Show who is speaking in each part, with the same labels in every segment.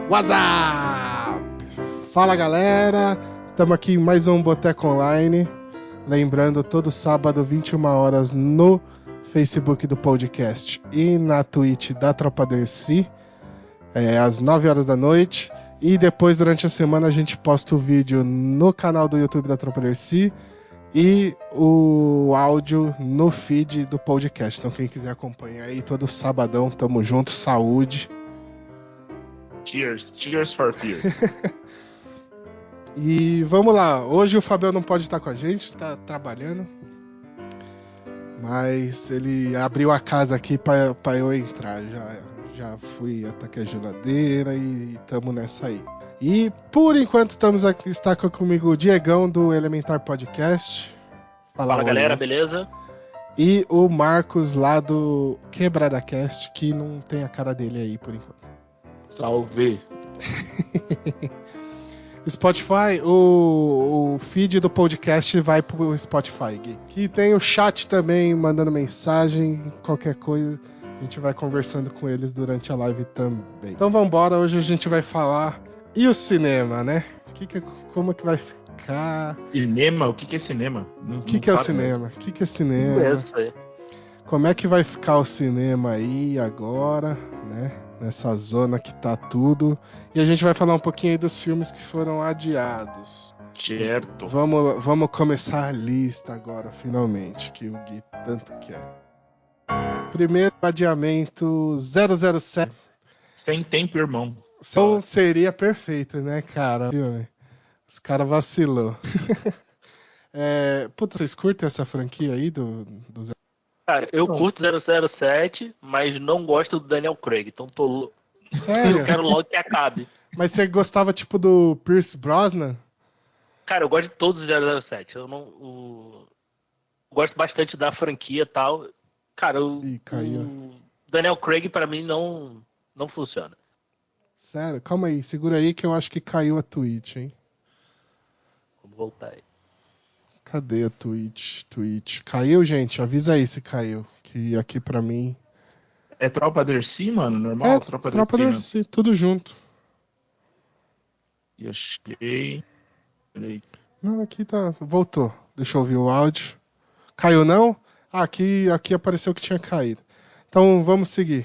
Speaker 1: What's up? Fala galera, estamos aqui em mais um Boteco Online. Lembrando, todo sábado, 21 horas, no Facebook do podcast e na Twitch da Tropa Dercy, às 9 horas da noite. E depois, durante a semana, a gente posta o vídeo no canal do YouTube da Tropa Dercy e o áudio no feed do podcast. Então, quem quiser acompanhar aí, todo sabadão, tamo junto, saúde.
Speaker 2: Cheers for fear.
Speaker 1: E vamos lá, hoje o Fabião não pode estar com a gente, está trabalhando, mas ele abriu a casa aqui para eu entrar. Já fui até aqui a geladeira e estamos nessa aí. E por enquanto está comigo o Diegão do Elementar Podcast.
Speaker 3: Fala galera, beleza?
Speaker 1: E o Marcos lá do Quebrada Cast, que não tem a cara dele aí por enquanto.
Speaker 2: Salve!
Speaker 1: Spotify, o feed do podcast vai pro Spotify, Gui. Que tem o chat também, mandando mensagem, qualquer coisa, a gente vai conversando com eles durante a live também. Então vambora, hoje a gente vai falar. E o cinema, né? Como é que vai ficar?
Speaker 2: Cinema? O que é cinema?
Speaker 1: O que é o cinema? O que é cinema? Como é que vai ficar o cinema aí agora, né? Nessa zona que tá tudo. E a gente vai falar um pouquinho aí dos filmes que foram adiados.
Speaker 2: Certo.
Speaker 1: Vamos começar a lista agora, finalmente, que o Gui tanto quer. Primeiro adiamento, 007.
Speaker 2: Sem tempo, irmão.
Speaker 1: Então seria perfeito, né, cara? Os caras vacilou. Puta, vocês curtem essa franquia aí do 007?
Speaker 3: Cara, eu curto 007, mas não gosto do Daniel Craig, então
Speaker 1: Sério?
Speaker 3: eu quero logo que acabe.
Speaker 1: Mas você gostava, tipo, do Pierce Brosnan?
Speaker 3: Cara, eu gosto de todos os 007. Gosto bastante da franquia e tal. Cara, o Daniel Craig pra mim não funciona.
Speaker 1: Sério? Calma aí, segura aí que eu acho que caiu a Twitch, hein?
Speaker 3: Vamos voltar aí.
Speaker 1: Cadê a Twitch? Caiu, gente? Avisa aí se caiu. Que aqui pra mim...
Speaker 2: É Tropa Dercy, mano? Normal?
Speaker 1: Tropa Dercy, tudo junto.
Speaker 2: E achei... Peraí.
Speaker 1: Não, aqui tá... Voltou. Deixa eu ouvir o áudio. Caiu não? Ah, aqui apareceu que tinha caído. Então vamos seguir.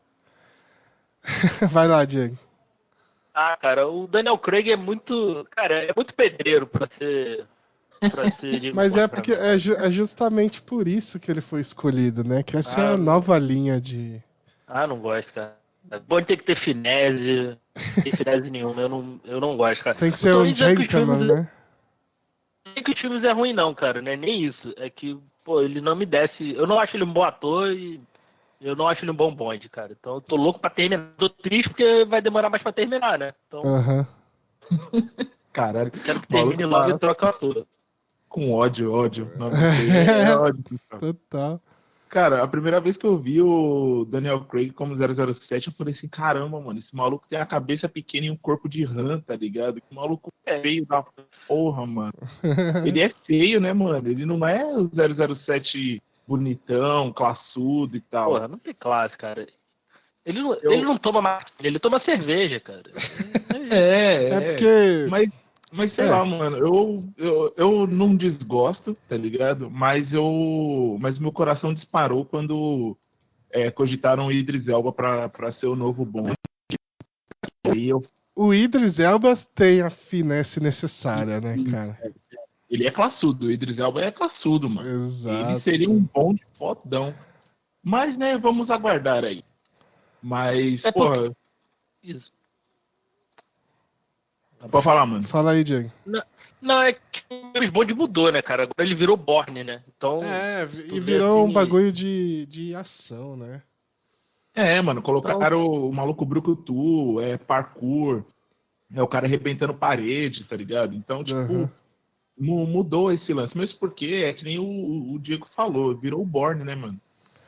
Speaker 1: Vai lá, Diego.
Speaker 3: Ah, cara, o Daniel Craig é muito... Cara, é muito pedreiro pra ser
Speaker 1: Mas é porque é justamente por isso que ele foi escolhido, né? Que essa é a nova linha de...
Speaker 3: Ah, não gosto, cara. Bom ter que ter finese. Não tem finese nenhuma, eu não gosto, cara.
Speaker 1: Tem que ser um gentleman, né?
Speaker 3: Não é que os filmes é ruim não, cara, não é nem isso. É que, pô, ele não me desce... Eu não acho ele um bom ator e eu não acho ele um bom bonde, cara. Então eu tô louco pra terminar. Tô triste porque vai demorar mais pra terminar, né? Então...
Speaker 2: Caralho.
Speaker 3: Quero que termine logo e troque o ator.
Speaker 2: Com ódio. Não, é ódio.
Speaker 1: Total.
Speaker 2: Cara, a primeira vez que eu vi o Daniel Craig como 007, eu falei assim, caramba, mano, esse maluco tem a cabeça pequena e um corpo de rã, tá ligado? Que maluco feio da porra, mano. Ele é feio, né, mano? Ele não é o 007 bonitão, classudo e tal.
Speaker 3: Porra, não tem classe, cara. Ele não toma maconha, ele toma cerveja, cara.
Speaker 1: Porque...
Speaker 2: Mas sei lá, mano, eu não desgosto, tá ligado? Mas meu coração disparou quando cogitaram o Idris Elba pra ser o novo Bond.
Speaker 1: O Idris Elba tem a finesse necessária, né, cara?
Speaker 2: Ele é classudo, o Idris Elba é classudo, mano.
Speaker 1: Exato.
Speaker 2: Ele seria um Bond fodão. Mas, né, vamos aguardar aí. Mas, porra...
Speaker 3: Isso.
Speaker 2: Pode falar, mano.
Speaker 1: Fala aí, Diego.
Speaker 3: Não, é que o James Bond mudou, né, cara? Agora ele virou Bourne, né? Então,
Speaker 1: e virou assim... um bagulho de ação, né?
Speaker 2: Mano, colocaram o maluco brucutu, parkour, o cara arrebentando parede, tá ligado? Então, tipo, mudou esse lance. Mas porque é que nem o Diego falou, virou o Bourne, né, mano?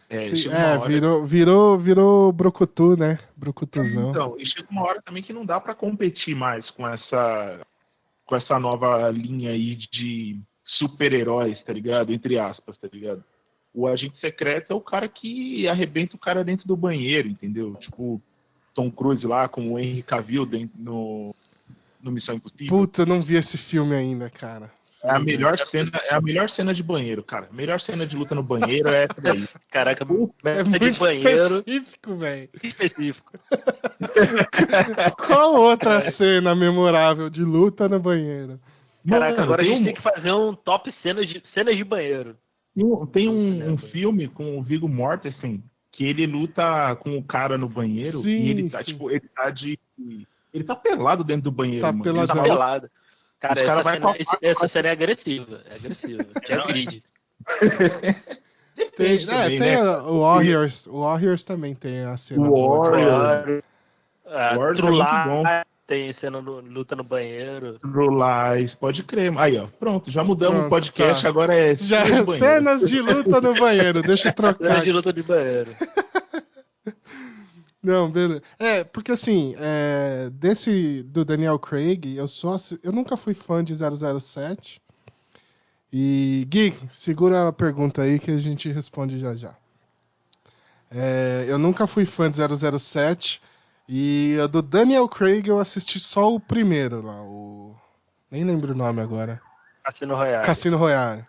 Speaker 1: Virou brucutu, né? Brucutuzão.
Speaker 2: Então, e chega uma hora também que não dá pra competir mais com essa nova linha aí de super-heróis, tá ligado? Entre aspas, tá ligado? O agente secreto é o cara que arrebenta o cara dentro do banheiro, entendeu? Tipo, Tom Cruise lá com o Henry Cavill no Missão Impossível.
Speaker 1: Puta, eu não vi esse filme ainda, cara.
Speaker 2: É a melhor cena de banheiro, cara. A melhor cena de luta no banheiro é essa daí.
Speaker 3: Caraca,
Speaker 1: É
Speaker 3: de
Speaker 1: muito
Speaker 3: banheiro
Speaker 1: específico, velho.
Speaker 3: específico.
Speaker 1: Qual outra cena memorável de luta no banheiro?
Speaker 3: Caraca,
Speaker 2: Mano,
Speaker 3: agora a gente tem que fazer um top cenas de banheiro.
Speaker 2: Tem um filme com o Viggo Mortensen que ele luta com o cara no banheiro e ele tá,
Speaker 1: Sim.
Speaker 2: tipo, ele tá pelado dentro do banheiro,
Speaker 1: Tá
Speaker 2: mano.
Speaker 1: peladão.
Speaker 3: Tá pelado. Cara,
Speaker 2: Os cara
Speaker 3: essa cena é agressiva. É agressiva. Te agride.
Speaker 1: Tem
Speaker 2: né?
Speaker 1: o Warriors também tem a cena
Speaker 2: O
Speaker 1: boa.
Speaker 2: Warriors. Warriors
Speaker 3: True
Speaker 2: é muito bom.
Speaker 3: Lies tem cena luta no banheiro.
Speaker 2: True Lies, pode crer. Aí, ó, pronto, já mudamos o podcast,
Speaker 1: tá.
Speaker 2: agora é
Speaker 1: Cenas de luta no banheiro, deixa eu trocar.
Speaker 3: Cenas de luta de banheiro.
Speaker 1: Não, beleza. Porque assim, do Daniel Craig, eu nunca fui fã de 007. E, Gui, segura a pergunta aí que a gente responde já já. Eu nunca fui fã de 007 e a do Daniel Craig eu assisti só o primeiro lá, nem lembro o nome agora. Cassino Royale.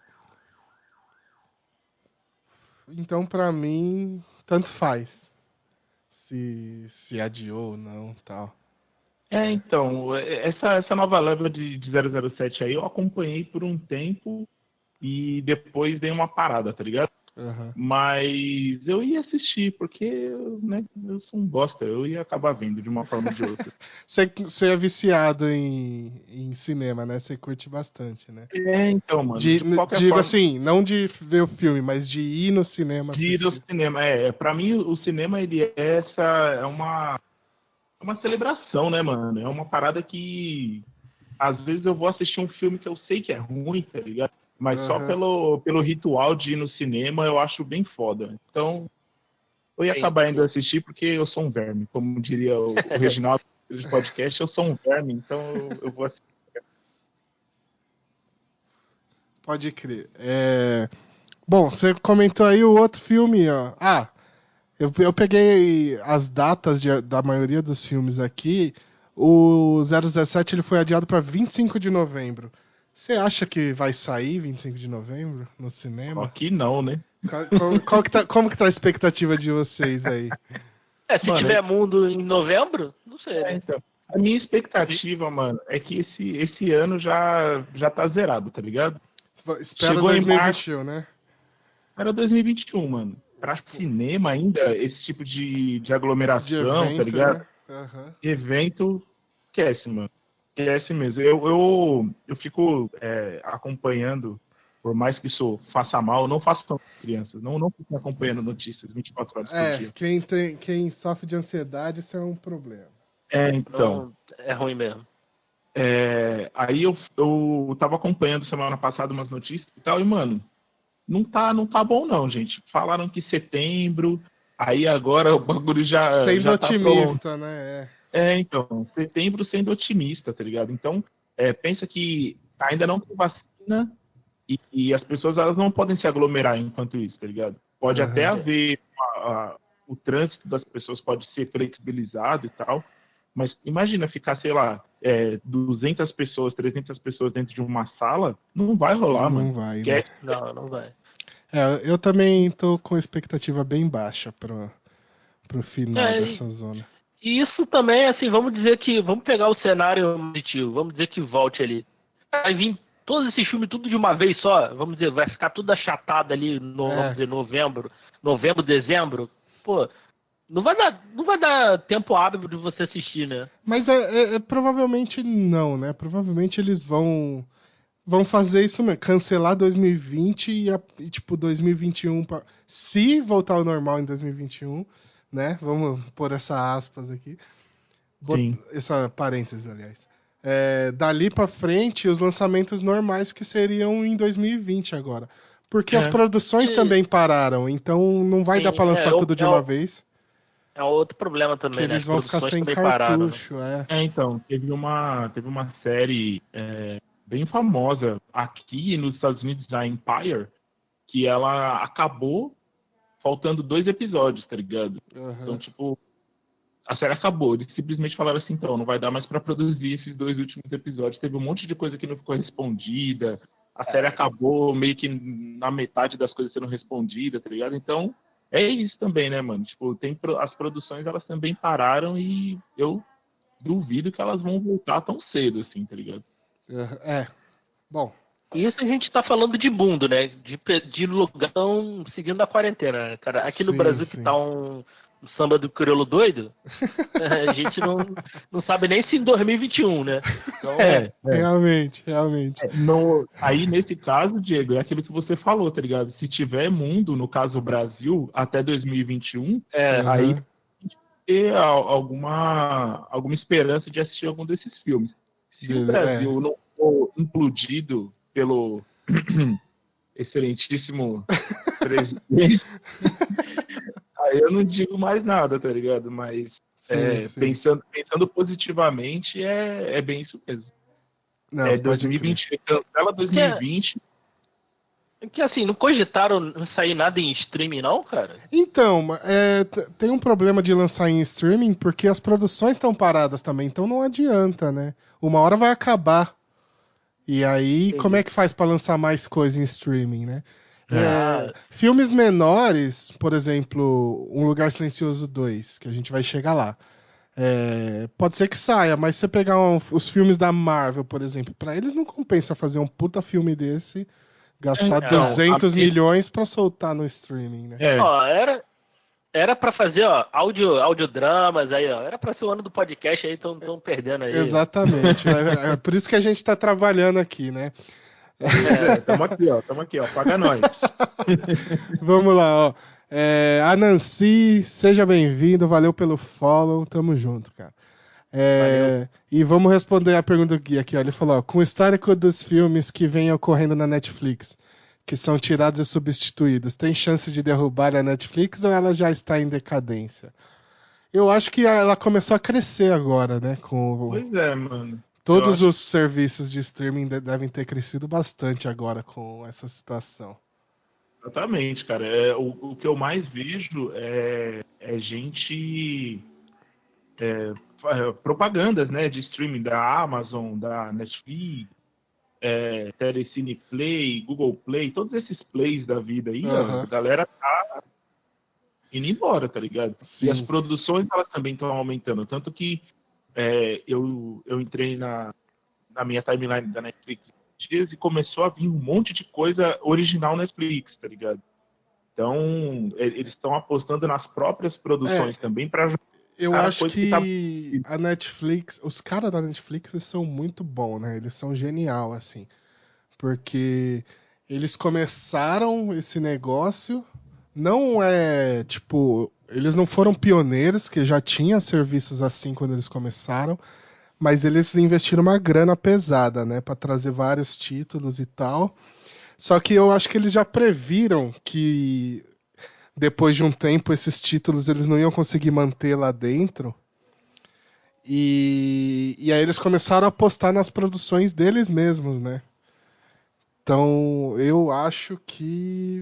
Speaker 1: Então, pra mim, tanto faz. Se adiou ou não, tal.
Speaker 2: Então, essa nova leva de 007 aí eu acompanhei por um tempo e depois dei uma parada, tá ligado?
Speaker 1: Uhum.
Speaker 2: Mas eu ia assistir, porque, né, eu sou um bosta, eu ia acabar vendo de uma forma ou de outra.
Speaker 1: Você é viciado em cinema, né? Você curte bastante, né?
Speaker 2: Então, mano, de qualquer
Speaker 1: digo
Speaker 2: forma,
Speaker 1: assim, não de ver o filme, mas de ir no cinema
Speaker 2: de ir
Speaker 1: assistir.
Speaker 2: ao cinema. Pra mim, o cinema, ele é uma celebração, né, mano? É uma parada que, às vezes, eu vou assistir um filme que eu sei que é ruim, tá ligado? Mas só pelo ritual de ir no cinema eu acho bem foda. Então, eu ia acabar indo assistir porque eu sou um verme. Como diria o Reginaldo de podcast, eu sou um verme, então eu vou assistir.
Speaker 1: Pode crer. Bom, você comentou aí o outro filme, ó. Eu peguei as datas da maioria dos filmes aqui. O 017 ele foi adiado para 25 de novembro. Você acha que vai sair 25 de novembro no cinema?
Speaker 2: Aqui não, né?
Speaker 1: Como que tá a expectativa de vocês aí?
Speaker 3: Se tiver mundo em novembro, não sei, né?
Speaker 2: Então, a minha expectativa, mano, é que esse ano já tá zerado, tá ligado?
Speaker 1: Espera
Speaker 2: Chegou
Speaker 1: 2021, né?
Speaker 2: Era 2021, mano. Pra cinema ainda, esse tipo de aglomeração,
Speaker 1: De evento,
Speaker 2: tá ligado?
Speaker 1: né? Uhum.
Speaker 2: Evento, esquece, mano. Esquece mesmo. Eu fico acompanhando, por mais que isso faça mal, não faço com crianças. Não fico acompanhando notícias 24 horas por dia.
Speaker 1: Quem sofre de ansiedade, isso é um problema.
Speaker 2: Então.
Speaker 3: É ruim mesmo.
Speaker 2: Aí eu tava acompanhando semana passada umas notícias e tal, e, mano, não tá bom não, gente. Falaram que setembro, aí agora o bagulho
Speaker 1: Sendo
Speaker 2: já tá
Speaker 1: otimista, né?
Speaker 2: então, setembro sendo otimista, tá ligado? Então, pensa que ainda não tem vacina e as pessoas elas não podem se aglomerar enquanto isso, tá ligado? Pode até haver o trânsito das pessoas pode ser flexibilizado e tal, mas imagina ficar, sei lá, 200 pessoas, 300 pessoas dentro de uma sala, não vai rolar, mano.
Speaker 1: Não vai, né?
Speaker 3: Não vai.
Speaker 1: Eu também tô com expectativa bem baixa pro final dessa zona.
Speaker 3: E isso também, assim, vamos pegar o cenário positivo, vamos dizer que volte ali. Vai vir todos esses filmes tudo de uma vez só, vamos dizer, vai ficar tudo achatado ali, vamos dizer, novembro, dezembro. Pô, não vai dar tempo hábil de você assistir, né?
Speaker 1: Mas provavelmente não, né? Provavelmente eles vão fazer isso mesmo, cancelar 2020 e tipo 2021, se voltar ao normal em 2021, né? Vamos pôr essa aspas aqui. Essa parênteses, aliás. Dali pra frente, os lançamentos normais que seriam em 2020 agora. Porque as produções também pararam, então não vai dar pra lançar tudo de uma vez.
Speaker 3: É outro problema também,
Speaker 1: que
Speaker 3: né?
Speaker 1: eles vão ficar sem cartucho, pararam, né?
Speaker 2: Então, teve uma série bem famosa aqui nos Estados Unidos, a Empire, que ela acabou faltando 2 episódios, tá ligado? Então, tipo, a série acabou. Eles simplesmente falaram assim, então, não vai dar mais pra produzir esses 2 últimos episódios. Teve um monte de coisa que não ficou respondida. A série acabou meio que na metade das coisas sendo respondidas, tá ligado? Então, é isso também, né, mano? Tipo, as produções, elas também pararam e eu duvido que elas vão voltar tão cedo, assim, tá ligado?
Speaker 1: Bom.
Speaker 3: Isso a gente tá falando de mundo, né? De lugar tão seguindo a quarentena, né, cara? Aqui no Brasil que tá um samba do crioulo doido, a gente não sabe nem se em 2021, né? Então,
Speaker 1: realmente.
Speaker 2: Aí, nesse caso, Diego, é aquilo que você falou, tá ligado? Se tiver mundo, no caso Brasil, até 2021, aí ter alguma esperança de assistir algum desses filmes. Se o Brasil não for implodido pelo excelentíssimo presidente, aí eu não digo mais nada, tá ligado? Mas
Speaker 1: sim.
Speaker 2: pensando positivamente, é bem isso mesmo.
Speaker 1: Não,
Speaker 2: 2020, cancela 2020.
Speaker 3: Que assim, não cogitaram sair nada em streaming, não, cara?
Speaker 1: Então, tem um problema de lançar em streaming porque as produções estão paradas também, então não adianta, né? Uma hora vai acabar. E aí, como é que faz para lançar mais coisa em streaming, né? Filmes menores, por exemplo, Um Lugar Silencioso 2, que a gente vai chegar lá. Pode ser que saia, mas se você pegar os filmes da Marvel, por exemplo, para eles não compensa fazer um puta filme desse, gastar 200 milhões para soltar no streaming, né?
Speaker 3: Ó, era pra fazer, ó, audiodramas aí, ó. Era pra ser o ano do podcast aí, estão perdendo aí.
Speaker 1: Exatamente. É por isso que a gente tá trabalhando aqui, né?
Speaker 2: Tamo aqui, ó. Paga nós.
Speaker 1: Vamos lá, ó. A Nancy, seja bem-vindo, valeu pelo follow, tamo junto, cara. E vamos responder a pergunta do Gui aqui, ó. Ele falou, ó, com o histórico dos filmes que vêm ocorrendo na Netflix, que são tirados e substituídos, tem chance de derrubar a Netflix ou ela já está em decadência? Eu acho que ela começou a crescer agora, né?
Speaker 2: Pois é, mano.
Speaker 1: Todos os serviços de streaming devem ter crescido bastante agora com essa situação.
Speaker 2: Exatamente, cara. O que eu mais vejo é gente... propagandas, né, de streaming da Amazon, da Netflix, Telecine Play, Google Play, todos esses plays da vida aí, ó, a galera tá indo embora, tá ligado?
Speaker 1: Sim.
Speaker 2: E as produções, elas também estão aumentando. Tanto que eu entrei na minha timeline da Netflix dias e começou a vir um monte de coisa original Netflix, tá ligado? Então, eles estão apostando nas próprias produções também para
Speaker 1: eu acho que a Netflix, os caras da Netflix eles são muito bons, né? Eles são genial, assim. Porque eles começaram esse negócio, não é, tipo, eles não foram pioneiros, que já tinha serviços assim quando eles começaram, mas eles investiram uma grana pesada, né, para trazer vários títulos e tal. Só que eu acho que eles já previram que depois de um tempo esses títulos eles não iam conseguir manter lá dentro. E aí eles começaram a apostar nas produções deles mesmos, né? Então eu acho que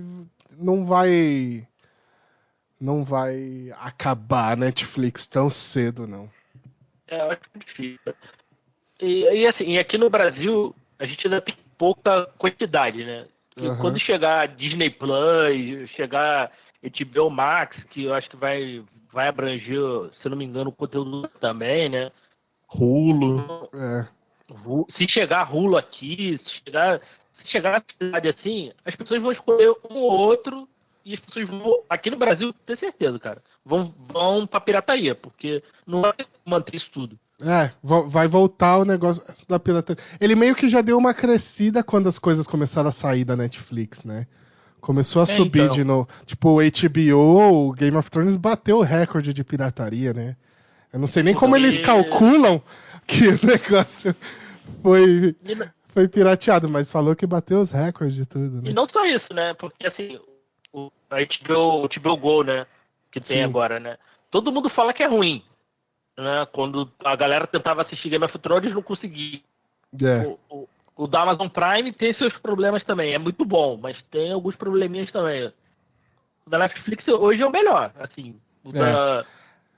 Speaker 1: não vai acabar a Netflix tão cedo, não.
Speaker 3: Eu acho difícil. E assim, aqui no Brasil a gente ainda tem pouca quantidade, né? Que quando chegar Disney Plus, chegar HBO Max, que eu acho que vai abranger, se não me engano, o conteúdo também, né?
Speaker 2: Hulu.
Speaker 3: Se chegar Hulu aqui, se chegar na cidade assim, as pessoas vão escolher um ou outro e as pessoas vão, aqui no Brasil, ter certeza, cara, vão pra pirataria, porque não vai manter isso tudo.
Speaker 1: Vai voltar o negócio da pirataria. Ele meio que já deu uma crescida quando as coisas começaram a sair da Netflix, né? Começou a subir
Speaker 2: então.
Speaker 1: de novo. Tipo, o HBO, o Game of Thrones bateu o recorde de pirataria, né? Eu não sei nem como eles calculam que o negócio foi pirateado, mas falou que bateu os recordes de tudo, né?
Speaker 3: E não só isso, né? Porque assim, o HBO Go, né? Que tem agora, né? Todo mundo fala que é ruim. Né? Quando a galera tentava assistir Game of Thrones, não conseguia. O da Amazon Prime tem seus problemas também. É muito bom, mas tem alguns probleminhas também. O da Netflix hoje é o melhor. Assim, o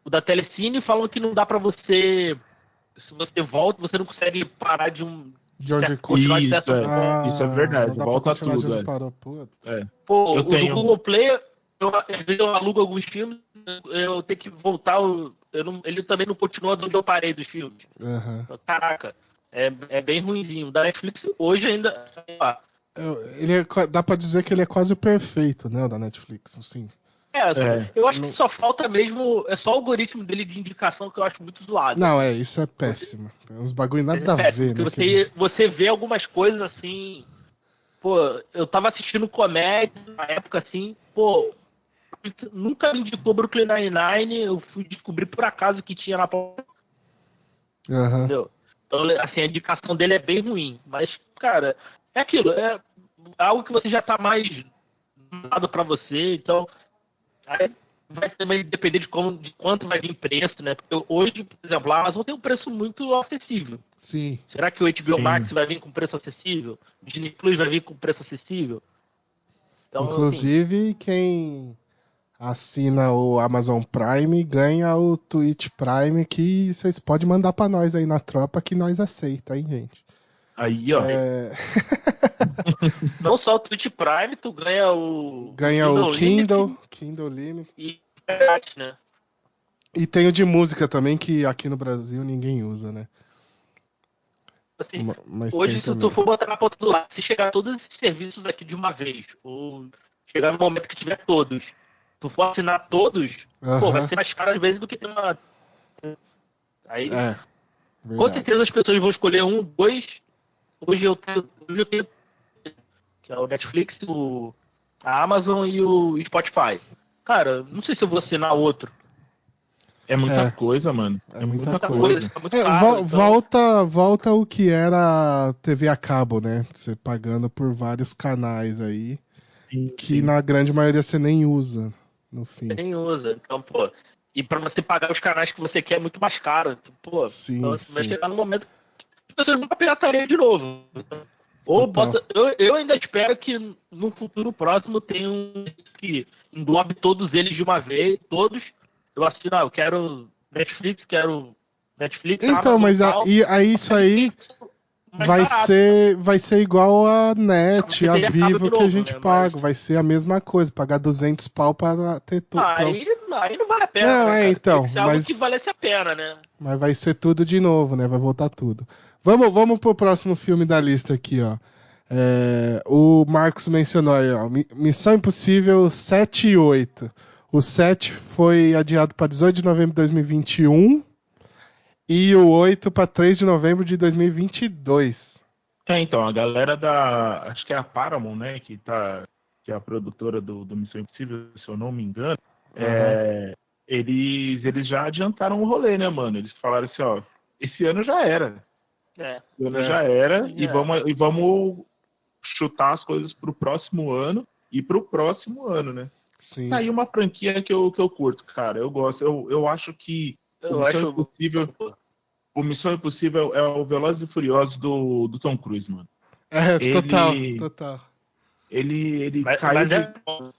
Speaker 3: O da Telecine falam que não dá pra você... Se você volta, você não consegue parar de
Speaker 1: De onde
Speaker 3: continuar de
Speaker 2: Isso,
Speaker 3: certo ponto.
Speaker 2: isso é verdade.
Speaker 1: Não dá
Speaker 2: Volta
Speaker 1: pra continuar de
Speaker 2: tudo,
Speaker 1: onde parou. Putz.
Speaker 3: Pô,
Speaker 2: Eu
Speaker 3: o
Speaker 2: tenho.
Speaker 3: do Google Play, às vezes eu alugo alguns filmes, eu tenho que voltar, ele também não continua de onde eu parei dos filmes.
Speaker 1: Uhum.
Speaker 3: Caraca, é bem ruimzinho. O da Netflix hoje ainda...
Speaker 1: Dá pra dizer que ele é quase perfeito, né, o da Netflix, assim.
Speaker 3: Eu acho que só falta mesmo, é só o algoritmo dele de indicação que eu acho muito zoado.
Speaker 1: Não, isso é péssimo. É uns bagulho nada a ver, né?
Speaker 3: Você vê algumas coisas assim, pô, eu tava assistindo comédia na época assim, pô, nunca me indicou Brooklyn Nine-Nine, eu fui descobrir por acaso que tinha na entendeu? Então, assim, a indicação dele é bem ruim, mas, cara, é aquilo, é algo que você já tá mais dado pra você, então aí vai também depender de quanto vai vir preço, né? Porque hoje, por exemplo, a Amazon tem um preço muito acessível.
Speaker 1: Sim.
Speaker 3: Será que o HBO Max vai vir com preço acessível? O Disney Plus vai vir com preço acessível? Então,
Speaker 1: inclusive, quem assina o Amazon Prime ganha o Twitch Prime, que vocês podem mandar pra nós aí na tropa que nós aceita, hein, gente?
Speaker 2: Aí, ó.
Speaker 3: Não só o Twitch Prime, tu ganha o
Speaker 1: Kindle Limit.
Speaker 3: E grátis, né?
Speaker 1: E tem o de música também, que aqui no Brasil ninguém usa, né?
Speaker 3: Assim,
Speaker 1: mas
Speaker 3: hoje,
Speaker 1: tem
Speaker 3: se tu for botar na ponta do lado, se chegar todos esses serviços aqui de uma vez, ou chegar no momento que tiver todos, tu for assinar todos, pô, vai ser mais caro às vezes do que ter uma... Aí, com certeza as pessoas vão escolher um, dois. Hoje eu tenho que é o Netflix, a Amazon e o Spotify. Cara, não sei se eu vou assinar outro.
Speaker 2: É muita coisa, mano.
Speaker 1: É muita coisa.
Speaker 3: Tá muito caro, então...
Speaker 1: Volta o que era TV a cabo, né? Você pagando por vários canais aí, que na grande maioria você nem usa, no fim.
Speaker 3: Nem usa. Então, pô, e pra você pagar os canais que você quer é muito mais caro. Pô, então vai chegar no momento que você vai pra pirataria de novo. Ou bota, eu ainda espero que no futuro próximo tenha um que englobe todos eles de uma vez, todos. Eu assino, eu quero Netflix,
Speaker 1: Então,
Speaker 3: Amazon,
Speaker 1: mas aí isso aí vai ser igual a NET, a Vivo que a gente paga. Vai ser a mesma coisa, pagar 200 pau para ter tudo.
Speaker 3: Aí não vale a pena,
Speaker 1: não,
Speaker 3: né,
Speaker 1: então,
Speaker 3: tem que ser algo que valesse a pena, né?
Speaker 1: Mas vai ser tudo de novo, né? Vai voltar tudo. Vamos pro próximo filme da lista aqui, ó. O Marcos mencionou aí, ó. Missão Impossível 7 e 8. O 7 foi adiado para 18 de novembro de 2021 e o 8 para 3 de novembro de 2022.
Speaker 2: Então, a galera acho que é a Paramount, né, que é a produtora do Missão Impossível, se eu não me engano, eles já adiantaram o rolê, né, mano? Eles falaram assim, ó, esse ano já era. Esse ano já era, e vamos chutar as coisas pro próximo ano e pro próximo ano, né?
Speaker 1: Sim.
Speaker 2: Tá aí uma franquia que eu curto, cara. Eu gosto. Eu acho que o Missão Impossível é o Velozes e Furiosos do Tom Cruise, mano.
Speaker 1: Total.
Speaker 2: Ele caiu de...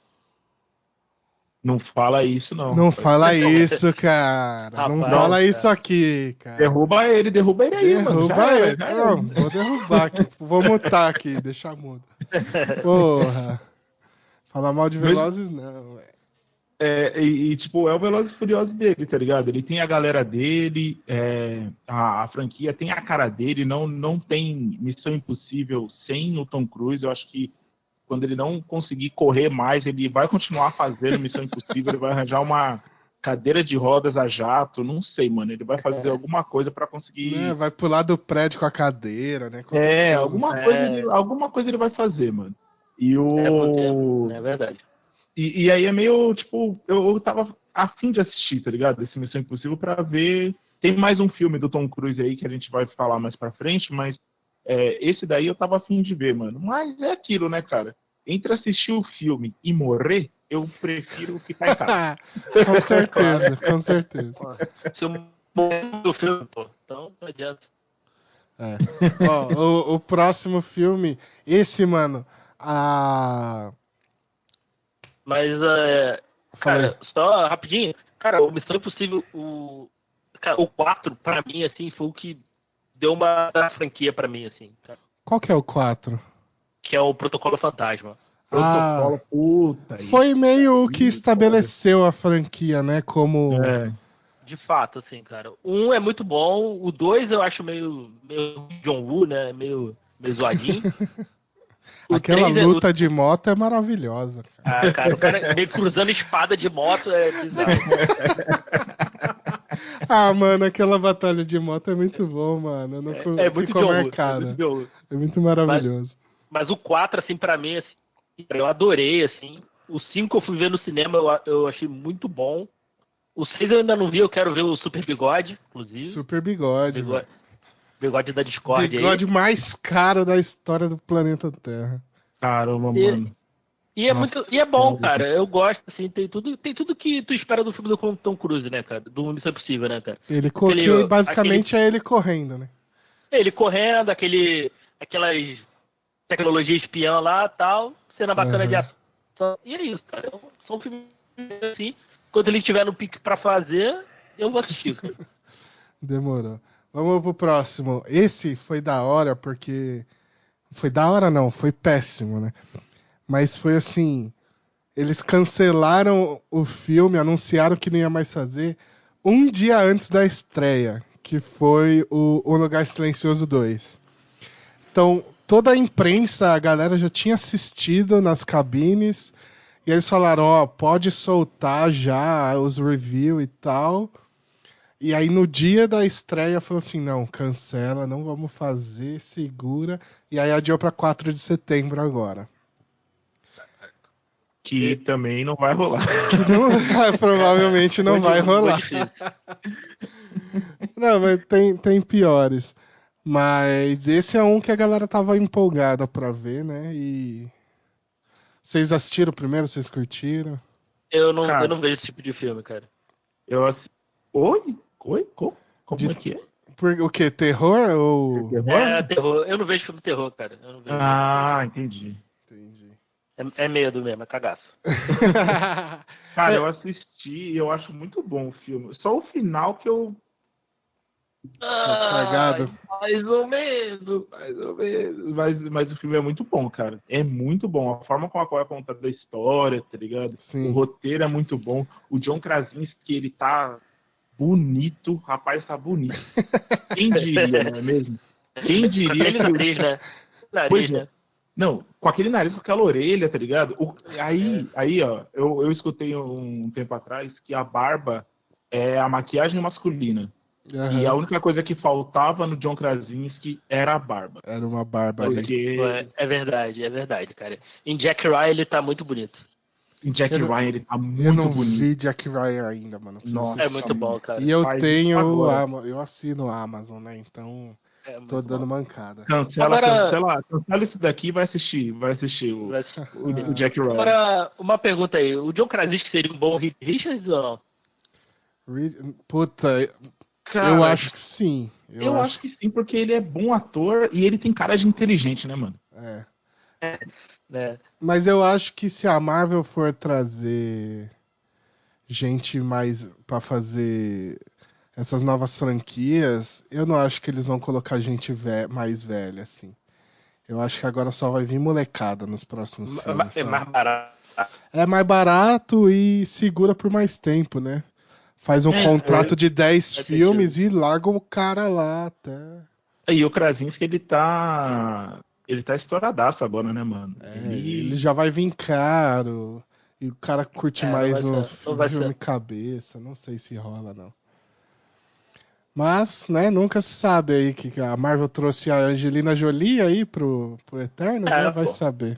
Speaker 2: Não fala isso, não.
Speaker 1: Não fala isso, cara. Rapaz, não fala isso aqui, cara.
Speaker 2: Derruba ele aí, mano.
Speaker 1: Derruba ele. Não, vou derrubar aqui. Vou mutar aqui, deixar mudo. Porra. Falar mal de Velozes, não, velho.
Speaker 2: Tipo, é o Velozes e Furiosos dele, tá ligado? Ele tem a galera dele, a franquia tem a cara dele, não tem Missão Impossível sem o Tom Cruise. Eu acho que quando ele não conseguir correr mais, ele vai continuar fazendo Missão Impossível, ele vai arranjar uma cadeira de rodas a jato, não sei, mano. Ele vai fazer alguma coisa pra conseguir...
Speaker 1: Vai pular do prédio com a cadeira, né?
Speaker 2: Alguma coisa ele vai fazer, mano. E
Speaker 3: É verdade.
Speaker 2: E aí é meio, tipo, eu tava afim de assistir, tá ligado? Esse Missão Impossível pra ver... Tem mais um filme do Tom Cruise aí que a gente vai falar mais pra frente, mas esse daí eu tava afim de ver, mano. Mas é aquilo, né, cara? Entre assistir o filme e morrer, eu prefiro ficar em casa.
Speaker 1: Com certeza, com certeza.
Speaker 3: Se eu morrer do filme, pô, então não adianta.
Speaker 1: Ó, o próximo filme, esse, mano,
Speaker 3: Mas, cara, só rapidinho, Cara, o Missão Impossível, cara, o 4, pra mim, assim, foi o que deu uma franquia pra mim, assim, cara.
Speaker 1: Qual que é o 4?
Speaker 3: Que é o Protocolo Fantasma.
Speaker 1: Ah,
Speaker 2: Protocolo, puta.
Speaker 1: foi meio que
Speaker 2: Isso,
Speaker 1: estabeleceu a franquia, né? Como.
Speaker 2: é.
Speaker 3: De fato, assim, cara. O 1 é muito bom, o 2 eu acho meio John Woo, né? Meio zoadinho. O
Speaker 1: Aquela
Speaker 3: 3
Speaker 1: luta de moto é maravilhosa, cara.
Speaker 3: Ah, cara, o cara meio cruzando espada de moto é bizarro.
Speaker 1: Ah, mano, aquela batalha de moto é muito bom, mano. Não
Speaker 3: É muito
Speaker 1: ficou
Speaker 3: John Woo, é muito
Speaker 1: marcada.
Speaker 3: John Woo.
Speaker 1: É muito
Speaker 3: Mas,
Speaker 1: maravilhoso.
Speaker 3: mas o 4, assim, pra mim, assim, eu adorei, assim. O 5 eu fui ver no cinema, eu achei muito bom. O 6 eu ainda não vi, eu quero ver o Super Bigode, inclusive.
Speaker 1: Super bigode, velho.
Speaker 3: Bigode da Discord aí.
Speaker 1: Bigode mais caro da história do planeta Terra.
Speaker 2: Caramba,
Speaker 3: E,
Speaker 2: mano. Nossa,
Speaker 3: e é bom, cara. Eu gosto, assim, tem tudo que tu espera do filme do Tom Cruise, né, cara? Do Missão Impossível, né, cara?
Speaker 1: Que basicamente é ele correndo, né?
Speaker 3: Ele correndo, aquelas tecnologia espiã lá tal, cena bacana de
Speaker 1: Aham.
Speaker 3: ação. E é isso, cara. São filmes assim. Quando ele tiver no pique pra fazer, eu vou assistir, cara.
Speaker 1: Demorou. Vamos pro próximo. Esse foi da hora porque. Foi da hora não, foi péssimo, né? Mas foi assim. Eles cancelaram o filme, anunciaram que não ia mais fazer um dia antes da estreia, que foi o Lugar Silencioso 2. Então, toda a imprensa, a galera já tinha assistido nas cabines, e eles falaram, ó, pode soltar já os reviews e tal. E aí no dia da estreia falou assim, não, cancela, não vamos fazer, segura. E aí adiou pra 4 de setembro agora.
Speaker 2: que também não vai rolar.
Speaker 1: Que não, provavelmente não vai
Speaker 3: Foi
Speaker 1: rolar.
Speaker 3: difícil.
Speaker 1: Não, mas tem piores. Mas esse é um que a galera tava empolgada pra ver, né? E vocês assistiram primeiro? Vocês curtiram?
Speaker 3: Eu
Speaker 2: Cara,
Speaker 3: não vejo esse tipo de filme, cara.
Speaker 2: eu ass... Oi? Oi? Como
Speaker 1: De,
Speaker 2: é que é?
Speaker 1: o quê? Terror
Speaker 2: É
Speaker 1: ou...
Speaker 2: terror?
Speaker 3: Terror. Eu não vejo filme terror, cara. Eu não vejo.
Speaker 2: Ah, entendi.
Speaker 1: Entendi.
Speaker 3: É medo mesmo, é cagaço.
Speaker 2: Cara, eu
Speaker 1: É,
Speaker 2: assisti e eu acho muito bom o filme. Só o final que eu.
Speaker 1: achou cagado.
Speaker 3: Mais ou menos.
Speaker 2: Mais ou menos. Mas o filme é muito bom, cara. É muito bom. A forma com a qual é contada a história, tá ligado? O
Speaker 1: Sim.
Speaker 2: roteiro é muito bom. O John Krasinski, ele tá bonito. Rapaz, tá bonito. Quem diria, não é mesmo? Quem
Speaker 3: Com
Speaker 2: diria
Speaker 3: aquele
Speaker 2: que.
Speaker 3: nariz, né?
Speaker 2: Pois
Speaker 3: Nariz,
Speaker 2: é.
Speaker 3: né?
Speaker 2: Não, com aquele nariz, com aquela orelha, tá ligado?
Speaker 3: É.
Speaker 2: Aí, ó, eu escutei um tempo atrás que a barba é a maquiagem masculina. E a
Speaker 1: Aham.
Speaker 2: única coisa que faltava no John Krasinski era a barba.
Speaker 1: Era uma barba ali.
Speaker 2: Porque
Speaker 3: É verdade, cara. Em Jack Ryan ele tá muito bonito.
Speaker 2: em Jack
Speaker 1: Eu não,
Speaker 2: Ryan ele tá
Speaker 1: eu
Speaker 2: muito
Speaker 1: não
Speaker 2: bonito.
Speaker 1: vi Jack Ryan ainda, mano. Preciso
Speaker 2: Nossa,
Speaker 3: É
Speaker 1: assistir.
Speaker 3: muito bom,
Speaker 1: E
Speaker 3: cara.
Speaker 1: eu
Speaker 2: faz isso
Speaker 1: tenho
Speaker 2: agora.
Speaker 1: eu assino o Amazon, né? Então
Speaker 3: É
Speaker 1: tô
Speaker 3: muito
Speaker 1: dando
Speaker 3: bom.
Speaker 1: mancada.
Speaker 2: Cancela,
Speaker 3: Agora,
Speaker 2: cancela isso daqui e vai assistir
Speaker 3: vai assistir.
Speaker 2: o Jack Ryan.
Speaker 3: Agora, uma pergunta aí. O John Krasinski seria um bom Reed Richards ou não?
Speaker 1: Puta, eu
Speaker 2: Cara,
Speaker 1: acho que sim. Eu
Speaker 2: eu
Speaker 1: acho
Speaker 2: acho que sim, porque ele é bom ator e ele tem cara de inteligente, né, mano?
Speaker 1: é.
Speaker 3: Né?
Speaker 1: Mas eu acho que se a Marvel for trazer gente mais pra fazer essas novas franquias, eu não acho que eles vão colocar gente mais velha assim. Eu acho que agora só vai vir molecada nos próximos filmes,
Speaker 3: É
Speaker 1: sabe?
Speaker 3: mais barato.
Speaker 1: É mais barato e segura por mais tempo, né? Faz um contrato de 10
Speaker 3: Faz
Speaker 1: filmes
Speaker 3: sentido.
Speaker 1: e larga o cara lá até.
Speaker 2: E o Krasinski, ele tá estouradaço agora, né, mano?
Speaker 1: É, ele
Speaker 2: Ele
Speaker 1: já vai vir caro. E o cara curte
Speaker 3: É, não
Speaker 1: mais
Speaker 3: vai
Speaker 1: um
Speaker 3: ser. Não vai
Speaker 1: filme
Speaker 3: ser.
Speaker 1: cabeça. Não sei se rola, não. Mas, né, nunca se sabe aí que a Marvel trouxe a Angelina Jolie aí pro Eternos, né?
Speaker 3: É,
Speaker 1: Vai
Speaker 3: pô.
Speaker 1: saber.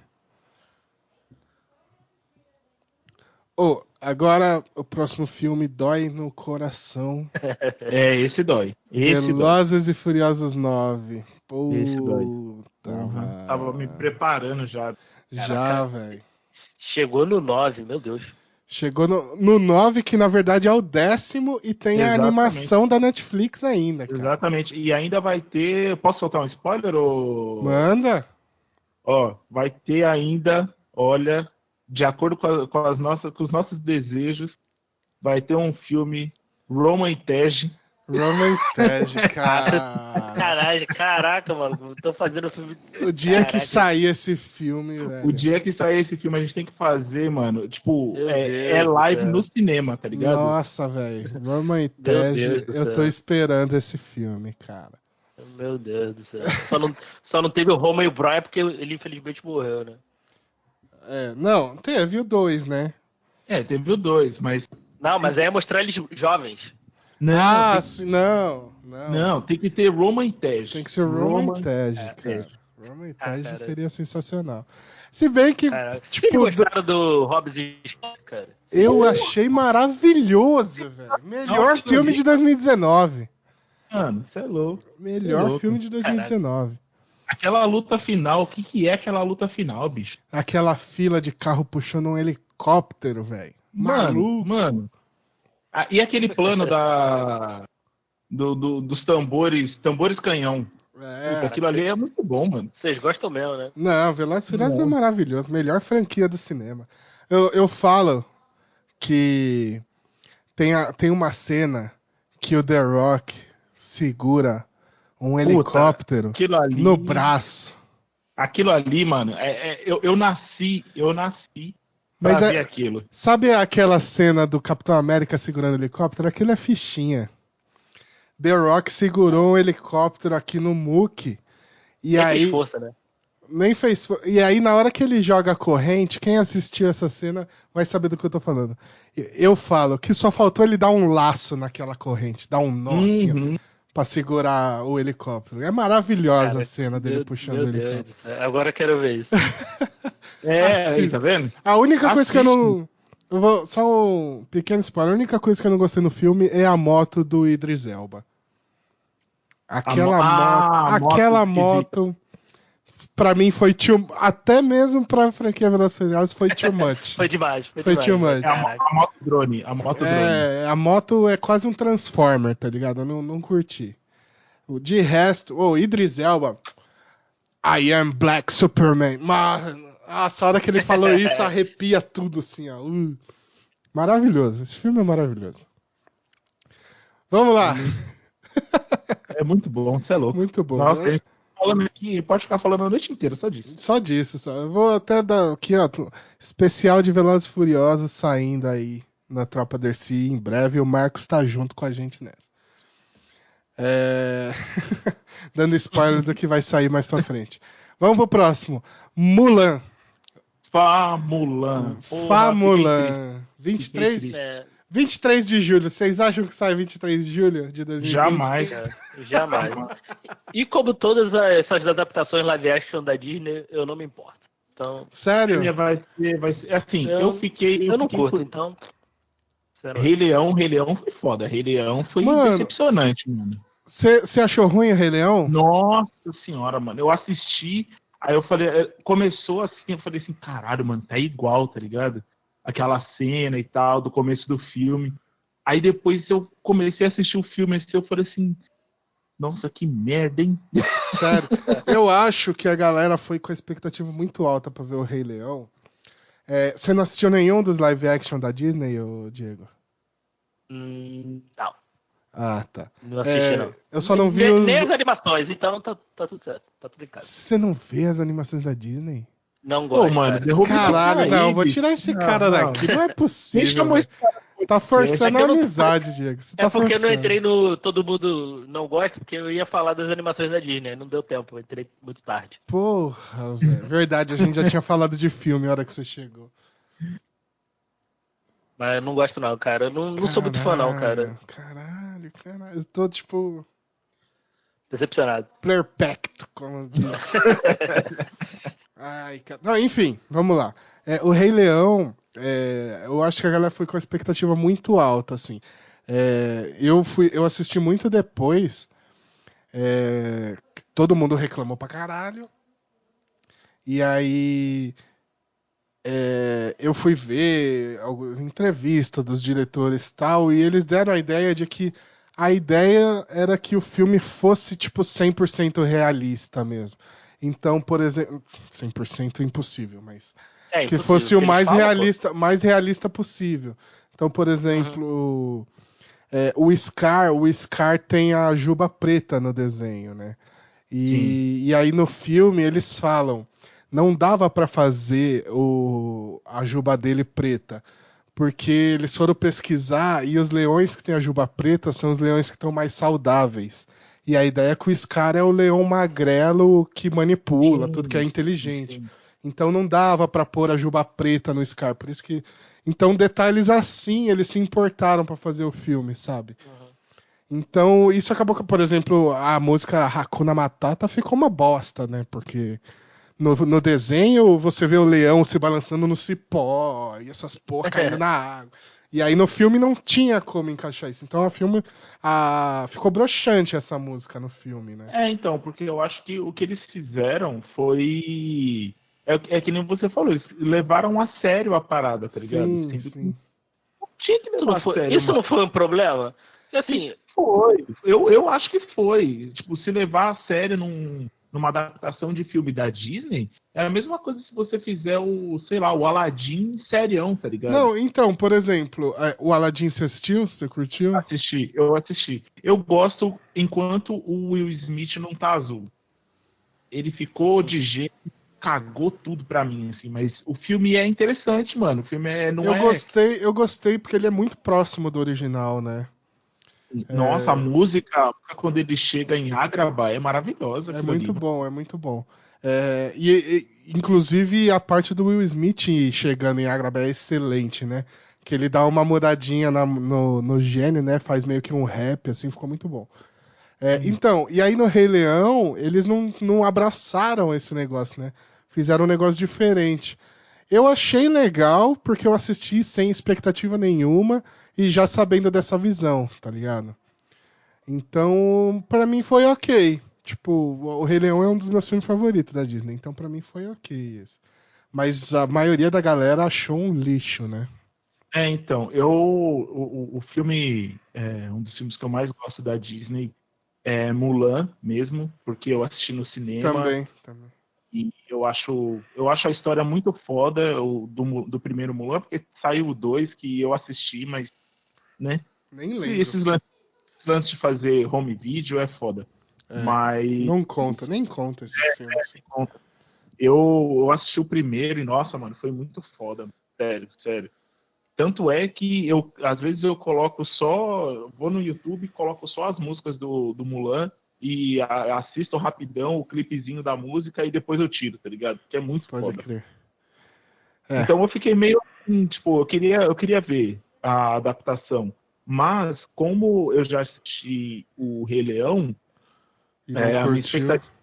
Speaker 1: Oh, agora o próximo filme dói no coração.
Speaker 2: esse dói. Esse dói.
Speaker 1: Velozes e Furiosos 9.
Speaker 2: Esse dói.
Speaker 1: Puta,
Speaker 2: Porra. Tava me
Speaker 1: mano.
Speaker 2: preparando já.
Speaker 1: Já,
Speaker 3: Caraca,
Speaker 1: velho.
Speaker 3: chegou no 9, meu Deus.
Speaker 1: Chegou no 9, que na verdade é o 10º, e tem a
Speaker 2: Exatamente.
Speaker 1: animação da Netflix ainda, cara.
Speaker 2: Exatamente. E ainda vai ter. Posso soltar um spoiler? Ou...
Speaker 1: Manda?
Speaker 2: Ó, vai ter ainda, olha, de acordo com, com os nossos desejos, vai ter um filme Roma e Tej.
Speaker 1: Roma e Tej, cara.
Speaker 3: Caraca, mano. Tô fazendo filme.
Speaker 1: O dia que sair esse filme, velho.
Speaker 2: O dia que sair esse filme, a gente tem que fazer, mano. Tipo,
Speaker 3: Meu
Speaker 2: é
Speaker 3: Deus
Speaker 2: live
Speaker 3: do céu.
Speaker 2: no cinema, tá ligado?
Speaker 1: Nossa, velho. Roma e
Speaker 3: Meu
Speaker 1: Tej,
Speaker 3: Deus do
Speaker 1: eu tô
Speaker 3: céu.
Speaker 1: esperando esse filme, cara.
Speaker 3: Meu Deus do céu. Só não teve o Roma e o Brian porque ele infelizmente morreu, né?
Speaker 1: Não, teve o 2, né?
Speaker 2: Teve o 2, mas.
Speaker 3: Não, mas aí é mostrar eles jovens.
Speaker 2: Não,
Speaker 1: Sim, não.
Speaker 2: não, tem que ter Roma e Tej.
Speaker 1: Tem que ser Roma e Tej,
Speaker 2: Tej.
Speaker 1: cara. Roma e
Speaker 3: Ah,
Speaker 1: Tej
Speaker 3: cara.
Speaker 1: seria sensacional. Se bem que,
Speaker 3: Caraca. Vocês
Speaker 1: tipo,
Speaker 3: gostaram do Hobbs e Shaw, cara?
Speaker 1: eu achei maravilhoso, velho. Melhor
Speaker 2: Não,
Speaker 1: filme de 2019.
Speaker 2: Mano, você é louco.
Speaker 1: Melhor filme de 2019.
Speaker 2: Aquela luta final, o que é aquela luta final, bicho?
Speaker 1: Aquela fila de carro puxando um helicóptero, velho. Maluco.
Speaker 2: Mano. E aquele plano dos tambores canhão. Puta, aquilo ali é muito bom, mano.
Speaker 3: Vocês gostam mesmo, né?
Speaker 1: Não, Velozes e Furiosos é maravilhoso. Melhor franquia do cinema. Eu falo que tem uma cena que o The Rock segura um helicóptero
Speaker 2: aquilo ali,
Speaker 1: no braço.
Speaker 2: Aquilo ali, mano, eu nasci pra ver aquilo.
Speaker 1: Sabe aquela cena do Capitão América segurando o helicóptero? Aquilo é fichinha. The Rock segurou um helicóptero aqui no Mook. E
Speaker 3: Nem
Speaker 1: aí
Speaker 3: fez força, né?
Speaker 1: nem fez. E aí, na hora que ele joga a corrente, quem assistiu essa cena vai saber do que eu tô falando. Eu falo que só faltou ele dar um laço naquela corrente, dar um nó assim, ó, pra segurar o helicóptero. É maravilhosa a cena dele puxando o helicóptero.
Speaker 3: Deus. Agora eu quero ver isso.
Speaker 2: Aí, tá vendo?
Speaker 1: A única coisa que eu não. Só um pequeno spoiler. A única coisa que eu não gostei no filme é a moto do Idris Elba. Aquela moto. Pra mim foi até mesmo pra franquia Velozes e Furiosos foi too much.
Speaker 3: Foi demais.
Speaker 1: Too much.
Speaker 2: A moto drone.
Speaker 1: A moto é quase um Transformer, tá ligado? Eu não curti. De resto, Idris Elba, I am Black Superman. Nossa, a hora que ele falou isso arrepia tudo assim, ó. Maravilhoso. Esse filme é maravilhoso. Vamos lá.
Speaker 2: É muito bom, você é louco.
Speaker 1: Muito bom.
Speaker 2: Nossa, falando aqui, pode ficar falando a noite inteira, só disso.
Speaker 1: Só disso. Eu vou até dar aqui, ó, especial de Velozes e Furiosos saindo aí na Tropa Dercy em breve. O Marcos tá junto com a gente nessa. Dando spoiler do que vai sair mais pra frente. Vamos pro próximo. Mulan.
Speaker 2: Mulan.
Speaker 1: 23 de julho. Vocês acham que sai 23 de julho de 2020?
Speaker 3: Jamais. E como todas essas adaptações live action da Disney, eu não me importo. Então,
Speaker 1: sério?
Speaker 2: Vai ser assim, eu
Speaker 3: não curto, então.
Speaker 2: Rei Leão foi foda. Rei Leão foi decepcionante, mano.
Speaker 1: Você achou ruim o Rei Leão?
Speaker 2: Nossa senhora, mano. Eu assisti, aí eu falei, começou assim, eu falei assim, caralho, mano, tá igual, tá ligado? Aquela cena e tal, do começo do filme. Aí depois eu comecei a assistir o filme assim, eu falei assim, nossa, que merda, hein?
Speaker 1: Sério. Eu acho que a galera foi com a expectativa muito alta pra ver o Rei Leão. Você não assistiu nenhum dos live action da Disney, Diego?
Speaker 3: Não.
Speaker 1: Ah, tá.
Speaker 3: Não assisti, não.
Speaker 1: Eu só não vi
Speaker 3: nem as animações, então tá tudo certo. Tá tudo em casa.
Speaker 1: Você não vê as animações da Disney?
Speaker 3: Não gosto,
Speaker 2: mano.
Speaker 1: Caralho, não, vou tirar esse cara daqui. Não é possível. Tá forçando a amizade, Diego. Você
Speaker 3: porque eu não entrei no Todo Mundo Não Gosta, porque eu ia falar das animações da Disney. Não deu tempo, eu entrei muito tarde.
Speaker 1: Porra, velho. Verdade, a gente já tinha falado de filme na hora que você chegou.
Speaker 3: Mas eu não gosto não, cara. Eu não sou muito fã não, cara.
Speaker 1: Caralho. Eu tô, tipo...
Speaker 3: decepcionado.
Speaker 1: Perpecto, como diz. Ai, cara. Não, enfim, vamos lá. O Rei Leão, eu acho que a galera foi com a expectativa muito alta, assim. Eu assisti muito depois. Todo mundo reclamou pra caralho. E aí eu fui ver algumas entrevistas dos diretores e tal, e eles deram a ideia de que a ideia era que o filme fosse tipo 100% realista mesmo. Então, por exemplo, 100% impossível, mas que fosse o mais realista possível. Então, por exemplo, o Scar tem a juba preta no desenho, né? E aí no filme eles falam, não dava pra fazer a juba dele preta, porque eles foram pesquisar e os leões que têm a juba preta são os leões que estão mais saudáveis. E a ideia é que o Scar é o leão magrelo que manipula, tudo que é inteligente. Então não dava pra pôr a juba preta no Scar, por isso que... Então detalhes assim, eles se importaram pra fazer o filme, sabe? Então, isso acabou que, por exemplo, a música Hakuna Matata ficou uma bosta, né? Porque no desenho você vê o leão se balançando no cipó e essas porra caindo na água. E aí no filme não tinha como encaixar isso. Então ficou broxante essa música no filme, né?
Speaker 2: Então, porque eu acho que o que eles fizeram foi. É que nem você falou, eles levaram a sério a parada, tá ligado?
Speaker 1: Sim,
Speaker 2: Sendo que
Speaker 1: sim.
Speaker 2: não tinha que levar a sério,
Speaker 3: Isso
Speaker 2: mano.
Speaker 3: não foi um problema? Porque, assim,
Speaker 2: Foi. Eu acho que foi. Tipo, se levar a sério numa adaptação de filme da Disney, é a mesma coisa se você fizer sei lá, o Aladdin serião, tá ligado?
Speaker 1: Não, então, por exemplo, o Aladdin você assistiu? Você curtiu?
Speaker 2: Eu assisti. Eu gosto enquanto o Will Smith não tá azul. Ele ficou de jeito, cagou tudo pra mim, assim, mas o filme é interessante, mano. O filme não é.
Speaker 1: Eu gostei porque ele é muito próximo do original, né?
Speaker 2: Nossa, a música, quando ele chega em Agrabah, é maravilhosa
Speaker 1: É
Speaker 2: aquilo ali,
Speaker 1: muito
Speaker 2: mano.
Speaker 1: bom, é muito bom. Inclusive a parte do Will Smith chegando em Agrabah é excelente, né? Que ele dá uma mudadinha no gênio, né? Faz meio que um rap, assim, ficou muito bom. Então, e aí no Rei Leão, eles não abraçaram esse negócio, né? Fizeram um negócio diferente. Eu achei legal, porque eu assisti sem expectativa nenhuma e já sabendo dessa visão, tá ligado? Então, pra mim foi ok. Tipo, o Rei Leão é um dos meus filmes favoritos da Disney, então pra mim foi ok esse. Mas a maioria da galera achou um lixo, né?
Speaker 2: Então, o filme, um dos filmes que eu mais gosto da Disney é Mulan mesmo, porque eu assisti no cinema
Speaker 1: Também, também.
Speaker 2: e eu acho a história muito foda do primeiro Mulan, porque saiu o dois que eu assisti, mas, né,
Speaker 1: Nem lembro.
Speaker 2: esses lances de fazer home video é foda. Mas
Speaker 1: Não conta, nem conta esses filmes.
Speaker 2: eu assisti o primeiro e, nossa, mano, foi muito foda. Sério, sério. Tanto é que às vezes eu coloco só, vou no YouTube e coloco só as músicas do Mulan e assisto rapidão o clipezinho da música e depois eu tiro, tá ligado? Porque é muito
Speaker 1: Pode
Speaker 2: foda.
Speaker 1: crer.
Speaker 2: Então eu fiquei meio assim, tipo, eu queria ver a adaptação. Mas como eu já assisti o Rei Leão,
Speaker 1: E não
Speaker 2: a minha
Speaker 1: curtiu?
Speaker 2: expectativa,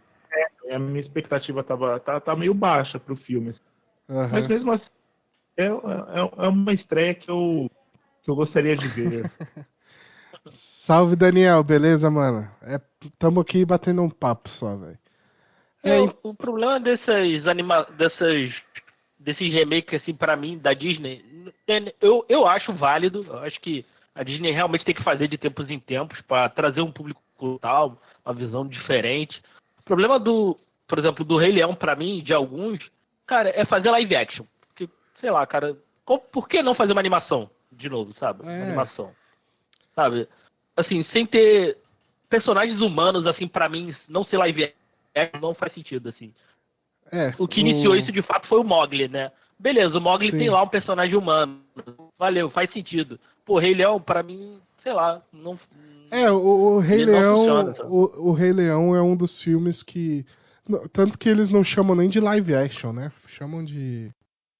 Speaker 2: tá meio baixa pro filme. Mas
Speaker 1: Aham.
Speaker 2: mesmo assim, é uma estreia que eu gostaria de ver.
Speaker 1: Salve, Daniel, beleza, mano? Tamo aqui batendo um papo só, velho.
Speaker 3: O problema desses remakes, assim, pra mim, da Disney, eu acho válido. Eu acho que a Disney realmente tem que fazer de tempos em tempos pra trazer um público tal, uma visão diferente. O problema por exemplo, do Rei Leão, pra mim, de alguns, cara, é fazer live action. Porque, sei lá, cara, por que não fazer uma animação de novo, sabe? Uma
Speaker 1: É,
Speaker 3: animação, sabe? Assim, sem ter personagens humanos, assim, pra mim, não ser live action não faz sentido, assim.
Speaker 1: é,
Speaker 3: O que iniciou isso de fato foi o Mogli, né? Beleza, o Mogli tem
Speaker 1: sim.
Speaker 3: lá um personagem humano. Valeu, faz sentido. Pô, Rei Leão, pra mim, sei lá, não,
Speaker 1: O Rei
Speaker 3: ele não funciona,
Speaker 1: Leão,
Speaker 3: sabe?
Speaker 1: o Rei Leão é um dos filmes que tanto que eles não chamam nem de live action, né? Chamam de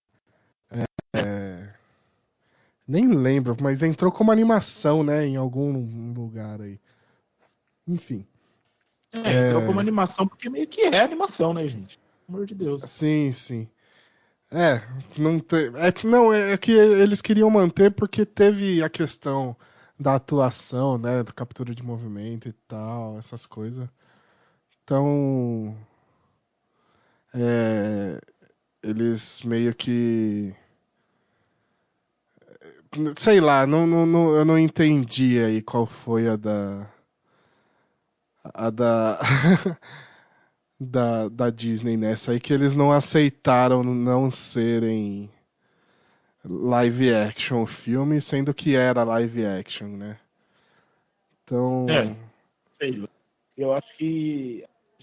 Speaker 1: é, nem lembro, mas entrou como animação, né, em algum lugar aí. Enfim.
Speaker 2: Entrou como
Speaker 1: É,
Speaker 2: animação, porque meio que é animação, né, gente? Pelo amor de Deus.
Speaker 1: sim, sim. Não é que eles queriam manter porque teve a questão da atuação, né, da captura de movimento e tal, essas coisas. Então, é, eles meio que, sei lá, eu não entendi aí qual foi a da da Disney nessa aí que eles não aceitaram não serem live action o filme, sendo que era live action, né? Então.
Speaker 2: Sei lá. Eu acho que.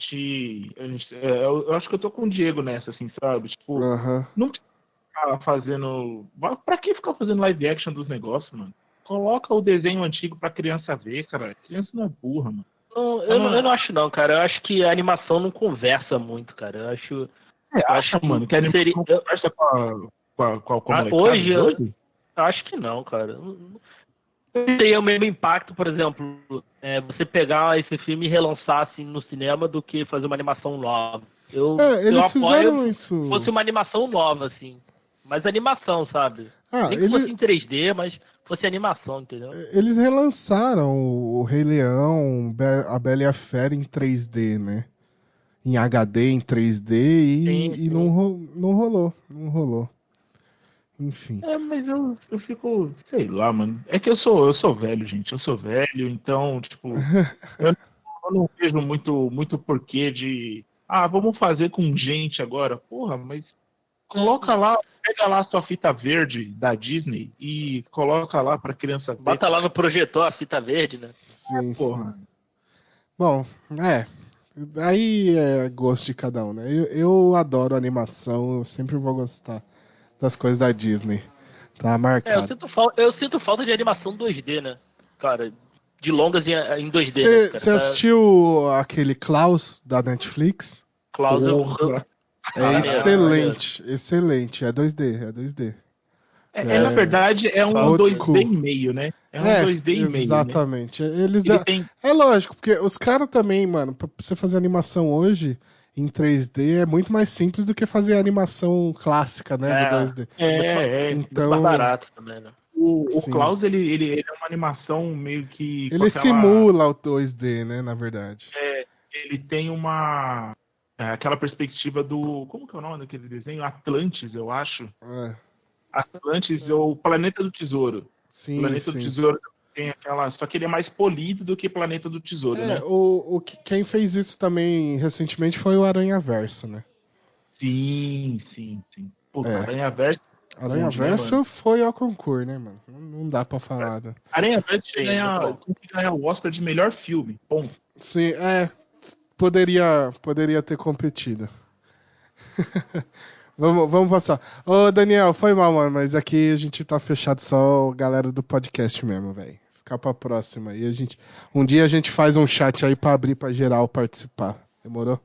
Speaker 2: Eu acho que eu tô com o Diego nessa, assim, sabe? Tipo,
Speaker 1: Aham.
Speaker 2: não ficar fazendo. Pra que ficar fazendo live action dos negócios, mano? Coloca o desenho antigo pra criança ver, cara. Criança não é burra, mano.
Speaker 3: Não, eu não acho não, cara. Eu acho que a animação não conversa muito, cara. Eu
Speaker 2: Acha,
Speaker 3: acho que
Speaker 2: mano, que a animação
Speaker 3: seria.
Speaker 2: não conversa com a molecada
Speaker 3: Hoje,
Speaker 2: de hoje?
Speaker 3: eu acho que não, cara. Não teria o mesmo impacto, por exemplo, você pegar esse filme e relançar assim no cinema do que fazer uma animação nova. Eu
Speaker 1: Eles
Speaker 3: apoio
Speaker 1: fizeram
Speaker 3: se fosse
Speaker 1: isso.
Speaker 3: uma animação nova, assim. Mas animação, sabe?
Speaker 1: Ah,
Speaker 3: Nem que fosse em 3D, mas fosse animação, entendeu?
Speaker 1: eles relançaram o Rei Leão, a Bela e a Fera em 3D, né? Em HD, em 3D
Speaker 3: Sim,
Speaker 1: e
Speaker 3: sim.
Speaker 1: não rolou. Não rolou. Enfim.
Speaker 2: Mas eu fico, sei lá, mano. É que eu sou velho, gente. Eu sou velho, então, tipo, eu, eu não vejo muito porquê de. Ah, vamos fazer com gente agora. Porra, mas coloca lá, pega lá a sua fita verde da Disney e coloca lá pra criança ver.
Speaker 3: Bota lá no projetor a fita verde, né?
Speaker 1: Sim, sim.
Speaker 2: Porra.
Speaker 1: Bom, aí é gosto de cada um, né? Eu adoro animação, eu sempre vou gostar das coisas da Disney. Tá marcado.
Speaker 3: Eu sinto falta de animação 2D, né? Cara, de longas em 2D, né, cara?
Speaker 1: Você assistiu aquele Klaus da Netflix?
Speaker 3: Klaus,
Speaker 2: Porra.
Speaker 1: É
Speaker 3: maneiro, maneiro.
Speaker 1: excelente, excelente. É 2D, é 2D.
Speaker 2: Na verdade, é um
Speaker 1: Old
Speaker 2: 2D
Speaker 1: school.
Speaker 2: e meio, né? É um 2D e meio, né?
Speaker 1: Exatamente.
Speaker 2: Ele tem.
Speaker 1: É lógico, porque os caras também, mano, pra você fazer animação hoje em 3D é muito mais simples do que fazer animação clássica, né, do
Speaker 3: É,
Speaker 1: 2D.
Speaker 3: muito mais
Speaker 1: Então,
Speaker 3: barato também, né?
Speaker 2: O
Speaker 1: sim.
Speaker 2: Klaus, ele é uma animação meio que com
Speaker 1: Ele
Speaker 2: aquela.
Speaker 1: simula o 2D, né, na verdade.
Speaker 2: Ele tem aquela perspectiva do. Como que é o nome daquele desenho? Atlantis, eu acho.
Speaker 1: É,
Speaker 2: Atlantis ou Planeta do Tesouro.
Speaker 1: sim,
Speaker 2: Planeta do
Speaker 1: sim.
Speaker 2: Tesouro tem aquela. Só que ele é mais polido do que Planeta do Tesouro, né?
Speaker 1: Quem fez isso também recentemente foi o Aranha Verso, né?
Speaker 2: Sim, sim, sim. Puta,
Speaker 1: É.
Speaker 2: Aranha Verso é
Speaker 1: Aranha
Speaker 2: onde, né, mano?
Speaker 1: Verso foi ao concurso, né, mano? Não dá pra falar, né?
Speaker 2: Aranha Verso tinha
Speaker 3: Sim, muito bom.
Speaker 2: tinha que ganhar o Oscar de melhor filme. Ponto.
Speaker 1: Sim, poderia ter competido. Vamos passar. Ô, Daniel, foi mal, mano, mas aqui a gente tá fechado só a galera do podcast mesmo, velho. Ficar pra próxima. E um dia a gente faz um chat aí pra abrir pra geral participar. Demorou?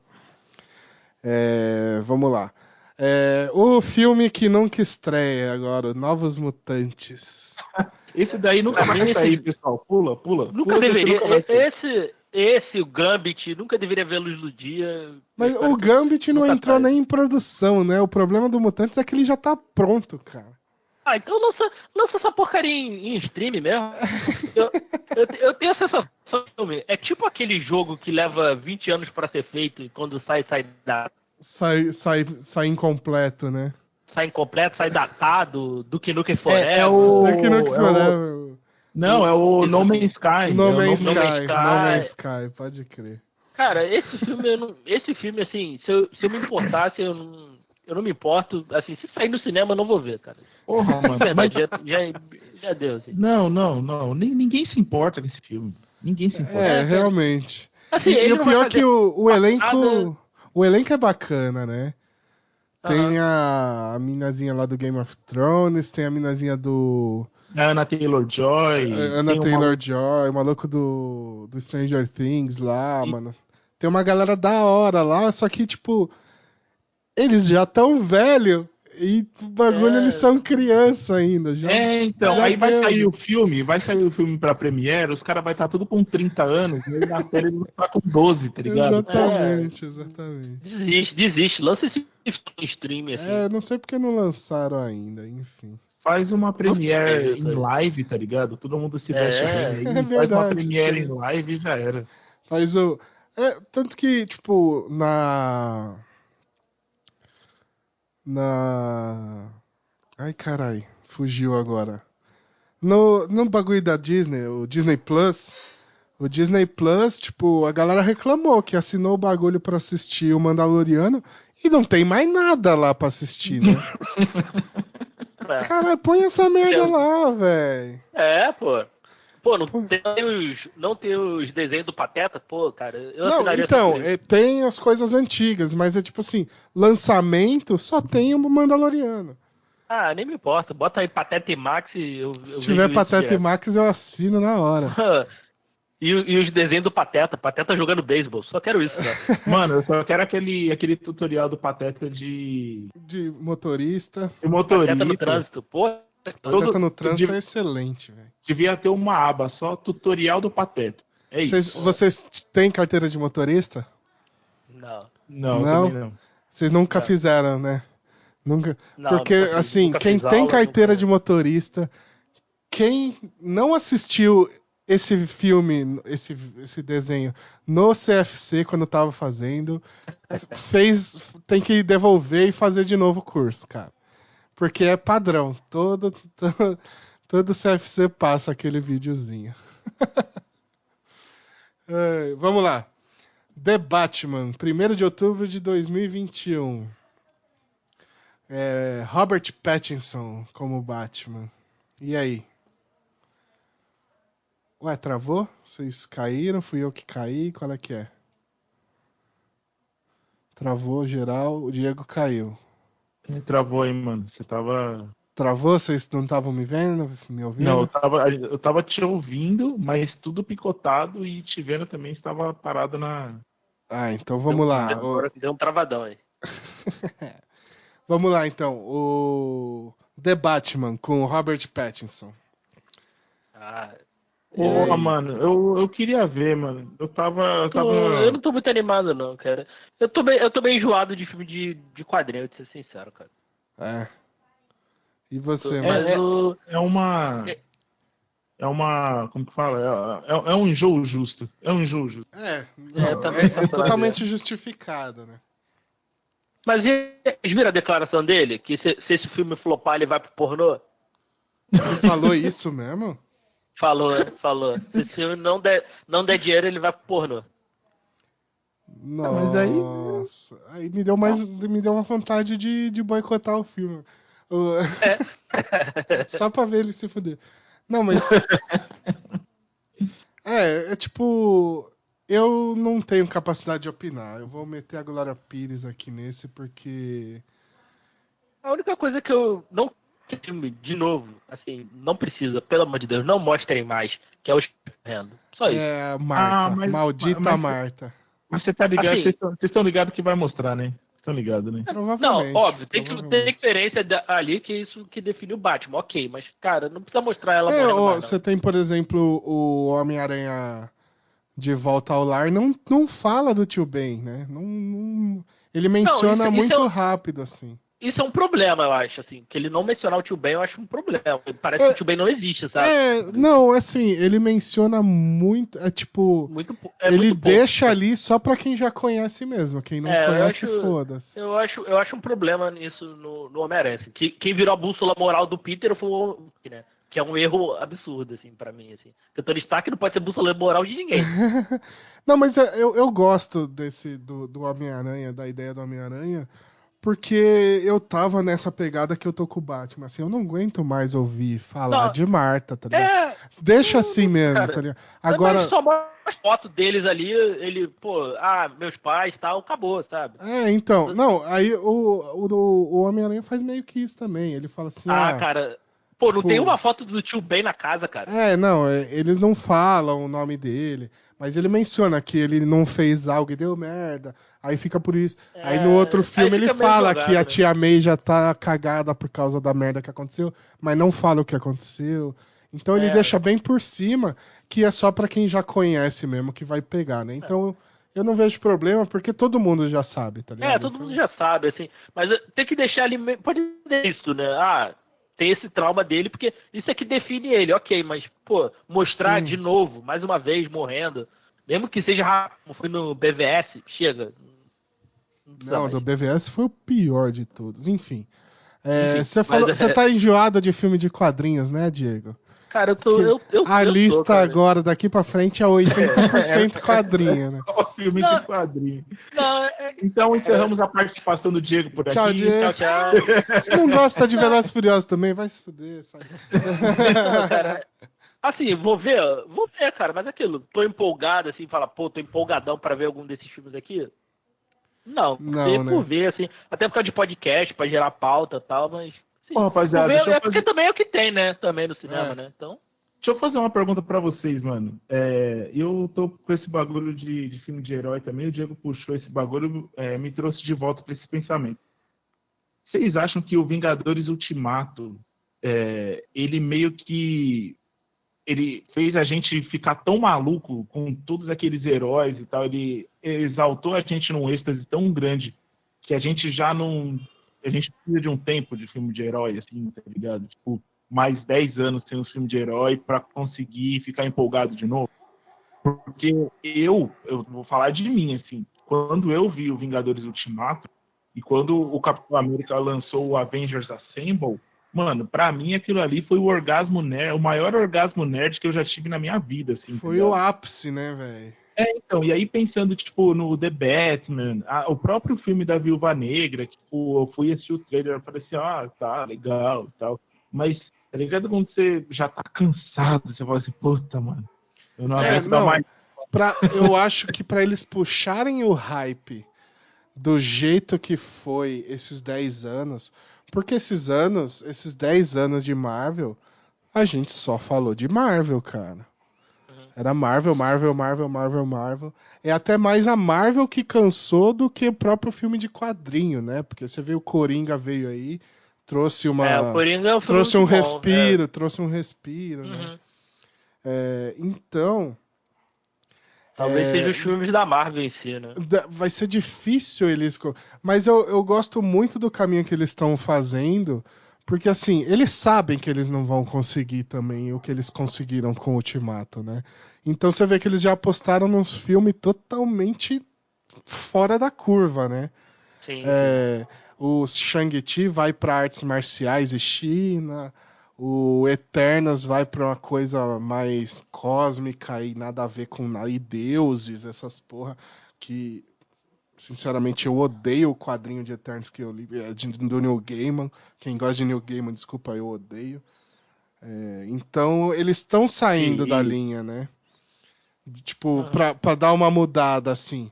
Speaker 1: Vamos lá. O filme que nunca estreia agora, Novos Mutantes.
Speaker 2: Esse daí nunca vai sair, pessoal. Pula, pula.
Speaker 3: Nunca
Speaker 2: Pula que esse
Speaker 3: deveria.
Speaker 2: nunca vai sair.
Speaker 3: O Gambit, nunca deveria ver a luz do dia. Eu
Speaker 1: Mas
Speaker 3: espero
Speaker 1: o
Speaker 3: que
Speaker 1: Gambit não
Speaker 3: nunca
Speaker 1: entrou
Speaker 3: saia.
Speaker 1: nem em produção, né? O problema do Mutantes é que ele já tá pronto, cara.
Speaker 3: Ah, então lança essa porcaria em stream mesmo. Eu tenho a sensação, é tipo aquele jogo que leva 20 anos pra ser feito e quando sai
Speaker 1: Sai incompleto, né?
Speaker 3: sai incompleto, sai datado, Duke Nukem
Speaker 2: É
Speaker 3: Forever.
Speaker 1: Daqui no que
Speaker 2: o.
Speaker 1: Forever.
Speaker 2: Não, é o No Man's Sky.
Speaker 1: No
Speaker 2: É o No
Speaker 1: Man's
Speaker 3: No
Speaker 2: Man's
Speaker 3: Man's
Speaker 1: Sky, No Man's
Speaker 3: Sky.
Speaker 1: Sky, pode crer.
Speaker 3: Cara, esse filme, assim, se eu me importasse, eu não me importo. Assim, se sair no cinema, eu não vou ver, cara.
Speaker 2: Porra,
Speaker 3: De
Speaker 2: mano. Mas.
Speaker 3: verdade, já deu, assim.
Speaker 2: Não. Ninguém se importa com esse filme. Ninguém se importa.
Speaker 3: Cara,
Speaker 1: Realmente.
Speaker 3: assim,
Speaker 1: E o
Speaker 3: ele não vai
Speaker 1: pior é que
Speaker 3: fazer
Speaker 1: o
Speaker 3: nada.
Speaker 1: elenco. O elenco é bacana, né? Tem
Speaker 3: Aham.
Speaker 1: a minazinha lá do Game of Thrones, tem a minazinha do.
Speaker 2: A Anna Taylor-Joy.
Speaker 1: Anna
Speaker 2: Tem o maluco.
Speaker 1: Taylor-Joy, o maluco do Stranger Things lá, mano. Tem uma galera da hora lá, só que, tipo, eles já tão velho e o bagulho eles
Speaker 3: É,
Speaker 1: são criança ainda.
Speaker 2: Então,
Speaker 1: Já
Speaker 2: aí
Speaker 1: deu.
Speaker 2: vai sair o filme pra Premiere, os caras vai estar tudo com 30 anos, e aí na série eles vão estar com 12, tá ligado?
Speaker 3: é,
Speaker 1: Exatamente.
Speaker 3: desiste. Lança esse stream, assim.
Speaker 1: Não sei porque não lançaram ainda, enfim.
Speaker 2: Faz uma
Speaker 3: Não sei,
Speaker 2: Premiere
Speaker 3: isso
Speaker 2: em
Speaker 3: aí.
Speaker 2: live, tá ligado? Todo mundo se veste bem
Speaker 1: É
Speaker 2: aí, faz uma
Speaker 1: verdade.
Speaker 2: Premiere em live e já era.
Speaker 1: Faz o. Tanto que, tipo, na. Ai, carai, fugiu agora. No bagulho da Disney, o Disney Plus, tipo, a galera reclamou que assinou o bagulho pra assistir o Mandaloriano e não tem mais nada lá pra assistir, né?
Speaker 3: É.
Speaker 1: Cara, põe essa merda lá, velho.
Speaker 3: Pô. Pô, não tem os desenhos do Pateta? Pô, cara, eu
Speaker 1: Não,
Speaker 3: assinaria
Speaker 1: então,
Speaker 3: só por isso.
Speaker 1: tem as coisas antigas, mas é tipo assim, lançamento só tem o Mandaloriano.
Speaker 3: Ah, nem me importa. Bota aí Pateta e Max e eu
Speaker 1: Se tiver
Speaker 3: vejo isso
Speaker 1: Pateta e
Speaker 3: direto.
Speaker 1: Max, eu assino na hora.
Speaker 3: E os desenhos do Pateta. Pateta jogando beisebol. Só quero isso, só.
Speaker 2: Mano, eu só quero aquele tutorial do Pateta de
Speaker 1: De motorista.
Speaker 3: Pateta no
Speaker 2: motorista.
Speaker 3: trânsito. Pô,
Speaker 1: Pateta no
Speaker 2: Todo,
Speaker 1: trânsito é excelente, velho.
Speaker 2: devia ter uma aba só tutorial do Pateta. É isso.
Speaker 1: Vocês têm carteira de motorista?
Speaker 3: não.
Speaker 2: Não, também
Speaker 1: Não?
Speaker 2: não.
Speaker 1: Vocês nunca
Speaker 3: Não.
Speaker 1: fizeram, né? Nunca.
Speaker 3: Não,
Speaker 1: Porque,
Speaker 3: nunca fiz.
Speaker 1: assim,
Speaker 3: Nunca
Speaker 1: quem
Speaker 3: fiz
Speaker 1: tem
Speaker 3: aula,
Speaker 1: carteira de
Speaker 3: nunca.
Speaker 1: motorista, quem não assistiu esse filme, esse desenho no CFC quando tava fazendo, tem que devolver e fazer de novo o curso, cara. Porque é padrão. Todo CFC passa aquele videozinho. Vamos lá. The Batman, 1º de outubro de 2021. Robert Pattinson como Batman. E aí? Ué, travou? Vocês caíram? Fui eu que caí? Qual é que é? Travou geral, o Diego caiu.
Speaker 2: Travou aí, mano. Você tava.
Speaker 1: Travou? Vocês não estavam me vendo, me
Speaker 2: Não,
Speaker 1: ouvindo?
Speaker 2: eu tava te ouvindo, mas tudo picotado e te vendo também estava parado na.
Speaker 1: Ah, então vamos lá.
Speaker 3: Agora deu um travadão aí.
Speaker 1: Vamos lá, então. O The Batman com o Robert Pattinson.
Speaker 3: Ah,
Speaker 1: E
Speaker 2: Porra,
Speaker 1: aí?
Speaker 2: mano, eu queria ver, mano.
Speaker 3: eu não tô muito animado, não, cara. Eu tô bem enjoado de filme de quadrinho, de ser sincero, cara.
Speaker 1: É. E você,
Speaker 3: Mas
Speaker 1: mano?
Speaker 3: o.
Speaker 2: É uma.
Speaker 3: é,
Speaker 2: É uma. Como que fala? É um enjoo justo. É um enjoo justo.
Speaker 1: Não,
Speaker 3: também
Speaker 1: é
Speaker 3: posso fazer.
Speaker 1: totalmente justificado, né?
Speaker 3: Mas vocês viram a declaração dele? Que se esse filme flopar, ele vai pro pornô?
Speaker 1: Ele falou isso mesmo?
Speaker 3: Falou. Se esse filme não der dinheiro, ele vai pro pornô.
Speaker 2: Mas aí.
Speaker 1: Nossa. Aí me deu uma vontade de boicotar o filme. O-
Speaker 3: É.
Speaker 1: Só pra ver ele se fuder. Não, mas. É tipo. Eu não tenho capacidade de opinar. Eu vou meter a Glória Pires aqui nesse porque.
Speaker 3: A única coisa que eu não filme, de novo, assim, não precisa, pelo amor de Deus, não mostrem mais, que é o correndo. Só isso.
Speaker 1: É,
Speaker 2: Ah,
Speaker 1: Marta. Maldita Marta.
Speaker 2: mas você tá ligado,
Speaker 3: Assim,
Speaker 2: vocês estão ligados que vai mostrar, né? Estão ligados, né?
Speaker 3: não,
Speaker 1: Provavelmente.
Speaker 3: óbvio, tem diferença ali que é isso que define o Batman, ok, mas, cara, não precisa mostrar ela morrendo mais, não.
Speaker 1: Você tem, por exemplo, o Homem-Aranha de Volta ao Lar, não fala do tio Ben, né? Ele
Speaker 3: Não,
Speaker 1: menciona muito rápido, assim.
Speaker 3: isso é um problema, eu acho, assim, que ele não mencionar o tio Ben, eu acho um problema. Parece que o tio Ben não existe, sabe?
Speaker 1: Não, assim, ele menciona muito, tipo, ele
Speaker 3: muito pouco.
Speaker 1: deixa ali só pra quem já conhece mesmo, quem não conhece, foda-se.
Speaker 3: Eu acho um problema nisso no Homem-Aranha. Assim, que quem virou a bússola moral do Peter foi o Hulk, né? Que é um erro absurdo, assim, pra mim, assim. Porque o Tony Stark não pode ser bússola moral de ninguém.
Speaker 1: Não, mas eu gosto do Homem-Aranha, da ideia do Homem-Aranha, porque eu tava nessa pegada que eu tô com o Batman, assim, eu não aguento mais ouvir falar
Speaker 3: Não,
Speaker 1: de Marta, tá ligado?
Speaker 3: é.
Speaker 1: Deixa assim mesmo,
Speaker 3: Cara,
Speaker 1: tá ligado?
Speaker 3: mas
Speaker 1: Agora,
Speaker 3: só mostra as fotos deles ali, ele, pô, meus pais tal, acabou, sabe?
Speaker 1: então, não, aí o Homem-Aranha faz meio que isso também, ele fala assim,
Speaker 3: Cara, pô, não tem
Speaker 1: tipo,
Speaker 3: uma foto do tio Ben na casa, cara.
Speaker 1: não, eles não falam o nome dele, mas ele menciona que ele não fez algo e deu merda, aí fica por isso. Aí no outro
Speaker 3: Aí
Speaker 1: filme ele
Speaker 3: fica meio
Speaker 1: fala
Speaker 3: jogado,
Speaker 1: que a
Speaker 3: né?
Speaker 1: tia May já tá cagada por causa da merda que aconteceu, mas não fala o que aconteceu. Então ele deixa bem por cima, que é só pra quem já conhece mesmo que vai pegar, né? Então eu não vejo problema, porque todo mundo já sabe, tá ligado?
Speaker 3: Todo
Speaker 1: Então,
Speaker 3: mundo já sabe, assim. Mas tem que deixar ali. Pode ter isso, né? Tem esse trauma dele, porque isso é que define ele, ok, mas, pô, mostrar
Speaker 1: sim.
Speaker 3: de novo, mais uma vez, morrendo, mesmo que seja rápido, como foi no BVS, chega. Não precisa
Speaker 1: Não,
Speaker 3: mais.
Speaker 1: do BVS foi o pior de todos. Enfim.
Speaker 3: Enfim,
Speaker 1: Você falou, você tá enjoado de filme de quadrinhos, né, Diego?
Speaker 3: Cara,
Speaker 1: A lista
Speaker 3: cara.
Speaker 1: agora, daqui pra frente, é 80% quadrinho, né?
Speaker 2: O filme de quadrinho. Então encerramos a participação do Diego por
Speaker 1: Tchau,
Speaker 2: aqui.
Speaker 1: Diego.
Speaker 3: Tchau.
Speaker 1: Se não gosta de Velozes e Furiosos também, vai se fuder, sabe?
Speaker 3: Então, cara, assim, vou ver, cara, mas aquilo, tô empolgado, assim, fala, pô, tô empolgadão pra ver algum desses filmes aqui. Não,
Speaker 1: Não,
Speaker 3: por
Speaker 1: né?
Speaker 3: ver, assim, até por causa de podcast, pra gerar pauta e tal, mas. Sim,
Speaker 2: Pô, rapaziada,
Speaker 3: por ver,
Speaker 2: deixa eu
Speaker 3: porque também é o que tem, né? Também no cinema,
Speaker 1: É.
Speaker 3: né? Então.
Speaker 2: Deixa eu fazer uma pergunta pra vocês, mano. Eu tô com esse bagulho de filme de herói também. O Diego puxou esse bagulho, me trouxe de volta pra esse pensamento. Vocês acham que o Vingadores Ultimato, ele meio que ele fez a gente ficar tão maluco com todos aqueles heróis e tal, ele exaltou a gente num êxtase tão grande que a gente já não. A gente precisa de um tempo de filme de herói, assim, tá ligado? Tipo, mais 10 anos sem um filme de herói pra conseguir ficar empolgado de novo. Porque eu vou falar de mim, assim, quando eu vi o Vingadores Ultimato e quando o Capitão América lançou o Avengers Assemble, mano, pra mim aquilo ali foi o orgasmo nerd, o maior orgasmo nerd que eu já tive na minha vida, assim, tá
Speaker 1: Foi o
Speaker 2: ligado?
Speaker 1: ápice, né, velho?
Speaker 2: Então, e aí pensando, tipo, no The Batman, o próprio filme da Viúva Negra, que, tipo, eu fui assistir o trailer e falei assim, tá, legal e tal. Mas, tá ligado quando você já tá cansado, você fala assim, puta, mano, eu não aguento dar
Speaker 1: Não.
Speaker 2: mais.
Speaker 1: Eu acho que pra eles puxarem o hype do jeito que foi esses 10 anos, porque esses 10 anos de Marvel, a gente só falou de Marvel, cara. Era Marvel, Marvel, Marvel, Marvel, Marvel. É até mais a Marvel que cansou do que o próprio filme de quadrinho, né? Porque você vê o Coringa veio aí, trouxe
Speaker 3: O
Speaker 1: uma.
Speaker 3: Coringa é um filme
Speaker 1: Trouxe
Speaker 3: muito
Speaker 1: um
Speaker 3: bom.
Speaker 1: respiro, trouxe um respiro, né?
Speaker 3: Uhum.
Speaker 1: Então.
Speaker 3: Talvez seja os filmes da Marvel em si, né?
Speaker 1: Vai ser difícil eles. Mas eu gosto muito do caminho que eles estão fazendo, porque assim, eles sabem que eles não vão conseguir também o que eles conseguiram com o Ultimato, né? Então você vê que eles já apostaram num filme totalmente fora da curva, né?
Speaker 3: Sim, sim.
Speaker 1: O Shang-Chi vai para artes marciais e China. O Eternos vai para uma coisa mais cósmica e nada a ver com e deuses, essas porra que sinceramente eu odeio o quadrinho de Eternos que eu li do Neil Gaiman. Quem gosta de Neil Gaiman, desculpa, eu odeio. Então eles estão saindo da
Speaker 3: E-
Speaker 1: linha, né? Tipo,
Speaker 3: Uhum.
Speaker 1: pra dar uma mudada assim.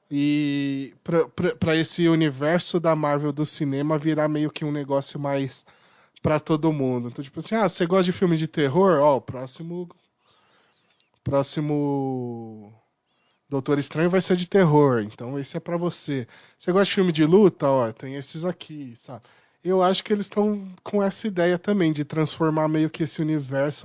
Speaker 1: E pra esse universo da Marvel do cinema virar meio que um negócio mais pra todo mundo. Então, tipo assim, você gosta de filme de terror? Ó, o próximo Doutor Estranho vai ser de terror, então esse é pra você. Você gosta de filme de luta? Ó, tem esses aqui, sabe? Eu acho que eles estão com essa ideia também de transformar meio que esse universo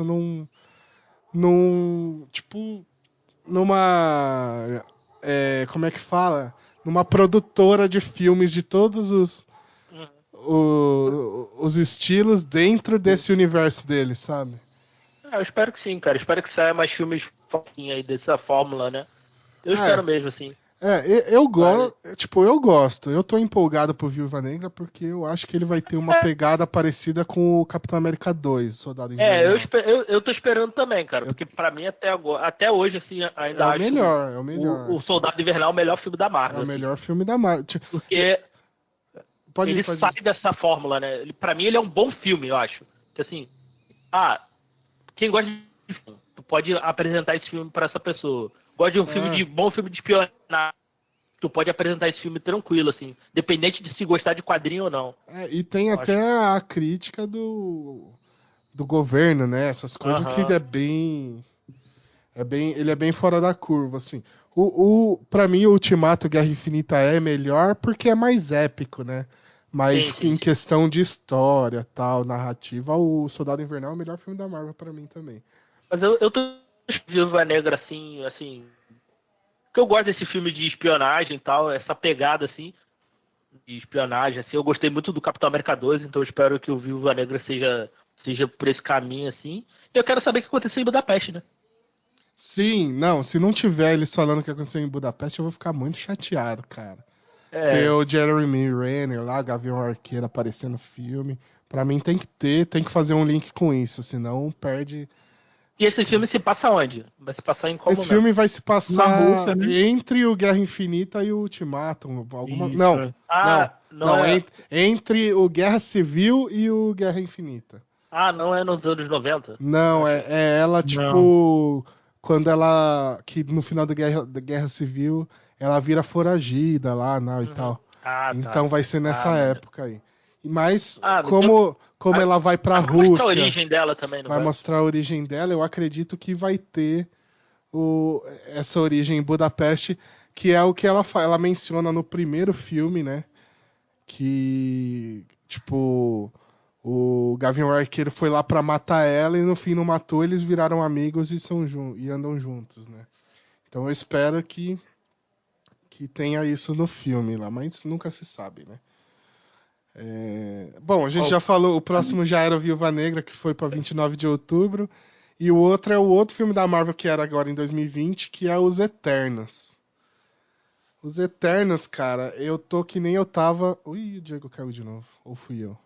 Speaker 1: tipo, numa, como é que fala? Numa produtora de filmes de todos
Speaker 3: Uhum.
Speaker 1: os estilos dentro desse universo deles, sabe?
Speaker 3: Eu espero que sim, cara. Espero que saia mais filmes foquinhos aí dessa fórmula, né? Eu espero
Speaker 1: É,
Speaker 3: mesmo, assim. Mas,
Speaker 1: eu gosto. Eu tô empolgado pro Viúva Negra porque eu acho que ele vai ter uma
Speaker 3: é,
Speaker 1: pegada parecida com o Capitão América 2, Soldado Invernal.
Speaker 3: eu tô esperando também, cara.
Speaker 1: Eu-
Speaker 3: Porque pra mim, até agora, até hoje, assim,
Speaker 1: É
Speaker 3: ainda
Speaker 1: o
Speaker 3: acho
Speaker 1: melhor, é o melhor,
Speaker 3: o
Speaker 1: assim.
Speaker 3: Soldado Invernal o melhor filme da
Speaker 1: É o
Speaker 3: Marvel, assim.
Speaker 1: melhor filme da Marvel.
Speaker 3: Porque
Speaker 1: Pode ir,
Speaker 3: ele
Speaker 1: pode
Speaker 3: sai
Speaker 1: ir.
Speaker 3: dessa fórmula, né? Pra mim, ele é um bom filme, eu acho. Que assim, ah, quem gosta de filme, tu pode apresentar esse filme pra essa pessoa. Gosta de um filme
Speaker 1: É,
Speaker 3: bom filme de espionagem, tu pode apresentar esse filme tranquilo, assim, independente de se gostar de quadrinho ou não.
Speaker 1: e tem
Speaker 3: Eu
Speaker 1: até
Speaker 3: acho.
Speaker 1: a crítica do governo, né? Essas coisas que
Speaker 3: Aham.
Speaker 1: ele é bem fora da curva, assim. Pra mim, o Ultimato Guerra Infinita é melhor porque é mais épico, né?
Speaker 3: Sim,
Speaker 1: Mas
Speaker 3: sim,
Speaker 1: em
Speaker 3: sim.
Speaker 1: questão de história, tal, narrativa, o Soldado Invernal é o melhor filme da Marvel pra mim também.
Speaker 3: Mas eu tô Viúva Negra, assim. Porque eu gosto desse filme de espionagem e tal, essa pegada, assim, de espionagem, assim. Eu gostei muito do Capitão América 2, então eu espero que o Viúva Negra seja por esse caminho, assim. E eu quero saber o que aconteceu em Budapeste, né?
Speaker 1: Sim, não, se não tiver eles falando o que aconteceu em Budapeste, eu vou ficar muito chateado, cara. Ter
Speaker 3: É.
Speaker 1: o Jeremy Renner lá, Gavião Arqueiro aparecendo no filme. Pra mim tem que fazer um link com isso, senão perde
Speaker 3: E esse filme se passa onde? Vai se passar em qual
Speaker 1: Esse
Speaker 3: momento?
Speaker 1: filme vai se
Speaker 2: Na
Speaker 1: passar
Speaker 2: Rússia, né?
Speaker 1: entre o Guerra Infinita e o Ultimatum.
Speaker 2: Isso,
Speaker 1: Não,
Speaker 2: é.
Speaker 3: Não é.
Speaker 1: entre o Guerra Civil e o Guerra Infinita.
Speaker 3: Não é nos anos 90?
Speaker 1: Não, é ela,
Speaker 2: Não.
Speaker 1: tipo, quando ela, que no final da Guerra Civil, ela vira foragida lá, né, e tal.
Speaker 3: Tá.
Speaker 1: Então vai ser nessa
Speaker 3: Maneiro.
Speaker 1: época aí. Mas,
Speaker 3: Então,
Speaker 1: como ela vai pra
Speaker 3: vai mostrar a
Speaker 1: Rússia,
Speaker 3: origem dela também, não
Speaker 1: vai
Speaker 3: vai?
Speaker 1: mostrar a origem dela, eu acredito que vai ter essa origem em Budapeste, que é o que ela menciona no primeiro filme, né? Que, tipo, o Gavião Arqueiro foi lá pra matar ela e no fim não matou, eles viraram amigos e andam juntos, né? Então eu espero que tenha isso no filme lá, mas nunca se sabe, né? Bom, a gente já falou, o próximo já era o Viúva Negra, que foi pra 29 de outubro, e o outro é o outro filme da Marvel que era agora em 2020, que é Os Eternos. Os Eternos, cara, eu tô que nem eu tava... Ui, o Diego caiu de novo, ou fui eu?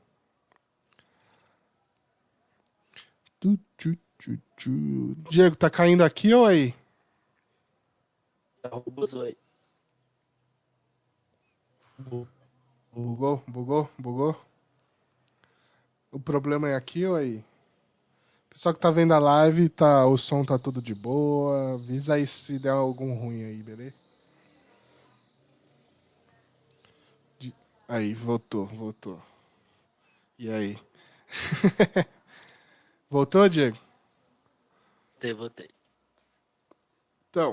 Speaker 1: Diego, tá caindo aqui ou aí?
Speaker 3: Bugou aí.
Speaker 1: Bugou? O problema é aqui ou aí? Pessoal que tá vendo a live, o som tá tudo de boa. Avisa aí se der algum ruim aí, beleza? Aí, voltou. E aí? Voltou, Diego?
Speaker 3: Voltei.
Speaker 1: Então.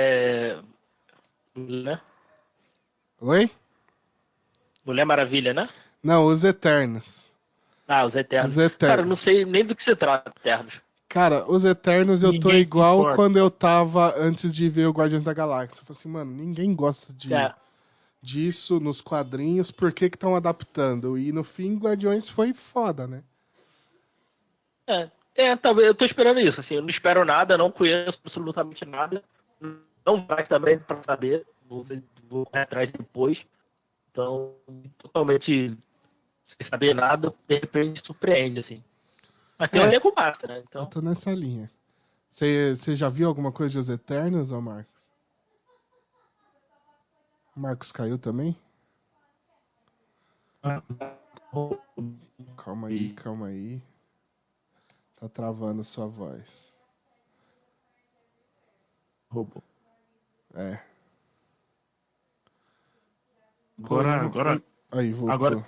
Speaker 3: Né?
Speaker 1: Oi?
Speaker 3: Mulher Maravilha, né?
Speaker 1: Não, Os Eternos.
Speaker 3: Os Eternos.
Speaker 1: Os
Speaker 3: Cara, eu
Speaker 1: Eternos.
Speaker 3: não sei nem do que se trata, Eternos.
Speaker 1: Cara, Os Eternos eu tô
Speaker 2: Ninguém se
Speaker 1: igual
Speaker 2: importa.
Speaker 1: quando eu tava antes de ver o Guardiões da Galáxia. Eu falei assim, mano, ninguém gosta disso nos quadrinhos, por que estão adaptando? E no fim, Guardiões foi foda, né?
Speaker 3: Talvez eu tô esperando isso, assim, eu não espero nada, não conheço absolutamente nada, não vai também pra saber, vou correr atrás depois, então, totalmente sem saber nada, de repente surpreende, assim. Mas tem um elenco massa, né,
Speaker 1: Eu
Speaker 3: então...
Speaker 1: tô nessa linha. Você já viu alguma coisa de Os Eternos, ô Marcos? O Marcos caiu também? Calma aí. Tá travando sua voz.
Speaker 2: Robô.
Speaker 1: É.
Speaker 2: Agora
Speaker 1: Aí, voltou.
Speaker 2: Agora-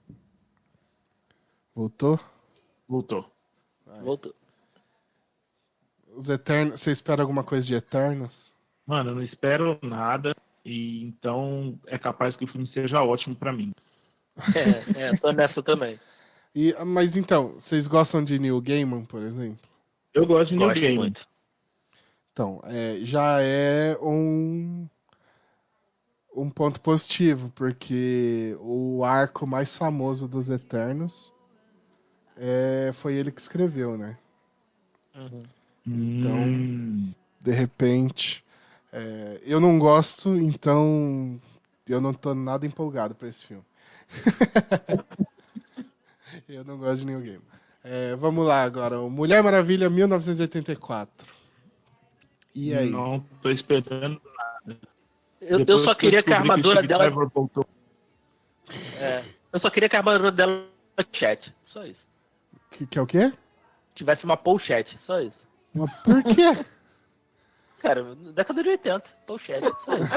Speaker 1: Voltou?
Speaker 2: voltou.
Speaker 1: Vai.
Speaker 3: Voltou.
Speaker 1: Os Eternos. Você espera alguma coisa de Eternos?
Speaker 2: Mano, eu não espero nada e então é capaz que o filme seja ótimo pra mim.
Speaker 3: Tô nessa também.
Speaker 1: Mas então, vocês gostam de Neil Gaiman, por exemplo?
Speaker 2: Eu gosto de New
Speaker 3: Gosto
Speaker 2: Game.
Speaker 3: muito.
Speaker 1: Então, já é um ponto positivo, porque o arco mais famoso dos Eternos foi ele que escreveu, né?
Speaker 3: Uhum.
Speaker 1: Então, de repente, eu não gosto, então eu não tô nada empolgado pra esse filme. Eu não gosto de Neil Gaiman. Vamos lá agora, o Mulher Maravilha 1984. E aí?
Speaker 2: Não tô esperando nada.
Speaker 3: Eu
Speaker 2: Depois
Speaker 3: só
Speaker 2: que eu
Speaker 3: queria que a
Speaker 2: descobri que o
Speaker 3: armadura
Speaker 2: Steve
Speaker 3: dela...
Speaker 2: Trevor voltou.
Speaker 3: Eu só queria que a armadura dela chat, só isso.
Speaker 1: Que é o quê?
Speaker 3: Tivesse uma pochete, só isso.
Speaker 1: Mas por quê?
Speaker 3: Cara, década de 80, pochete, só isso.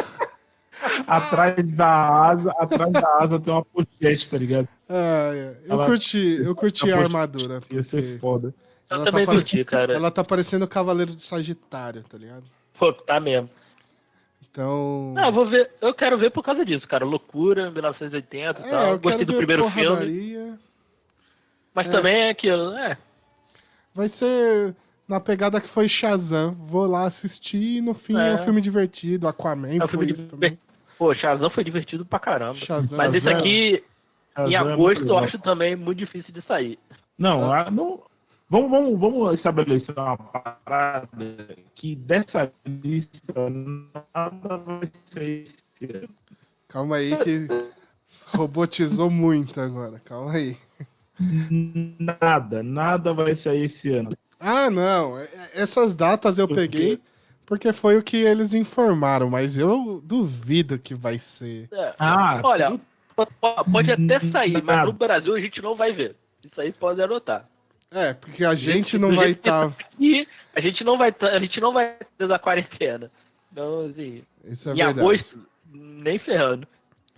Speaker 2: Atrás da asa tem uma pochete, tá ligado?
Speaker 1: Eu
Speaker 2: Ela-
Speaker 1: curti a armadura,
Speaker 2: Ia ser
Speaker 1: porque
Speaker 2: foda.
Speaker 3: Eu
Speaker 1: ela tá,
Speaker 3: também curti, cara.
Speaker 1: ela tá parecendo o Cavaleiro de Sagitário, tá ligado?
Speaker 3: Pô, tá mesmo.
Speaker 1: Então.
Speaker 3: Não, eu vou ver. Eu quero ver por causa disso, cara. Loucura, 1980 e tal.
Speaker 1: Eu quero
Speaker 3: Gostei do
Speaker 1: ver
Speaker 3: primeiro filme.
Speaker 1: porradaria.
Speaker 3: Mas também é aquilo,
Speaker 1: Vai ser na pegada que foi Shazam. Vou lá assistir e no fim é um filme divertido. Aquaman
Speaker 3: É um
Speaker 1: foi
Speaker 3: filme
Speaker 1: isso também.
Speaker 3: Pô, Shazam foi divertido pra caramba.
Speaker 1: Shazam
Speaker 3: Mas esse aqui, em
Speaker 2: Shazam é
Speaker 3: agosto,
Speaker 2: muito
Speaker 3: eu
Speaker 2: legal.
Speaker 3: acho também muito difícil de sair.
Speaker 2: Não. Vamos estabelecer uma parada que dessa lista nada vai ser esse ano.
Speaker 1: Calma aí que robotizou muito agora. Calma aí.
Speaker 2: Nada vai sair esse ano.
Speaker 1: Ah, não. Essas datas eu peguei porque foi o que eles informaram, mas eu duvido que vai ser.
Speaker 3: Olha, pode até sair, mas no
Speaker 2: nada.
Speaker 3: Brasil a gente não vai ver. Isso aí pode anotar.
Speaker 1: É, porque a
Speaker 3: Do jeito
Speaker 1: gente
Speaker 3: que-
Speaker 1: não
Speaker 3: do
Speaker 1: vai
Speaker 3: jeito que tá
Speaker 1: estar.
Speaker 3: aqui, a gente não vai ter da quarentena. Então, assim,
Speaker 1: Isso é
Speaker 3: em
Speaker 1: verdade.
Speaker 3: agosto, nem ferrando.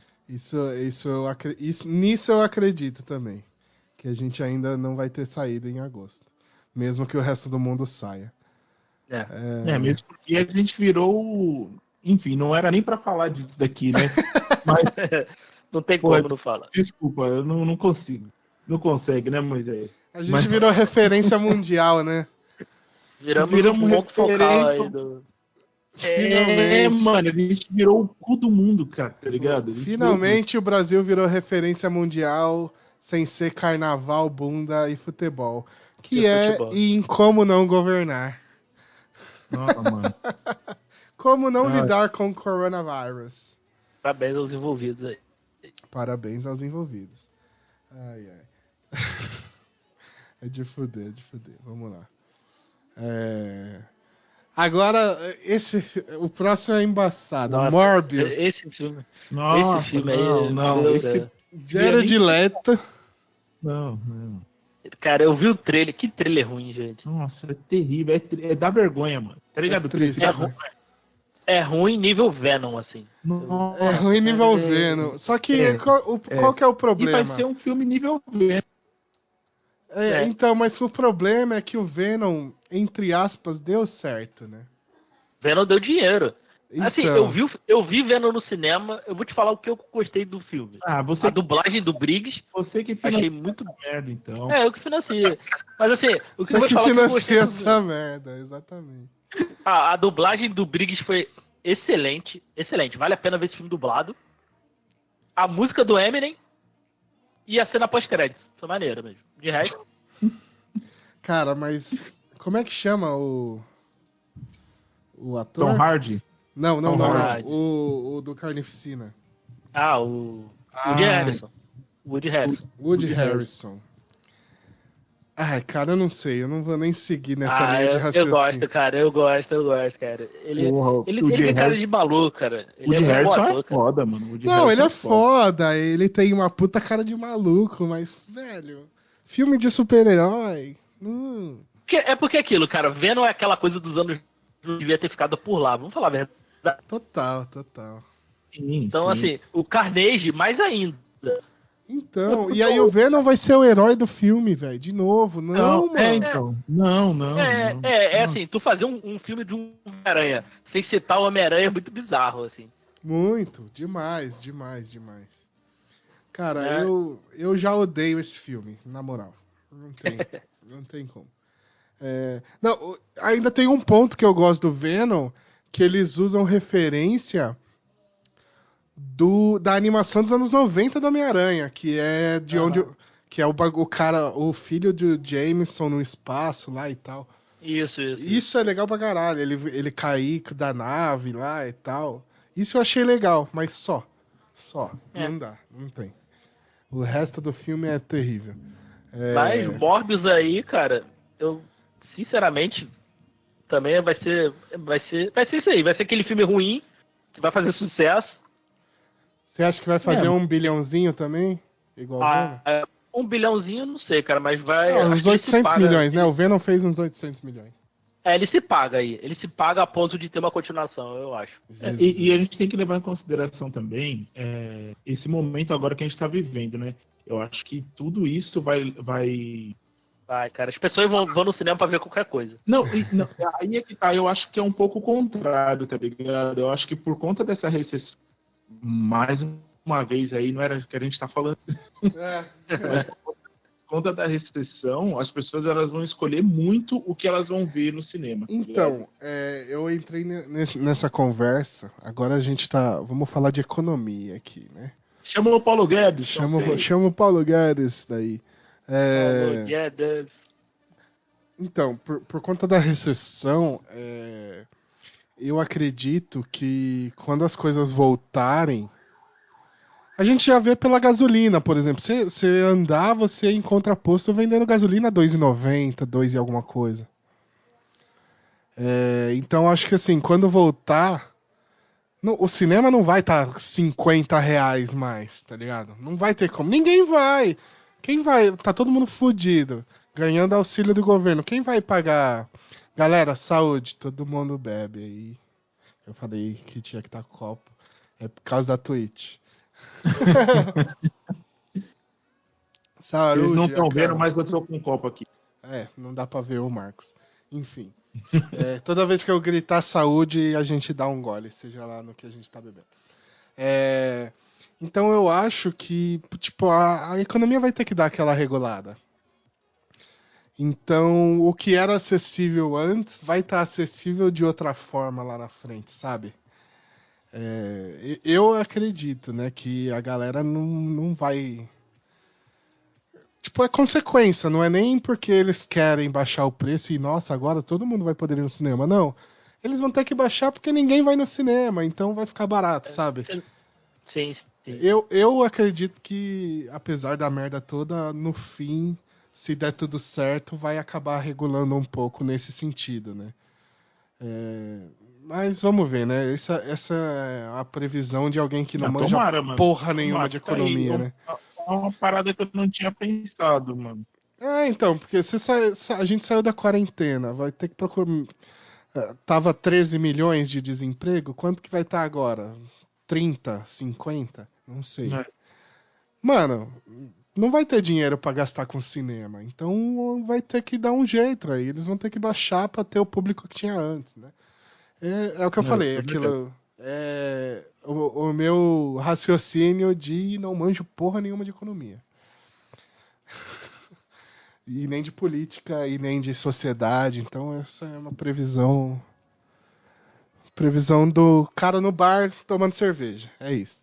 Speaker 1: Nisso eu acredito também. Que a gente ainda não vai ter saído em agosto. Mesmo que o resto do mundo saia.
Speaker 3: É.
Speaker 2: Mesmo porque a gente virou. Enfim, não era nem pra falar disso daqui, né? Mas,
Speaker 3: Não tem
Speaker 2: pô,
Speaker 3: como não falar.
Speaker 2: desculpa, eu não consigo. Não consegue, né, Moisés?
Speaker 1: A gente
Speaker 2: Mas
Speaker 1: virou referência mundial, né?
Speaker 3: Viramos o
Speaker 2: viramos
Speaker 3: ponto focal
Speaker 2: referência.
Speaker 3: aí do.
Speaker 1: Finalmente.
Speaker 2: Mano, a gente virou o cu do mundo, cara, tá ligado? A gente virou o
Speaker 1: Finalmente o Brasil virou referência mundial sem ser carnaval, bunda e futebol.
Speaker 3: E
Speaker 1: Que é
Speaker 3: futebol.
Speaker 1: em como não governar.
Speaker 2: Nossa, mano.
Speaker 1: Como não
Speaker 2: Ah,
Speaker 1: lidar com o coronavírus.
Speaker 3: Parabéns aos envolvidos aí.
Speaker 1: Parabéns aos envolvidos. Ai, ai. É de fuder, é de fuder. Vamos lá. Agora, o próximo é embaçado.
Speaker 3: Nossa,
Speaker 1: Morbius.
Speaker 3: esse filme aí,
Speaker 2: não.
Speaker 3: meu
Speaker 2: Esse
Speaker 3: Deus.
Speaker 1: Jared Leto.
Speaker 2: Não.
Speaker 3: Cara, eu vi o trailer, que trailer ruim, gente.
Speaker 2: Nossa, é terrível. É da vergonha, mano. Tá
Speaker 1: É
Speaker 2: ligado?
Speaker 1: triste.
Speaker 3: É ruim nível Venom, assim.
Speaker 1: É
Speaker 2: Nossa,
Speaker 1: ruim envolvendo. Só que qual que é o
Speaker 2: E vai
Speaker 1: problema?
Speaker 2: ser um filme nível V.
Speaker 3: É.
Speaker 1: Então, mas o problema é que o Venom, entre aspas, deu certo, né?
Speaker 3: Venom deu dinheiro. Assim,
Speaker 1: Então,
Speaker 3: eu vi Venom no cinema, eu vou te falar o que eu gostei do filme.
Speaker 2: Ah,
Speaker 3: A
Speaker 2: você,
Speaker 3: dublagem do Briggs,
Speaker 2: você que
Speaker 3: achei
Speaker 2: financia
Speaker 3: muito.
Speaker 2: essa merda, então.
Speaker 3: É, eu que financiei. Mas assim, o que eu
Speaker 1: você
Speaker 3: vou
Speaker 1: que
Speaker 3: te falar que eu gostei
Speaker 1: financia
Speaker 3: do filme.
Speaker 1: essa merda, exatamente.
Speaker 3: A dublagem do Briggs foi excelente, excelente. Vale a pena ver esse filme dublado. A música do Eminem e a cena pós-crédito. Foi maneira mesmo. De resto,
Speaker 1: Cara, mas como é que chama o
Speaker 2: Tom
Speaker 1: ator?
Speaker 2: Hardy?
Speaker 1: Não, não,
Speaker 2: Tom
Speaker 1: não, não.
Speaker 3: Hardy.
Speaker 1: O do Carnificina.
Speaker 3: o Woody
Speaker 2: Ah,
Speaker 3: Harrison. Woody Harrison.
Speaker 1: Woody Harrison. Ai, cara, eu não sei. Eu não vou nem seguir nessa
Speaker 3: Ah,
Speaker 1: linha de
Speaker 3: eu
Speaker 1: raciocínio.
Speaker 3: gosto, cara. Eu gosto, cara.
Speaker 2: porra,
Speaker 3: Ele tem cara de maluco, cara. Ele é
Speaker 2: Woody
Speaker 3: muito bom
Speaker 2: Harrison é
Speaker 3: ator, cara.
Speaker 2: foda, mano. Woody
Speaker 1: Não, ele
Speaker 2: Harrison
Speaker 1: é foda. Ele tem uma puta cara de maluco, mas, velho, filme de super-herói.
Speaker 3: É porque é aquilo, cara. Venom é aquela coisa dos anos não devia ter ficado por lá. Vamos falar a verdade.
Speaker 1: Total.
Speaker 2: Sim,
Speaker 3: Então,
Speaker 2: sim.
Speaker 3: assim, o Carnage mais ainda.
Speaker 1: Então, e aí o Venom vai ser o herói do filme, velho. De novo. Não, mano.
Speaker 2: Então. Não.
Speaker 3: Assim, tu fazer um filme de um Homem-Aranha sem citar o Homem-Aranha é muito bizarro, assim.
Speaker 1: Muito. Demais. Cara,
Speaker 3: Né?
Speaker 1: eu já odeio esse filme, na moral. Não tem como. Não, ainda tem um ponto que eu gosto do Venom, que eles usam referência da animação dos anos 90 do Homem-Aranha, que é de onde. Que é o cara, o filho do Jameson no espaço lá e tal. Isso é legal pra caralho. Ele cair da nave lá e tal. Isso eu achei legal, mas só. Não dá, não tem. O resto do filme é terrível.
Speaker 3: Mas Morbius aí, cara, eu sinceramente também vai ser isso aí, vai ser aquele filme ruim que vai fazer sucesso.
Speaker 1: Você acha que vai fazer 1 bilhãozinho também? Igual o Venom?
Speaker 3: 1 bilhãozinho, não sei, cara, mas vai.
Speaker 1: Ah,
Speaker 3: Acho
Speaker 1: uns
Speaker 3: que ele se
Speaker 1: 800
Speaker 3: paga.
Speaker 1: milhões, né? O Venom fez uns 800 milhões.
Speaker 3: Ele se paga aí. Ele se paga a ponto de ter uma continuação, eu acho.
Speaker 2: E a gente tem que levar em consideração também esse momento agora que a gente está vivendo, né? Eu acho que tudo isso vai.
Speaker 3: Vai, cara. As pessoas vão no cinema pra ver qualquer coisa.
Speaker 2: Não, aí é que tá. Eu acho que é um pouco o contrário, tá ligado? Eu acho que por conta dessa recessão, mais uma vez aí, não era o que a gente tá falando. Mas por conta da recessão, as pessoas elas vão escolher muito o que elas vão ver no cinema. Tá ligado?
Speaker 1: Então, eu entrei nessa conversa. Agora a gente tá. Vamos falar de economia aqui, né?
Speaker 2: Chama o Paulo Guedes.
Speaker 1: Chama o Paulo Guedes daí.
Speaker 3: Paulo Guedes.
Speaker 1: Então, por conta da recessão, eu acredito que quando as coisas voltarem, A gente já vê pela gasolina, por exemplo. Você andar, você encontra posto vendendo gasolina R$2,90, 2 e alguma coisa. Então acho que assim, quando voltar, o cinema não vai estar R$50 mais, tá ligado? Não vai ter como. Ninguém vai. Quem vai? Tá todo mundo fudido, ganhando auxílio do governo. Quem vai pagar? Galera, saúde, todo mundo bebe aí. Eu falei que tinha que estar copo. É por causa da Twitch.
Speaker 2: Eles não
Speaker 1: Saúde,
Speaker 2: estão vendo,
Speaker 1: cara.
Speaker 2: mas eu tô com um copo aqui.
Speaker 1: Não dá pra ver o Marcos. Enfim. Toda vez que eu gritar saúde, a gente dá um gole, seja lá no que a gente tá bebendo. Então eu acho que, tipo, a economia vai ter que dar aquela regulada. Então, o que era acessível antes vai estar acessível de outra forma lá na frente, sabe? Eu acredito, né, que a galera não vai... Tipo, é consequência, não é nem porque eles querem baixar o preço e, nossa, agora todo mundo vai poder ir no cinema. Não. Eles vão ter que baixar porque ninguém vai no cinema, então vai ficar barato, sabe?
Speaker 3: Sim.
Speaker 1: Eu acredito que, apesar da merda toda, no fim, se der tudo certo, vai acabar regulando um pouco nesse sentido, né? Mas vamos ver, né? Essa é a previsão de alguém que não manja
Speaker 2: Tomara, mano.
Speaker 1: porra nenhuma
Speaker 2: Tomara.
Speaker 1: de
Speaker 2: Tá aí,
Speaker 1: economia, né?
Speaker 2: é uma parada que eu não tinha pensado, mano.
Speaker 1: Então, porque a gente saiu da quarentena, vai ter que procurar. Tava 13 milhões de desemprego, quanto que vai estar agora? 30, 50? Não sei.
Speaker 2: É.
Speaker 1: Mano, não vai ter dinheiro pra gastar com cinema, então vai ter que dar um jeito aí. Eles vão ter que baixar pra ter o público que tinha antes, né? É o que eu falei, aquilo. O meu raciocínio de não manjo porra nenhuma de economia. E nem de política, e nem de sociedade. Então essa é uma previsão. Previsão do cara no bar tomando cerveja. É isso.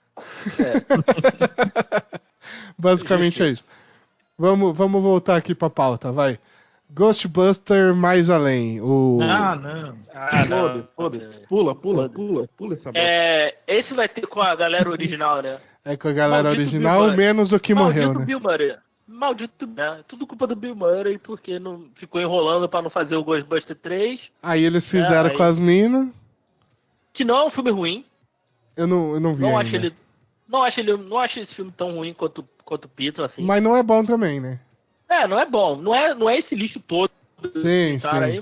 Speaker 1: Basicamente é isso. Vamos voltar aqui pra pauta, vai. Ghostbuster mais além.
Speaker 2: Não. Foda-se. Pula essa bosta.
Speaker 3: Esse vai ter com a galera original, né?
Speaker 1: É com a galera
Speaker 3: Maldito
Speaker 1: original, menos o que morreu, né?
Speaker 3: Bill Murray. Maldito, né? Tudo culpa do Bill Murray, porque não ficou enrolando pra não fazer o Ghostbuster 3.
Speaker 1: Aí eles fizeram com as minas.
Speaker 3: Que não é um filme ruim.
Speaker 1: Eu não vi
Speaker 3: Não
Speaker 1: ainda.
Speaker 3: acho não acho esse filme tão ruim quanto Python, assim.
Speaker 1: Mas não é bom também, né?
Speaker 3: Não é bom. Não é esse lixo todo.
Speaker 1: Sim.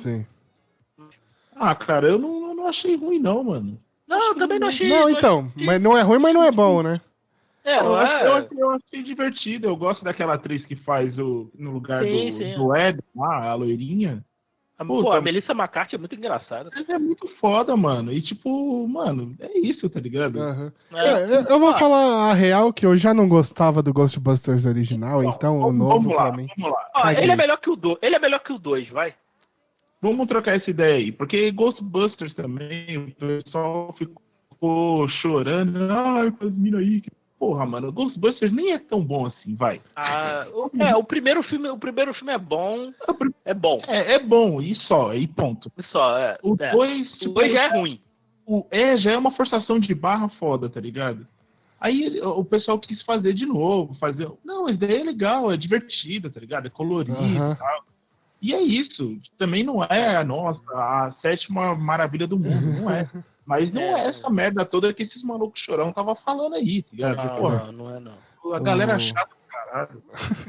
Speaker 2: Cara, eu não achei ruim, não, mano.
Speaker 3: Não, eu também não achei.
Speaker 1: Não, então. Mas não é ruim, mas não é bom, né?
Speaker 2: Eu achei divertido. Eu gosto daquela atriz que faz no lugar do Ed, a loirinha.
Speaker 3: A Melissa McCarthy é muito engraçada.
Speaker 2: É muito foda, mano. E tipo, mano, é isso, tá ligado?
Speaker 1: Uhum. Eu vou falar a real que eu já não gostava do Ghostbusters original, então o novo pra mim.
Speaker 2: Vamos lá.
Speaker 3: Ele é melhor que o 2. Ele é melhor que o 2, vai.
Speaker 2: Vamos trocar essa ideia aí. Porque Ghostbusters também, o pessoal ficou chorando. Ai, as minas aí. Porra, mano, Ghostbusters nem é tão bom assim, vai.
Speaker 3: O primeiro filme é bom. É bom.
Speaker 2: É bom, e só, e ponto. O 2
Speaker 3: já é ruim.
Speaker 2: Já é uma forçação de barra foda, tá ligado? Aí o pessoal quis fazer de novo, Não, a ideia é legal, é divertida, tá ligado? É colorido e tal. E é isso. Também não é, a sétima maravilha do mundo, não é. Mas não é essa merda toda que esses malucos chorão tava falando aí, tá ligado?
Speaker 3: Não é não.
Speaker 2: A galera chata do caralho.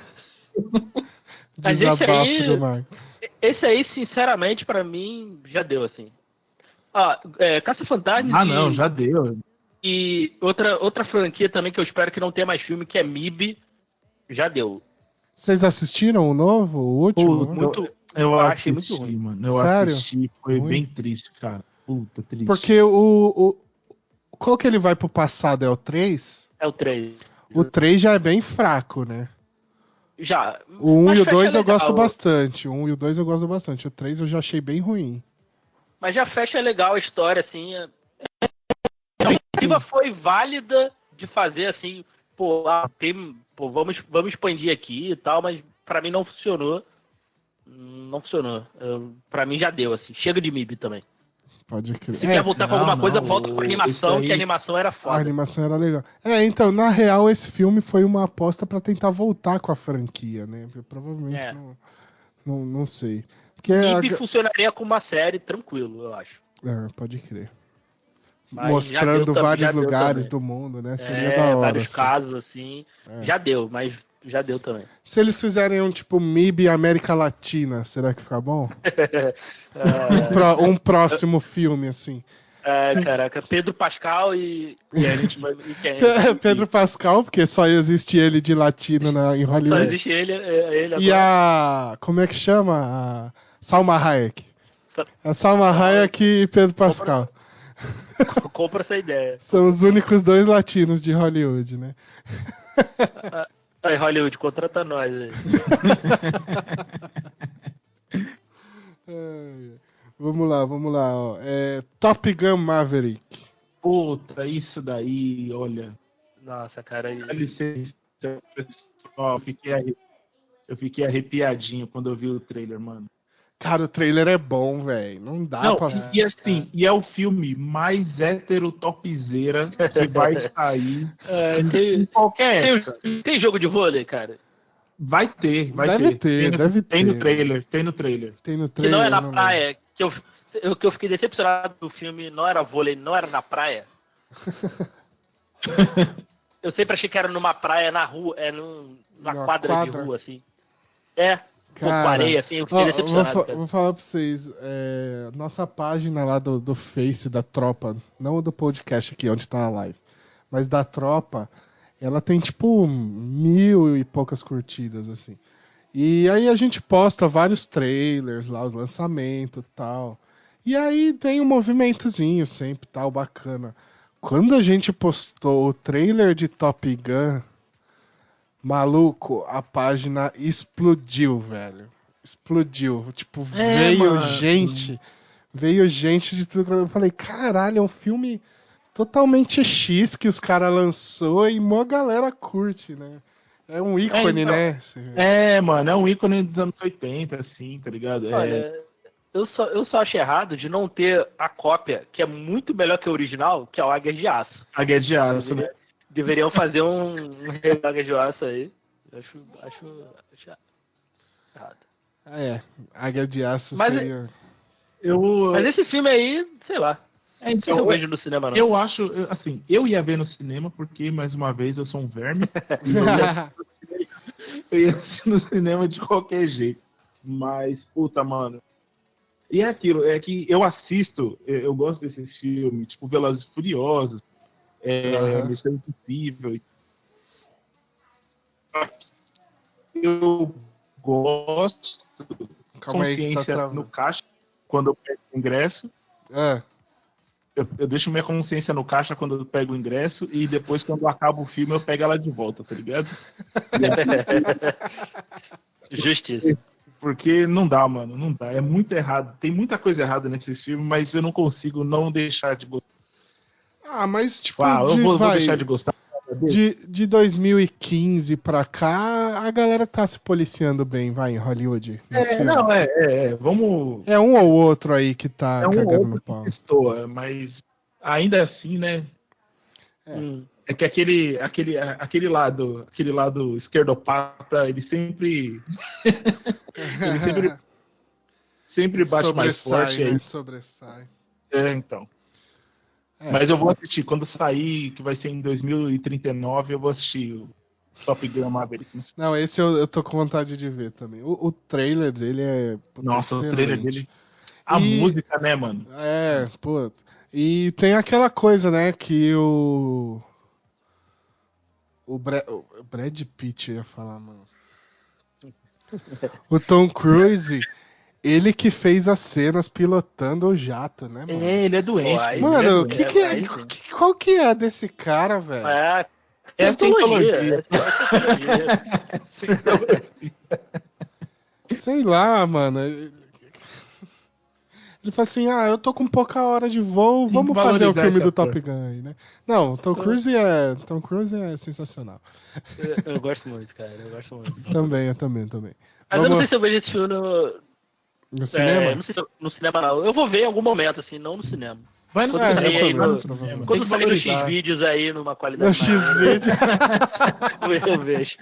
Speaker 1: Desabafo do Marco.
Speaker 3: Esse aí, sinceramente, pra mim, já deu, assim. Caça-Fantasmas
Speaker 2: Não, já deu.
Speaker 3: E outra franquia também que eu espero que não tenha mais filme, que é MIB, já deu.
Speaker 1: Vocês assistiram o novo, o último?
Speaker 3: Eu achei muito ruim,
Speaker 2: mano. Eu
Speaker 1: Sério?
Speaker 2: assisti, foi bem triste, cara. Puta, triste.
Speaker 1: Porque qual que ele vai pro passado? É o 3?
Speaker 3: É o 3.
Speaker 1: O 3 já é bem fraco, né?
Speaker 3: Já.
Speaker 1: O 1 e o 2 eu gosto bastante. O 1 e o 2 eu gosto bastante. O 3 eu já achei bem ruim.
Speaker 3: Mas já fecha legal a história, assim. A iniciativa foi válida de fazer, assim, vamos expandir aqui e tal, mas pra mim não funcionou. Não funcionou. Pra mim já deu, assim. Chega de MIB também.
Speaker 1: Pode crer.
Speaker 3: Se quer voltar com alguma coisa,
Speaker 2: não,
Speaker 3: volta com a animação,
Speaker 2: esse aí-
Speaker 3: que a animação era
Speaker 1: A
Speaker 3: foda.
Speaker 1: animação era legal. Então, na real, esse filme foi uma aposta pra tentar voltar com a franquia, né? Provavelmente
Speaker 3: É.
Speaker 1: não sei. Porque
Speaker 3: Nib funcionaria com uma série tranquilo, eu acho.
Speaker 1: pode crer.
Speaker 3: Mas
Speaker 1: Mostrando vários
Speaker 3: já deu
Speaker 1: lugares
Speaker 3: também.
Speaker 1: do mundo, né? Seria da hora.
Speaker 3: Vários
Speaker 1: assim.
Speaker 3: casos, assim. Já deu, mas já deu também.
Speaker 1: Se eles fizerem um tipo MIB América Latina, será que fica bom? Um próximo filme, assim.
Speaker 3: Caraca, Pedro Pascal e a gente vai.
Speaker 1: Pedro Pascal, porque só existe ele de latino em
Speaker 3: Só
Speaker 1: Hollywood.
Speaker 3: existe ele
Speaker 1: E
Speaker 3: agora.
Speaker 1: como é que chama? A Salma Hayek. A Salma Hayek e Pedro Pascal.
Speaker 3: Compra essa ideia.
Speaker 1: São os únicos dois latinos de Hollywood, né?
Speaker 3: Aí, Hollywood, contrata nós aí.
Speaker 1: Vamos lá. Ó. Top Gun Maverick.
Speaker 2: Puta, isso daí, olha.
Speaker 3: Nossa, cara.
Speaker 2: Dá licença, pessoal, eu fiquei arrepiadinho quando eu vi o trailer, mano.
Speaker 1: Cara, o trailer é bom, velho. Não dá
Speaker 2: Não,
Speaker 1: pra...
Speaker 2: e é o filme mais hétero topzera que vai sair em qualquer época.
Speaker 3: Tem jogo de vôlei, cara?
Speaker 2: Vai ter.
Speaker 1: Deve ter.
Speaker 2: Tem no trailer.
Speaker 1: Tem no
Speaker 3: Que não
Speaker 1: trailer,
Speaker 3: é na
Speaker 1: não lembro.
Speaker 3: praia. Que eu fiquei decepcionado do filme, não era vôlei, não era na praia. Eu sempre achei que era numa praia, na rua, numa quadra de rua, assim. Com areia, assim, eu fiquei decepcionado, cara.
Speaker 1: Vou falar pra vocês, nossa página lá do Face da Tropa, não do podcast aqui onde tá a live, mas da Tropa, ela tem tipo 1000 e poucas curtidas, assim. E aí a gente posta vários trailers lá, os lançamentos e tal. E aí tem um movimentozinho sempre, tal, bacana. Quando a gente postou o trailer de Top Gun, maluco, a página explodiu, velho. Explodiu. Tipo, veio gente de tudo. Eu falei, caralho, é um filme totalmente X que os caras lançou e mó galera curte, né? É um ícone, né?
Speaker 2: Mano, é um ícone dos anos 80, assim, tá ligado?
Speaker 3: Olha, eu só acho errado de não ter a cópia, que é muito melhor que a original, que é o Águia de Aço.
Speaker 2: Águia de Aço, né?
Speaker 3: Deveriam fazer um Águia de Aço aí. Acho errado.
Speaker 1: Águia de Aço
Speaker 3: Mas,
Speaker 1: seria...
Speaker 3: Mas esse filme aí, sei lá.
Speaker 2: Então,
Speaker 3: eu vejo no cinema, não.
Speaker 2: Eu acho, assim, eu ia ver no cinema porque, mais uma vez, eu sou um verme. Eu ia assistir no cinema de qualquer jeito. Mas, puta, mano. E é aquilo, é que eu assisto, eu gosto desses filmes, tipo Velozes e Furiosos, Missão Impossível. Eu gosto consciência no caixa quando eu pego o ingresso. Eu deixo minha consciência no caixa quando eu pego o ingresso e depois, quando acaba o filme, eu pego ela de volta, tá ligado?
Speaker 3: Justiça.
Speaker 2: Porque não dá, mano, não dá. É muito errado. Tem muita coisa errada nesse filme, mas eu não consigo não deixar de gostar.
Speaker 1: Mas tipo,
Speaker 2: eu vou deixar de gostar.
Speaker 1: De 2015 pra cá, a galera tá se policiando bem, vai, em Hollywood.
Speaker 2: Vamos...
Speaker 1: É um ou outro aí que tá cagando no pau.
Speaker 2: Estou, mas ainda assim, né? É que aquele lado esquerdopata, ele sempre sempre bate mais forte.
Speaker 1: Né? Sobressai.
Speaker 2: Então. Mas eu vou assistir. Quando sair, que vai ser em 2039, eu vou assistir o Top Gun Maverick.
Speaker 1: Não, esse eu tô com vontade de ver também. O trailer dele é
Speaker 2: Nossa,
Speaker 1: excelente.
Speaker 2: O trailer dele... A música, né, mano?
Speaker 1: E tem aquela coisa, né, que o Brad Pitt, eu ia falar, mano. O Tom Cruise... Ele que fez as cenas pilotando o jato, né, mano?
Speaker 2: Ele é doente.
Speaker 1: Mano, qual que é desse cara, velho?
Speaker 3: É Scientologia.
Speaker 1: Sei lá, mano. Ele fala assim, eu tô com pouca hora de voo, vamos fazer o filme do Top Gun aí, né? Não, Tom Cruise é sensacional.
Speaker 3: Eu gosto muito, cara. Eu gosto muito.
Speaker 1: Eu também.
Speaker 3: Mas eu não sei se eu vejo esse filme
Speaker 1: No cinema?
Speaker 3: Não sei se no cinema não. Eu vou ver em algum momento, assim, não no cinema.
Speaker 2: Vai no
Speaker 3: Quando
Speaker 2: cinema,
Speaker 3: sair aí
Speaker 2: vai no
Speaker 3: no-
Speaker 2: cinema.
Speaker 3: Quando
Speaker 2: Tem que
Speaker 3: sair no
Speaker 2: valorizar.
Speaker 3: X-Vídeos aí, numa
Speaker 1: No
Speaker 3: qualidade
Speaker 1: X-Vídeos.
Speaker 3: eu vejo.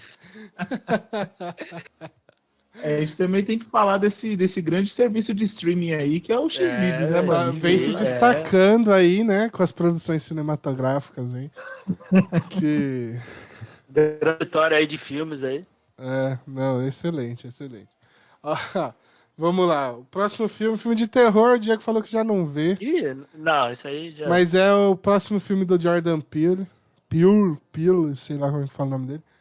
Speaker 2: A gente também tem que falar desse grande serviço de streaming aí, que é o X-Vídeos, né, mano?
Speaker 1: Vem se destacando aí, né? Com as produções cinematográficas aí. Que...
Speaker 3: Grande vitória aí de filmes aí.
Speaker 1: Não, excelente. Ó, vamos lá. O próximo filme de terror, o Diego falou que já não vê.
Speaker 3: Não, isso aí já...
Speaker 1: Mas é o próximo filme do Jordan Peele. Peele, sei lá como é que fala o nome dele.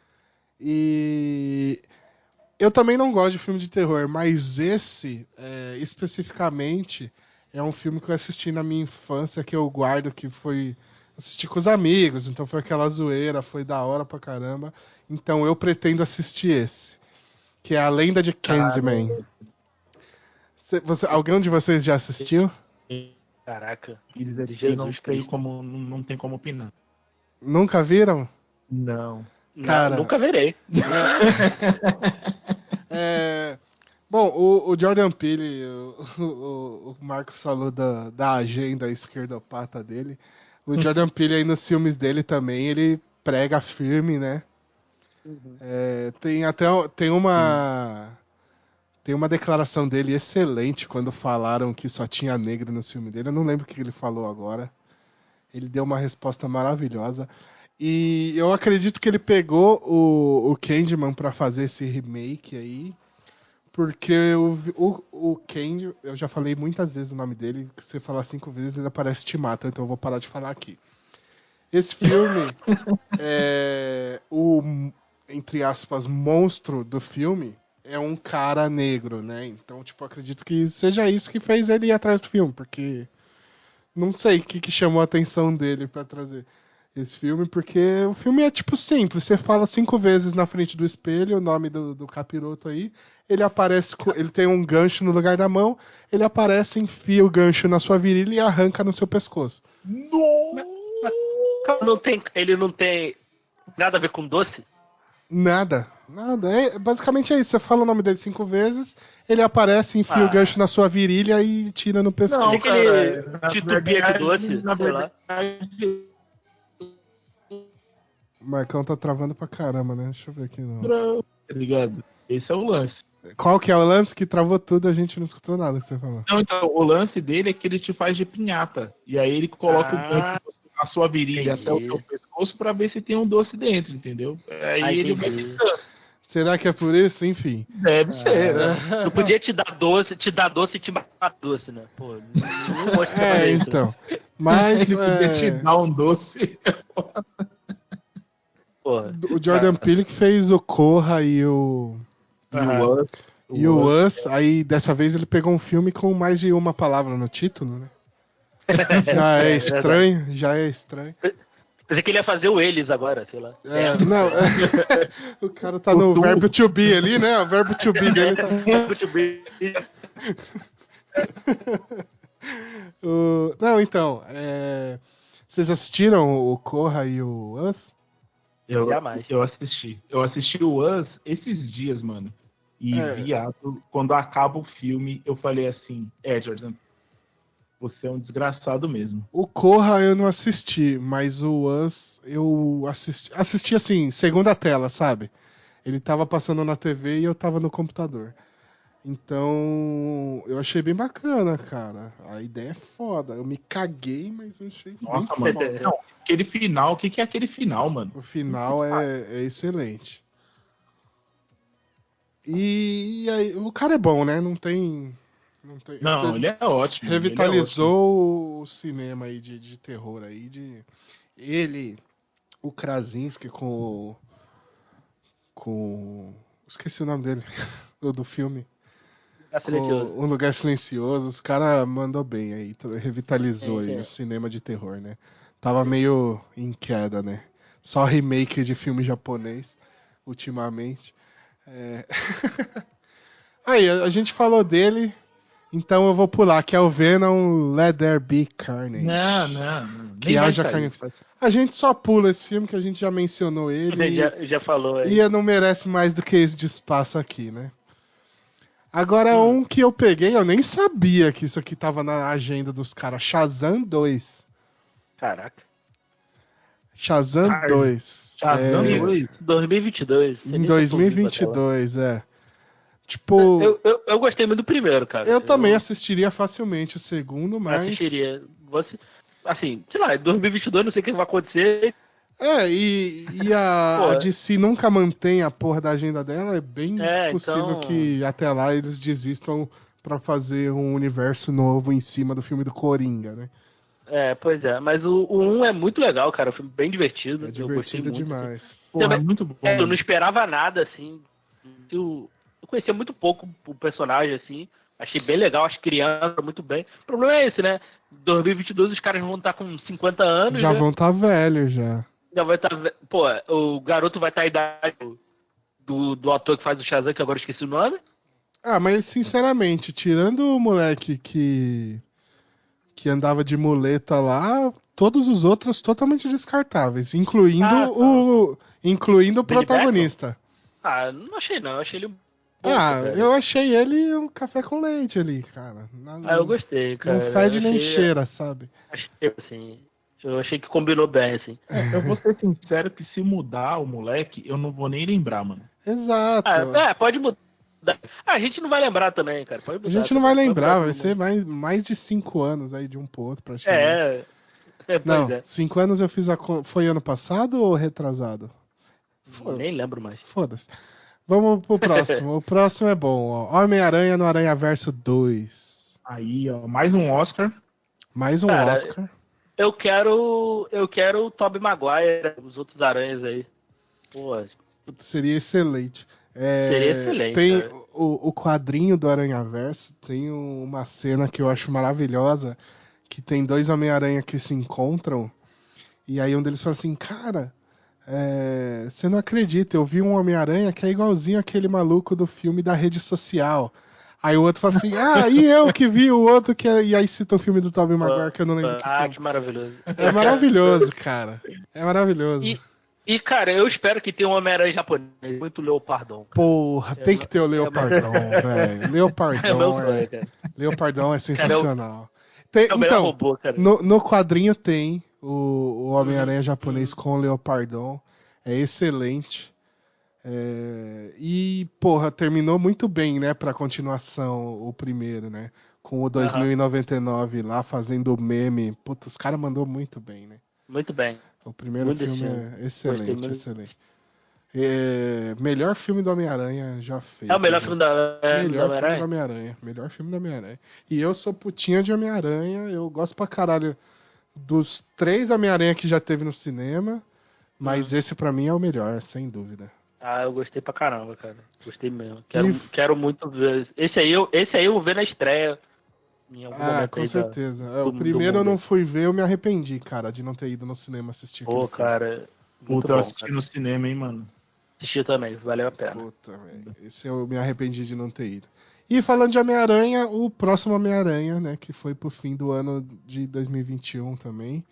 Speaker 1: E eu também não gosto de filme de terror, mas esse, especificamente, é um filme que eu assisti na minha infância, que eu guardo, que foi... Assisti com os amigos, então foi aquela zoeira, foi da hora pra caramba. Então eu pretendo assistir esse, que é A Lenda de Candyman. Alguém de vocês já assistiu?
Speaker 3: Caraca.
Speaker 2: Eles
Speaker 3: De
Speaker 2: eu não
Speaker 3: Jesus
Speaker 2: sei
Speaker 3: Cristo.
Speaker 2: como, não tem como opinar.
Speaker 1: Nunca viram?
Speaker 2: Não.
Speaker 1: Cara,
Speaker 3: Nunca verei.
Speaker 1: Bom, o Jordan Peele, o Marcos falou da agenda esquerdopata dele. O Jordan Peele aí nos filmes dele também, ele prega firme, né? Tem uma declaração dele excelente quando falaram que só tinha negro no filme dele. Eu não lembro o que ele falou agora. Ele deu uma resposta maravilhosa. E eu acredito que ele pegou o Candyman pra fazer esse remake aí. Porque o Candy, eu já falei muitas vezes o nome dele. Se você falar 5 vezes, ele aparece Te Mata. Então eu vou parar de falar aqui. Esse filme, entre aspas, monstro do filme é um cara negro, né? Então, tipo, acredito que seja isso que fez ele ir atrás do filme. Porque não sei o que chamou a atenção dele pra trazer esse filme, porque o filme é tipo simples, você fala 5 vezes na frente do espelho o nome do capiroto aí, ele aparece, ele tem um gancho no lugar da mão, ele aparece, enfia o gancho na sua virilha e arranca no seu pescoço.
Speaker 3: Ele não tem nada a ver com doce?
Speaker 1: Nada. Basicamente é isso, você fala o nome dele 5 vezes, ele aparece, enfia o gancho na sua virilha e tira no pescoço.
Speaker 3: Não, aquele titubia de doce,
Speaker 2: na
Speaker 3: sei lá.
Speaker 2: verdade,
Speaker 1: O Marcão tá travando pra caramba, né? Deixa eu ver aqui. Não.
Speaker 2: tá ligado? Esse é o lance.
Speaker 1: Qual que é o lance que travou tudo? A gente não escutou nada que você falou.
Speaker 2: Não, então, o lance dele é que ele te faz de pinhata. E aí ele coloca o gancho na sua virilha até o seu pescoço pra ver se tem um doce dentro, entendeu? Aí ele vai ficando.
Speaker 1: Será que é por isso? Enfim.
Speaker 2: Deve ser, né?
Speaker 3: Eu podia te dar doce e te matar doce, né? Pô, não gosto de fazer isso.
Speaker 1: Então. Mas.
Speaker 2: Ele podia te dar um doce.
Speaker 3: Porra.
Speaker 1: O Jordan Peele que fez o Corra e o. E o Us, aí dessa vez ele pegou um filme com mais de uma palavra no título, né? Já é estranho.
Speaker 3: Pensei que ele ia fazer o eles agora, sei lá.
Speaker 1: Não, o cara tá no verbo to be ali, né? O verbo to be dele tá. Não, então, vocês assistiram o Corra e o Us?
Speaker 3: Jamais.
Speaker 2: Eu assisti o Us esses dias, mano. E viado, quando acaba o filme, eu falei assim, Jordan, você é um desgraçado mesmo.
Speaker 1: O Corra eu não assisti, mas o Us eu assisti assim, segunda tela, sabe? Ele tava passando na TV e eu tava no computador. Então, eu achei bem bacana, cara. A ideia é foda. Eu me caguei, mas eu achei bem foda.
Speaker 2: Não, aquele final, o que é aquele final, mano?
Speaker 1: O final é excelente. E aí, o cara é bom, né? Não tem.
Speaker 2: Não, ele é ótimo.
Speaker 1: Revitalizou o cinema aí de terror aí. Ele, o Krasinski com. Esqueci o nome dele, do filme. Um Lugar Silencioso. Os caras mandou bem aí. Revitalizou aí o cinema de terror, né? Tava meio em queda, né? Só remake de filme japonês ultimamente. Aí, a gente falou dele, então eu vou pular, que é o Venom Let There Be Carnage.
Speaker 2: Não.
Speaker 1: Que haja carnificina. A gente só pula esse filme, que a gente já mencionou ele.
Speaker 3: Já falou aí.
Speaker 1: E não merece mais do que esse de espaço aqui, né? Agora, um que eu peguei, eu nem sabia que isso aqui tava na agenda dos caras. Shazam 2.
Speaker 3: Caraca.
Speaker 1: Shazam 2.
Speaker 2: Shazam 2?
Speaker 3: 2022.
Speaker 1: Em 2022, Tipo,
Speaker 3: eu gostei muito do primeiro, cara.
Speaker 1: eu também assistiria facilmente o segundo, mas...
Speaker 3: Assistiria. Assim, sei lá, em 2022 não sei o que vai acontecer.
Speaker 1: E a DC nunca mantém a porra da agenda dela, é bem possível
Speaker 3: então...
Speaker 1: que até lá eles desistam pra fazer um universo novo em cima do filme do Coringa, né?
Speaker 3: Pois é, mas o 1 é muito legal, cara, o filme bem divertido.
Speaker 1: É
Speaker 3: Eu gostei
Speaker 1: divertido
Speaker 3: muito,
Speaker 1: demais.
Speaker 3: assim.
Speaker 2: Porra, é muito bom.
Speaker 3: Eu não esperava nada, assim. Eu conhecia muito pouco o personagem, assim. Achei bem legal, as crianças muito bem. O problema é esse, né? Em 2022 os caras vão estar com 50 anos,
Speaker 1: Já
Speaker 3: né?
Speaker 1: vão estar velhos, já.
Speaker 3: Já vai estar... Pô, o garoto vai estar a idade do ator que faz o Shazam, que agora eu esqueci o nome.
Speaker 1: Ah, mas sinceramente, tirando o moleque que andava de muleta lá, todos os outros totalmente descartáveis, incluindo o
Speaker 3: Billy
Speaker 1: protagonista.
Speaker 3: Não achei não, eu achei ele
Speaker 1: Eu achei ele um café com leite ali, cara.
Speaker 3: eu gostei, cara.
Speaker 1: Não fede nem cheira, sabe?
Speaker 3: Achei, assim, eu achei que combinou bem, assim.
Speaker 2: Eu vou ser sincero que se mudar o moleque, eu não vou nem lembrar, mano.
Speaker 1: Exato.
Speaker 3: Pode mudar. A gente não vai lembrar também, cara. Pode mudar.
Speaker 1: A gente não vai lembrar, vai
Speaker 3: todo
Speaker 1: ser
Speaker 3: mundo.
Speaker 1: mais de 5 anos aí de um pro outro, praticamente.
Speaker 3: Pois
Speaker 1: Não,
Speaker 3: é.
Speaker 1: 5 anos eu fiz Foi ano passado ou retrasado?
Speaker 3: Nem lembro mais.
Speaker 1: Foda-se. Vamos pro próximo. O próximo é bom, ó. Homem-Aranha no Aranhaverso 2.
Speaker 2: Aí, ó, mais um Oscar.
Speaker 1: Mais um
Speaker 3: Cara,
Speaker 1: Oscar.
Speaker 3: Eu quero o Tobey Maguire, os outros aranhas aí. Pô,
Speaker 1: Seria excelente.
Speaker 3: seria excelente,
Speaker 1: Tem
Speaker 3: cara.
Speaker 1: o quadrinho do Aranhaverso, tem uma cena que eu acho maravilhosa, que tem dois Homem-Aranha que se encontram, e aí um deles fala assim, cara, você não acredita, eu vi um Homem-Aranha que é igualzinho aquele maluco do filme da rede social. Aí o outro fala assim, e eu que vi o outro que é... E aí cita o filme do Tobey Maguire que eu não lembro que filme.
Speaker 3: Que maravilhoso.
Speaker 1: É maravilhoso, cara. É maravilhoso.
Speaker 3: Cara, eu espero que tenha um Homem-Aranha japonês, muito Leopardon. Cara.
Speaker 1: Porra, tem que ter o Leopardon, velho.
Speaker 3: É meu sonho, cara.
Speaker 1: Leopardon é sensacional.
Speaker 3: É o melhor robô, cara.
Speaker 1: No quadrinho tem o Homem-Aranha japonês com o Leopardon. É excelente. E, porra, terminou muito bem, né, pra continuação, o primeiro, né? Com o 2099 lá fazendo o meme. Puta, os caras mandou muito bem, né?
Speaker 3: Muito bem.
Speaker 1: O primeiro
Speaker 3: muito
Speaker 1: filme é excelente,
Speaker 3: muito.
Speaker 1: excelente. Melhor filme do Homem-Aranha já feito.
Speaker 3: É o melhor
Speaker 1: gente.
Speaker 3: filme do Homem-Aranha?
Speaker 1: Melhor filme do Homem-Aranha. E eu sou putinha de Homem-Aranha, eu gosto pra caralho dos 3 Homem-Aranha que já teve no cinema, mas esse pra mim é o melhor, sem dúvida.
Speaker 3: Eu gostei pra caramba, cara. Gostei mesmo. Quero muito ver. Esse aí eu vou ver na estreia. Em algum momento
Speaker 1: com
Speaker 3: aí
Speaker 1: certeza. O primeiro eu não fui ver, eu me arrependi, cara, de não ter ido no cinema assistir aquele filme.
Speaker 3: Cara. Muito
Speaker 2: Puta, eu
Speaker 3: bom,
Speaker 2: assisti
Speaker 3: cara.
Speaker 2: no cinema, hein, mano.
Speaker 3: Assisti também, valeu a pena.
Speaker 1: Puta, velho. Esse eu me arrependi de não ter ido. E falando de Homem-Aranha, o próximo Homem-Aranha, né, que foi pro fim do ano de 2021 também,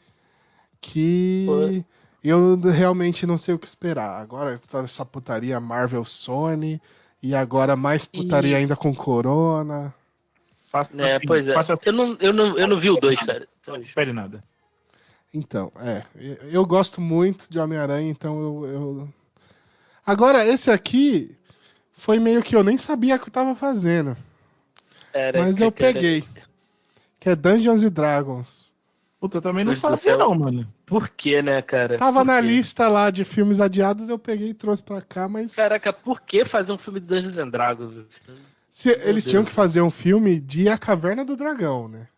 Speaker 1: que eu realmente não sei o que esperar. Agora tá essa putaria Marvel Sony, e agora mais putaria ainda com Corona.
Speaker 3: Pois é. Eu não vi o 2, cara.
Speaker 2: Não espere nada.
Speaker 1: Então, eu gosto muito de Homem-Aranha, então eu... Agora, esse aqui foi meio que eu nem sabia o que eu tava fazendo. Mas eu peguei. Que é Dungeons and Dragons.
Speaker 2: Puta, eu também não sabia não, mano.
Speaker 3: Por que, né, cara?
Speaker 1: Tava na lista lá de filmes adiados, eu peguei e trouxe pra cá, mas...
Speaker 3: Caraca, por que fazer um filme de Dungeons and Dragons?
Speaker 1: Eles tinham que fazer um filme de A Caverna do Dragão, né?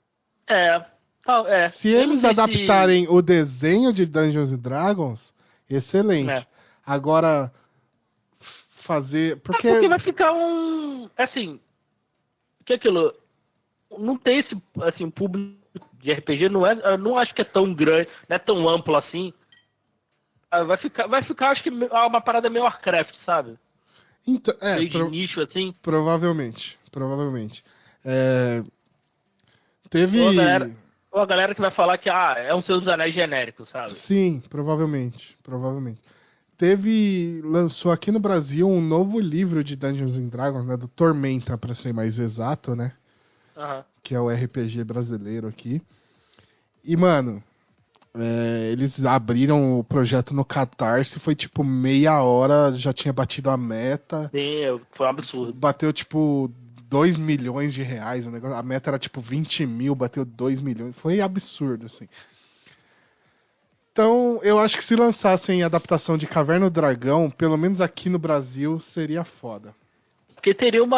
Speaker 1: Se eles adaptarem o desenho de Dungeons and Dragons, excelente. Agora, fazer...
Speaker 3: Porque vai ficar assim... Que aquilo... Não tem esse assim, público de RPG, eu não acho que é tão grande, não é tão amplo assim. Vai ficar acho que uma parada meio Warcraft, sabe?
Speaker 1: Então,
Speaker 3: meio de nicho, assim.
Speaker 1: Provavelmente. Teve...
Speaker 3: Ou a galera que vai falar que é um Senhor dos Anéis genérico, sabe?
Speaker 1: Sim, provavelmente. lançou aqui no Brasil um novo livro de Dungeons and Dragons, né? Do Tormenta, pra ser mais exato, né?
Speaker 3: Aham.
Speaker 1: Que é o RPG brasileiro aqui. E, mano, eles abriram o projeto no Catarse, foi tipo meia hora, já tinha batido a meta.
Speaker 3: Sim, foi um absurdo.
Speaker 1: Bateu tipo 2 milhões de reais. O negócio, a meta era tipo 20 mil, bateu 2 milhões. Foi absurdo, assim. Então, eu acho que se lançassem adaptação de Caverna do Dragão, pelo menos aqui no Brasil, seria foda.
Speaker 3: Porque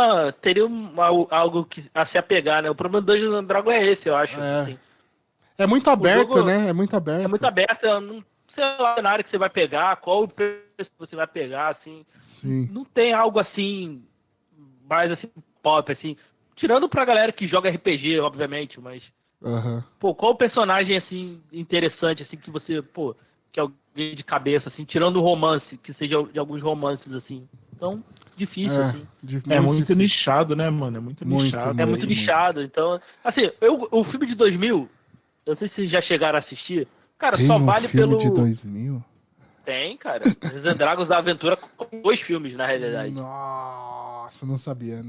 Speaker 3: algo a se apegar, né? O problema do Dungeons and Dragons é esse, eu acho. Assim.
Speaker 1: É muito
Speaker 3: O
Speaker 1: aberto,
Speaker 3: jogo
Speaker 1: né? É muito
Speaker 3: é
Speaker 1: aberto.
Speaker 3: muito aberto, não sei lá na área que você vai pegar, qual o preço que você vai pegar, assim.
Speaker 1: Sim.
Speaker 3: Não tem algo assim, mais assim, pop, assim. Tirando pra galera que joga RPG, obviamente, mas...
Speaker 1: Uhum.
Speaker 3: Pô, qual o personagem, assim, interessante, assim, que você, pô, que é alguém de cabeça, assim, tirando o romance, que seja de alguns romances, assim. Então, difícil, assim.
Speaker 2: É muito
Speaker 1: difícil.
Speaker 2: nichado, né, mano? É muito nichado.
Speaker 3: É muito nichado, então... Assim, o filme de 2000, eu não sei se vocês já chegaram a assistir, cara,
Speaker 1: Tem
Speaker 3: só
Speaker 1: um
Speaker 3: vale
Speaker 1: filme
Speaker 3: pelo...
Speaker 1: de 2000?
Speaker 3: Tem, cara. Dungeons and Dragons da Aventura com 2 filmes, na realidade.
Speaker 1: Nossa, não sabia.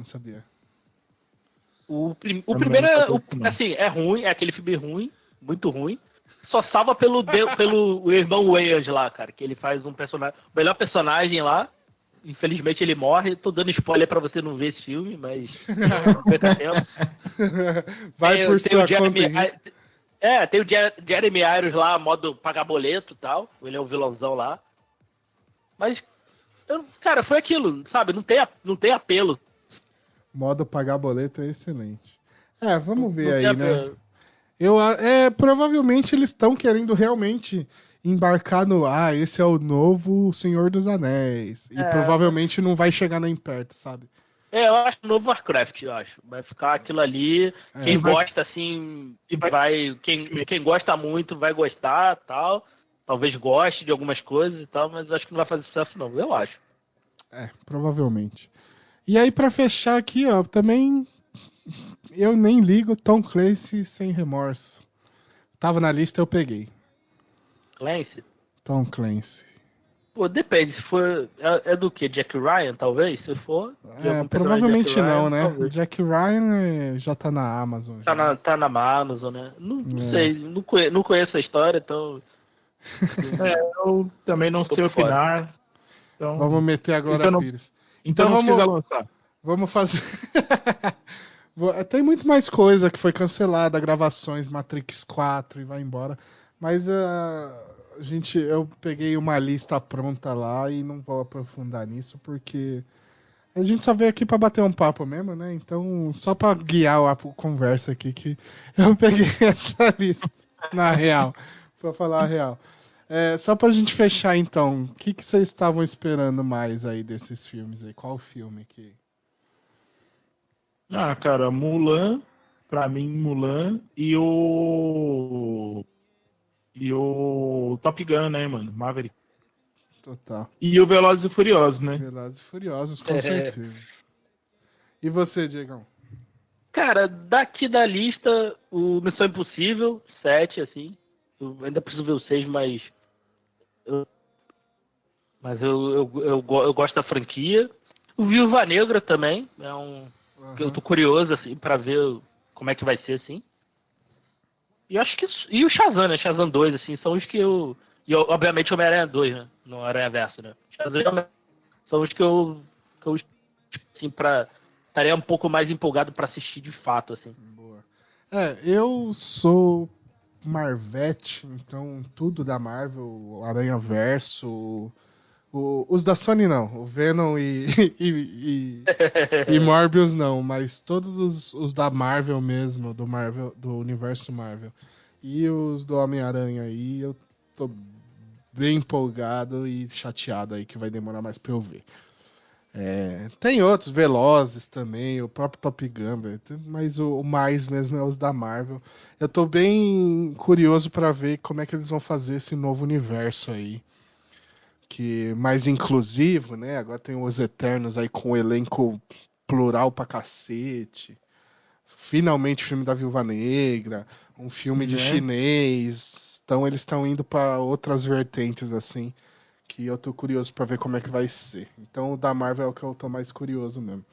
Speaker 3: O
Speaker 2: Também
Speaker 3: primeiro,
Speaker 2: não sabia disso, não.
Speaker 3: assim, é ruim, é aquele filme ruim, muito ruim. Só salva pelo irmão Wayans lá, cara, que ele faz um personagem, o melhor personagem lá. Infelizmente ele morre. Tô dando spoiler pra você não ver esse filme, mas não perca tempo.
Speaker 1: Vai por sua conta e risco.
Speaker 3: Tem o Jeremy Irons lá, modo pagar boleto e tal. Ele é o vilãozão lá. Mas, cara, foi aquilo, sabe? Não tem apelo.
Speaker 1: Modo pagar boleto é excelente. Vamos ver
Speaker 3: Não tem
Speaker 1: aí, né?
Speaker 3: apelo.
Speaker 1: Provavelmente eles estão querendo realmente embarcar no. Esse é o novo Senhor dos Anéis. E provavelmente não vai chegar nem perto, sabe?
Speaker 3: Eu acho o novo Warcraft, eu acho. Vai ficar aquilo ali. Quem gosta, assim, quem gosta muito vai gostar, tal. Talvez goste de algumas coisas e tal, mas acho que não vai fazer sucesso, não. Eu acho.
Speaker 1: Provavelmente. E aí, pra fechar aqui, ó, também eu nem ligo Tom Clancy sem remorso. Tava na lista, eu peguei.
Speaker 3: Clancy?
Speaker 1: Tom Clancy.
Speaker 3: Pô, depende. Se for. É do que? Jack Ryan, talvez? Se for. De algum personagem de Jack
Speaker 1: Provavelmente
Speaker 3: Ryan,
Speaker 1: não, né?
Speaker 3: talvez.
Speaker 1: Jack Ryan já tá na Amazon. Já.
Speaker 3: Tá na Amazon, né? Não sei. Não conheço a história, então.
Speaker 2: Eu também não sei opinar. Então,
Speaker 1: Vamos meter a Glória Pires.
Speaker 2: Então não precisa lançar.
Speaker 1: Vamos fazer. Tem muito mais coisa que foi cancelada, gravações, Matrix 4 e vai embora. Mas eu peguei uma lista pronta lá e não vou aprofundar nisso porque a gente só veio aqui para bater um papo mesmo, né? Então, só para guiar a conversa aqui que eu peguei essa lista na real, para falar a real. Só pra gente fechar então, o que vocês estavam esperando mais aí desses filmes aí? Qual filme que...
Speaker 2: Cara, Mulan, pra mim, Mulan e o Top Gun, né, mano? Maverick.
Speaker 1: Total.
Speaker 2: E o Velozes e Furiosos, né?
Speaker 1: Velozes e Furiosos, com certeza. E você, Diegão?
Speaker 3: Cara, daqui da lista, o Missão Impossível, 7, assim. Eu ainda preciso ver o 6, eu gosto da franquia. O Viúva Negra também, que eu tô curioso, assim, pra ver como é que vai ser, assim. E acho que... E o Shazam, né? Shazam 2, assim, são os que eu... E, obviamente, o Homem-Aranha 2, né? No Aranha Verso, né? Shazam são os que eu assim, estaria um pouco mais empolgado pra assistir de fato, assim.
Speaker 1: Boa. Eu sou Marvete, então tudo da Marvel, Aranha Verso, os da Sony não, o Venom e Morbius não, mas todos os da Marvel mesmo, do universo Marvel. E os do Homem-Aranha aí, eu tô bem empolgado e chateado aí que vai demorar mais pra eu ver. Tem outros, Velozes também, o próprio Top Gun, mas o mais mesmo é os da Marvel. Eu tô bem curioso pra ver como é que eles vão fazer esse novo universo aí. Que mais inclusivo, né? Agora tem os Eternos aí com o elenco plural pra cacete. Finalmente filme da Viúva Negra, um filme de chinês. Então eles estão indo pra outras vertentes assim, que eu tô curioso pra ver como é que vai ser. Então o da Marvel é o que eu tô mais curioso mesmo.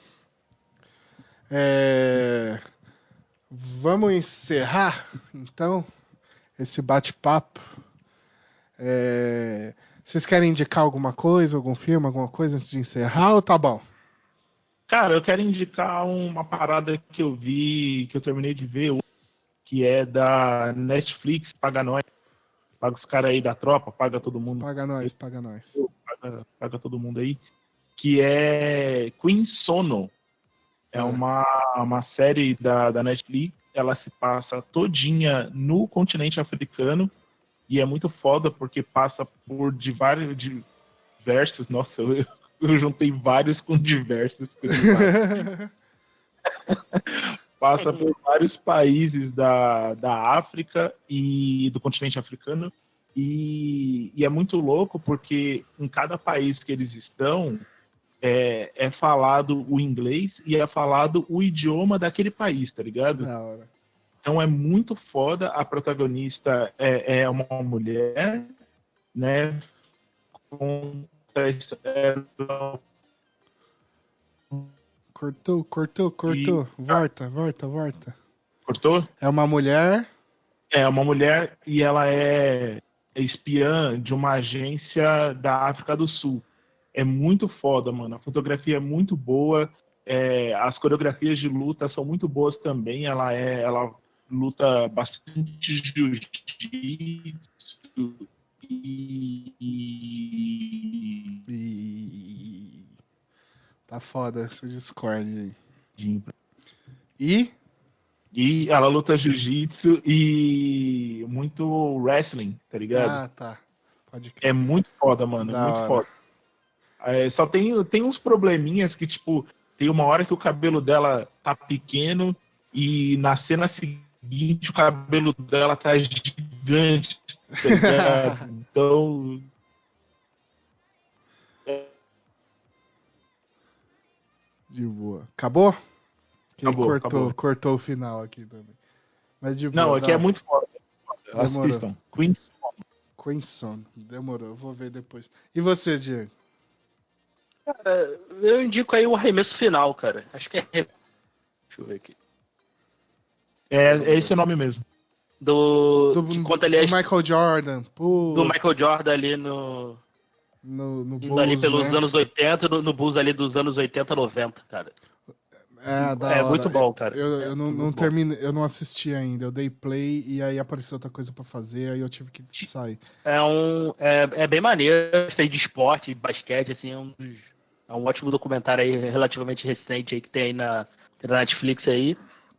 Speaker 1: Vamos encerrar, então, esse bate-papo. Vocês querem indicar alguma coisa, algum filme, alguma coisa antes de encerrar ou tá bom?
Speaker 2: Cara, eu quero indicar uma parada que eu vi, que eu terminei de ver, que é da Netflix, paga nós, paga os caras aí da tropa, paga todo mundo.
Speaker 1: Paga nós, paga nós.
Speaker 2: Paga todo mundo aí. Que é Queen Sono. É uma série da Netflix. Ela se passa todinha no continente africano. E é muito foda porque passa por diversos. Nossa, eu juntei vários com diversos. Passa por vários países da África e do continente africano. E é muito louco porque em cada país que eles estão é falado o inglês e é falado o idioma daquele país, tá ligado?
Speaker 1: Da hora.
Speaker 2: Então é muito foda. A protagonista é uma mulher, né?
Speaker 1: Cortou. Volta.
Speaker 2: Cortou?
Speaker 1: É uma mulher.
Speaker 2: É uma mulher e ela é espiã de uma agência da África do Sul. É muito foda, mano. A fotografia é muito boa. As coreografias de luta são muito boas também. Ela luta bastante jiu-jitsu
Speaker 1: Tá foda essa Discord aí.
Speaker 2: e
Speaker 1: E?
Speaker 2: E ela luta jiu-jitsu e muito wrestling, tá ligado?
Speaker 1: Ah, tá. Pode
Speaker 2: É
Speaker 1: crer.
Speaker 2: muito foda, mano.
Speaker 1: Da
Speaker 2: Muito
Speaker 1: hora.
Speaker 2: foda. Só tem uns probleminhas que, tipo, tem uma hora que o cabelo dela tá pequeno e na cena seguinte o cabelo dela tá gigante, tá ligado? Então.
Speaker 1: De boa. Acabou? Que
Speaker 2: Acabou.
Speaker 1: cortou o final aqui também. Mas de
Speaker 2: Não,
Speaker 1: boa,
Speaker 2: aqui é
Speaker 1: dá.
Speaker 2: muito foda.
Speaker 1: Demorou.
Speaker 2: Assistam. Queen.
Speaker 1: Queenson. Demorou, vou ver depois. E você, Diego?
Speaker 3: Cara, eu indico aí o Arremesso Final, cara. Acho que é. Deixa eu ver aqui.
Speaker 2: É esse o nome mesmo.
Speaker 3: Que conta ali
Speaker 1: Do Michael Jordan.
Speaker 3: do Michael Jordan ali no.
Speaker 1: No
Speaker 3: Indo ali
Speaker 1: Bulls,
Speaker 3: pelos
Speaker 1: né?
Speaker 3: anos 80, no Bulls ali dos anos 80, 90, cara.
Speaker 1: Da
Speaker 3: É
Speaker 1: hora.
Speaker 3: muito bom, cara.
Speaker 1: Eu não
Speaker 3: Muito bom.
Speaker 1: terminei, eu não assisti ainda. Eu dei play e aí apareceu outra coisa pra fazer, aí eu tive que sair.
Speaker 3: É bem maneiro, isso aí de esporte, basquete, assim, é um ótimo documentário aí, relativamente recente aí, que tem aí na Netflix aí.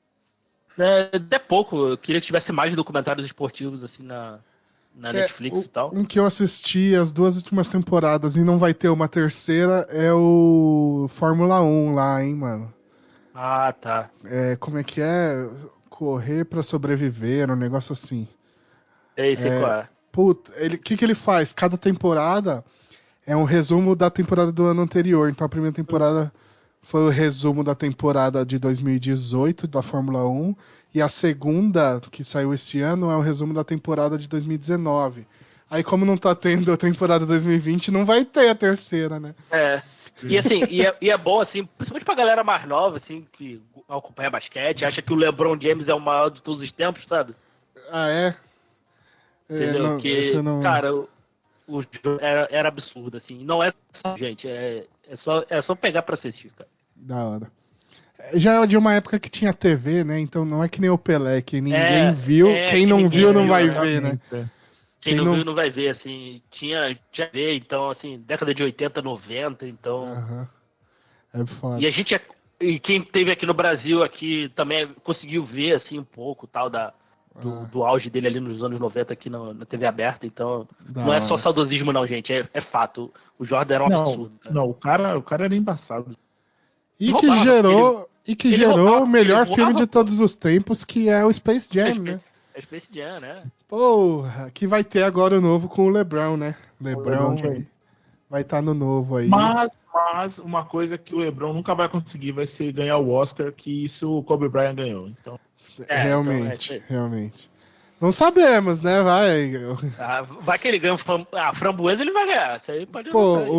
Speaker 3: Até pouco, eu queria que tivesse mais documentários esportivos, assim, na Netflix e tal.
Speaker 1: Um que eu assisti as 2 últimas temporadas e não vai ter uma terceira é o Fórmula 1 lá, hein, mano.
Speaker 3: Ah, tá.
Speaker 1: Como é que é? Correr pra sobreviver, um negócio assim.
Speaker 3: Sei qual é.
Speaker 1: Puta, o que ele faz? Cada temporada é um resumo da temporada do ano anterior. Então a primeira temporada foi o resumo da temporada de 2018 da Fórmula 1 e a segunda, que saiu esse ano, é o resumo da temporada de 2019. Aí como não tá tendo a temporada 2020, não vai ter a terceira, né?
Speaker 3: E assim, e é bom, assim, principalmente pra galera mais nova, assim, que acompanha basquete, acha que o LeBron James é o maior de todos os tempos, sabe?
Speaker 1: Ah, é?
Speaker 3: Entendeu?
Speaker 1: Não, esse
Speaker 3: Que,
Speaker 1: eu não...
Speaker 3: cara, o jogo era absurdo, assim. Não é só, gente, é só pegar pra assistir, cara.
Speaker 1: Da hora. Já é de uma época que tinha TV, né? Então não é que nem o Pelé, que ninguém viu. Quem
Speaker 3: que
Speaker 1: não
Speaker 3: ninguém
Speaker 1: viu não
Speaker 3: viu,
Speaker 1: vai
Speaker 3: né?
Speaker 1: ver, né?
Speaker 3: Quem não viu não vai ver, assim. Tinha ver, então, assim, década de 80, 90, então.
Speaker 1: Aham. É foda.
Speaker 3: E a gente, e quem teve aqui no Brasil, aqui também conseguiu ver, assim, um pouco, tal, do auge dele ali nos anos 90 aqui na TV aberta, então.
Speaker 1: Da
Speaker 3: Não é só
Speaker 1: hora.
Speaker 3: saudosismo, não, gente, é fato. O Jordan era um absurdo, cara.
Speaker 2: Não, o cara era embaçado.
Speaker 1: E que
Speaker 3: Ele
Speaker 1: gerou
Speaker 3: roubava,
Speaker 1: o melhor
Speaker 3: ele
Speaker 1: filme
Speaker 3: voava,
Speaker 1: de
Speaker 3: pô.
Speaker 1: todos os tempos, que é o Space Jam, né?
Speaker 3: É Space Jam, né?
Speaker 1: Porra, que vai ter agora o novo com o LeBron, né?
Speaker 2: LeBron
Speaker 1: LeBron
Speaker 2: James.
Speaker 1: vai estar no novo aí.
Speaker 2: Mas uma coisa que o LeBron nunca vai conseguir vai ser ganhar o Oscar, que isso o Kobe Bryant ganhou. Então,
Speaker 1: Realmente. Não sabemos, né? Vai.
Speaker 3: Vai que ele ganha a framboesa, ele vai ganhar. Isso aí pode
Speaker 1: Pô,
Speaker 3: anotar aí.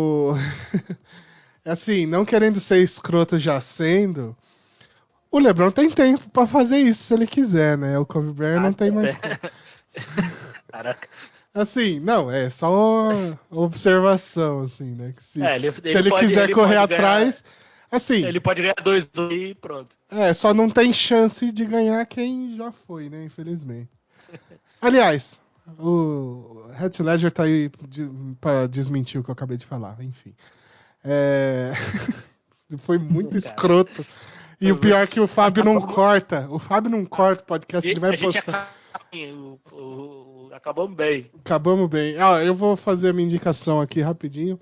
Speaker 1: Assim, não querendo ser escroto já sendo, o LeBron tem tempo pra fazer isso se ele quiser, né? O Kobe Bryant não tem mais.
Speaker 3: Caraca.
Speaker 1: Assim, não, é só uma observação, assim, né? Que se ele
Speaker 3: pode,
Speaker 1: quiser
Speaker 3: ele
Speaker 1: correr
Speaker 3: pode
Speaker 1: atrás,
Speaker 3: ganhar,
Speaker 1: assim,
Speaker 3: ele pode ganhar 2 e pronto.
Speaker 1: só não tem chance de ganhar quem já foi, né? Infelizmente. Aliás, o Heath Ledger tá aí pra desmentir o que eu acabei de falar, enfim. Foi muito escroto. E o pior é que o Fábio não corta. O Fábio não corta o podcast, ele vai postar.
Speaker 3: Acabamos bem.
Speaker 1: Acabamos bem. Eu vou fazer a minha indicação aqui rapidinho.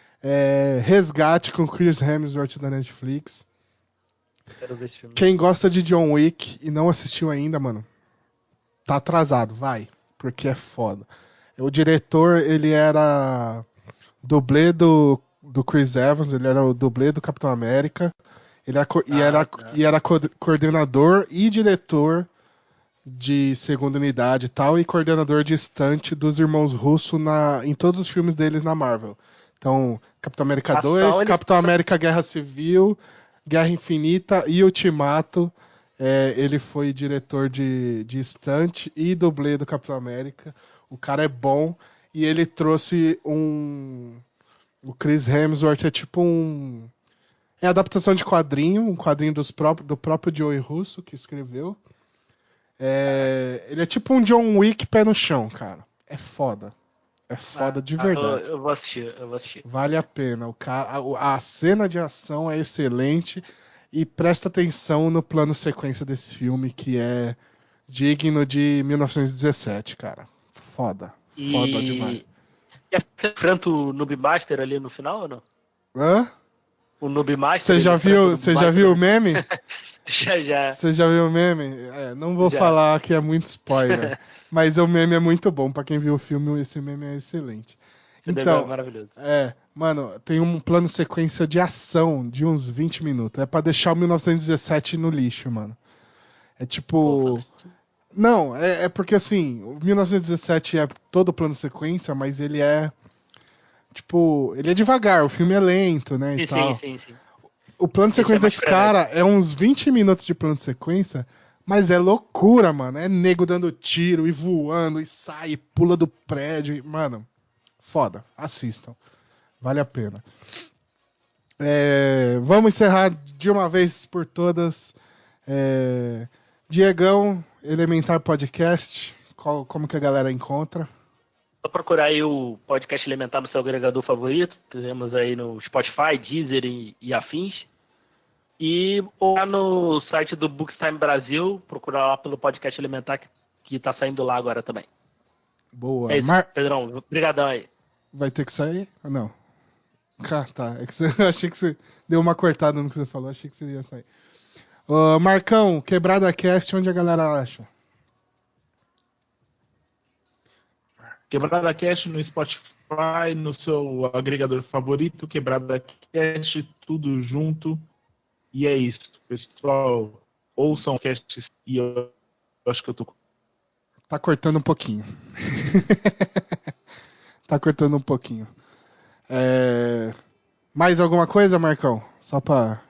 Speaker 1: Resgate com Chris Hemsworth da Netflix.
Speaker 3: Quero ver esse filme.
Speaker 1: Quem gosta de John Wick e não assistiu ainda, mano, tá atrasado, vai. Porque é foda. O diretor, ele era dublê do Chris Evans, ele era o dublê do Capitão América. Era coordenador e diretor de Segunda Unidade e tal, e coordenador de estante dos irmãos Russo em todos os filmes deles na Marvel. Então, Capitão América 2, Capitão América Guerra Civil, Guerra Infinita e Ultimato. Ele foi diretor de estante e dublê do Capitão América. O cara é bom e ele trouxe o Chris Hemsworth é tipo é adaptação de quadrinho, um quadrinho do próprio Joey Russo, que escreveu. Ele é tipo um John Wick pé no chão, cara. É foda. É foda de verdade.
Speaker 3: Eu vou assistir.
Speaker 1: Vale a pena. A cena de ação é excelente. E presta atenção no plano sequência desse filme, que é digno de 1917, cara. Foda. Foda demais.
Speaker 3: Você enfrenta o Noob Master ali no final ou não?
Speaker 1: Hã?
Speaker 3: O Noob Master.
Speaker 1: Você já viu o meme?
Speaker 3: Já.
Speaker 1: Você já viu o meme? Não vou falar que é muito spoiler. Mas o meme é muito bom. Pra quem viu o filme, esse meme é excelente. Então,
Speaker 3: é maravilhoso.
Speaker 1: Mano, tem um plano sequência de ação de uns 20 minutos. É pra deixar o 1917 no lixo, mano. É tipo... Não, é porque assim, o 1917 é todo plano sequência, mas ele é... Tipo, ele é devagar, o filme é lento, né, e tal.
Speaker 3: Sim.
Speaker 1: O plano de sequência desse cara é uns 20 minutos de plano de sequência, mas é loucura, mano. É nego dando tiro e voando e sai, e pula do prédio. Mano, foda. Assistam. Vale a pena. Vamos encerrar de uma vez por todas. Diegão, Elementar Podcast. Como que a galera encontra?
Speaker 3: Só procurar aí o podcast Elementar no seu agregador favorito. Temos aí no Spotify, Deezer e afins. E lá no site do Bookstime Brasil, procurar lá pelo podcast Elementar que tá saindo lá agora também.
Speaker 1: Boa.
Speaker 3: É isso, Pedrão. Obrigadão aí.
Speaker 1: Vai ter que sair? Ou não? Tá. É que achei que você deu uma cortada no que você falou. Achei que você ia sair. Marcão, Quebrada Cast, onde a galera acha?
Speaker 2: Quebrada Cast no Spotify, no seu agregador favorito, Quebrada Cast, tudo junto. E é isso, pessoal. Ouçam casts e eu acho que eu tô...
Speaker 1: Tá cortando um pouquinho. Tá cortando um pouquinho. Mais alguma coisa, Marcão? Só pra...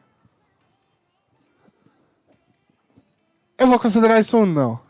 Speaker 1: Eu vou considerar isso um não.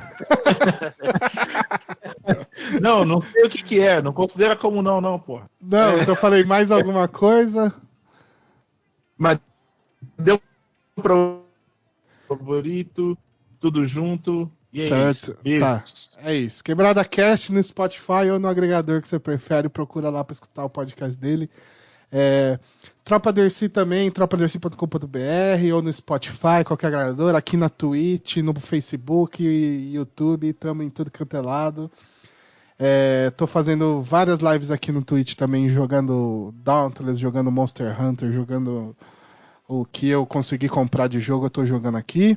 Speaker 2: Não sei o que é. Não considera como não, porra.
Speaker 1: Não, se eu falei mais alguma coisa...
Speaker 2: Mas deu pro favorito, tudo junto, e
Speaker 1: certo.
Speaker 2: É isso.
Speaker 1: Tá. É isso. Quebrada Cast no Spotify ou no agregador que você prefere, procura lá pra escutar o podcast dele. Tropa Dercy também, tropadercy.com.br ou no Spotify, qualquer agregador, aqui na Twitch, no Facebook, YouTube, estamos em tudo quanto é lado. Tô fazendo várias lives aqui no Twitch também, jogando Dauntless, jogando Monster Hunter, jogando o que eu consegui comprar de jogo, eu tô jogando aqui.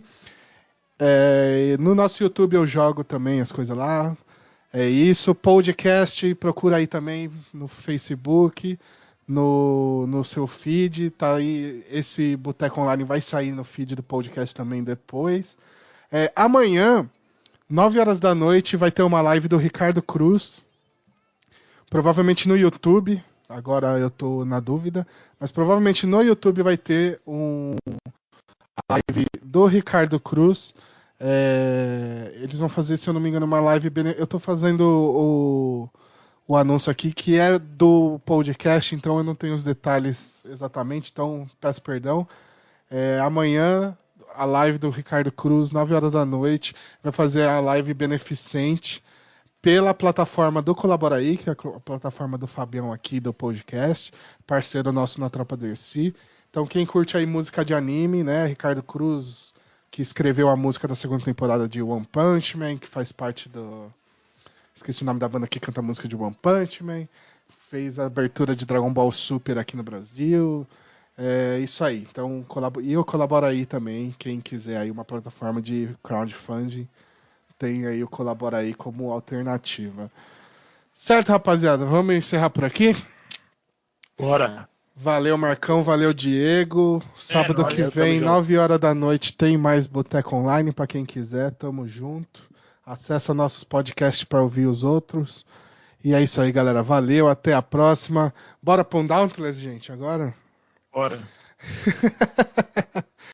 Speaker 1: No nosso YouTube eu jogo também as coisas lá. É isso, podcast, procura aí também no Facebook, no seu feed, tá aí, esse Boteco Online vai sair no feed do podcast também depois. Amanhã, 9 horas da noite vai ter uma live do Ricardo Cruz. Provavelmente no YouTube. Agora eu tô na dúvida. Mas provavelmente no YouTube vai ter uma live do Ricardo Cruz. Eles vão fazer, se eu não me engano, uma live. Eu tô fazendo o anúncio aqui, que é do podcast, então eu não tenho os detalhes exatamente, então peço perdão. Amanhã, a live do Ricardo Cruz, 9 horas da noite, vai fazer a live beneficente pela plataforma do Colaboraí, que é a plataforma do Fabião aqui do podcast, parceiro nosso na Tropa do Erci. Então quem curte aí música de anime, né, Ricardo Cruz, que escreveu a música da segunda temporada de One Punch Man, que faz parte do... Esqueci o nome da banda que canta a música de One Punch Man. Fez a abertura de Dragon Ball Super aqui no Brasil. Isso aí. Então, e eu colaboro aí também. Quem quiser aí uma plataforma de crowdfunding, tem aí o Colabora aí como alternativa. Certo, rapaziada? Vamos encerrar por aqui?
Speaker 2: Bora.
Speaker 1: Valeu, Marcão. Valeu, Diego. Sábado que vem, 9 horas da noite, tem mais Boteco Online para quem quiser. Tamo junto. Acessa nossos podcasts para ouvir os outros. E é isso aí, galera. Valeu, até a próxima. Bora pra um Dauntless, gente, agora?
Speaker 2: Bora.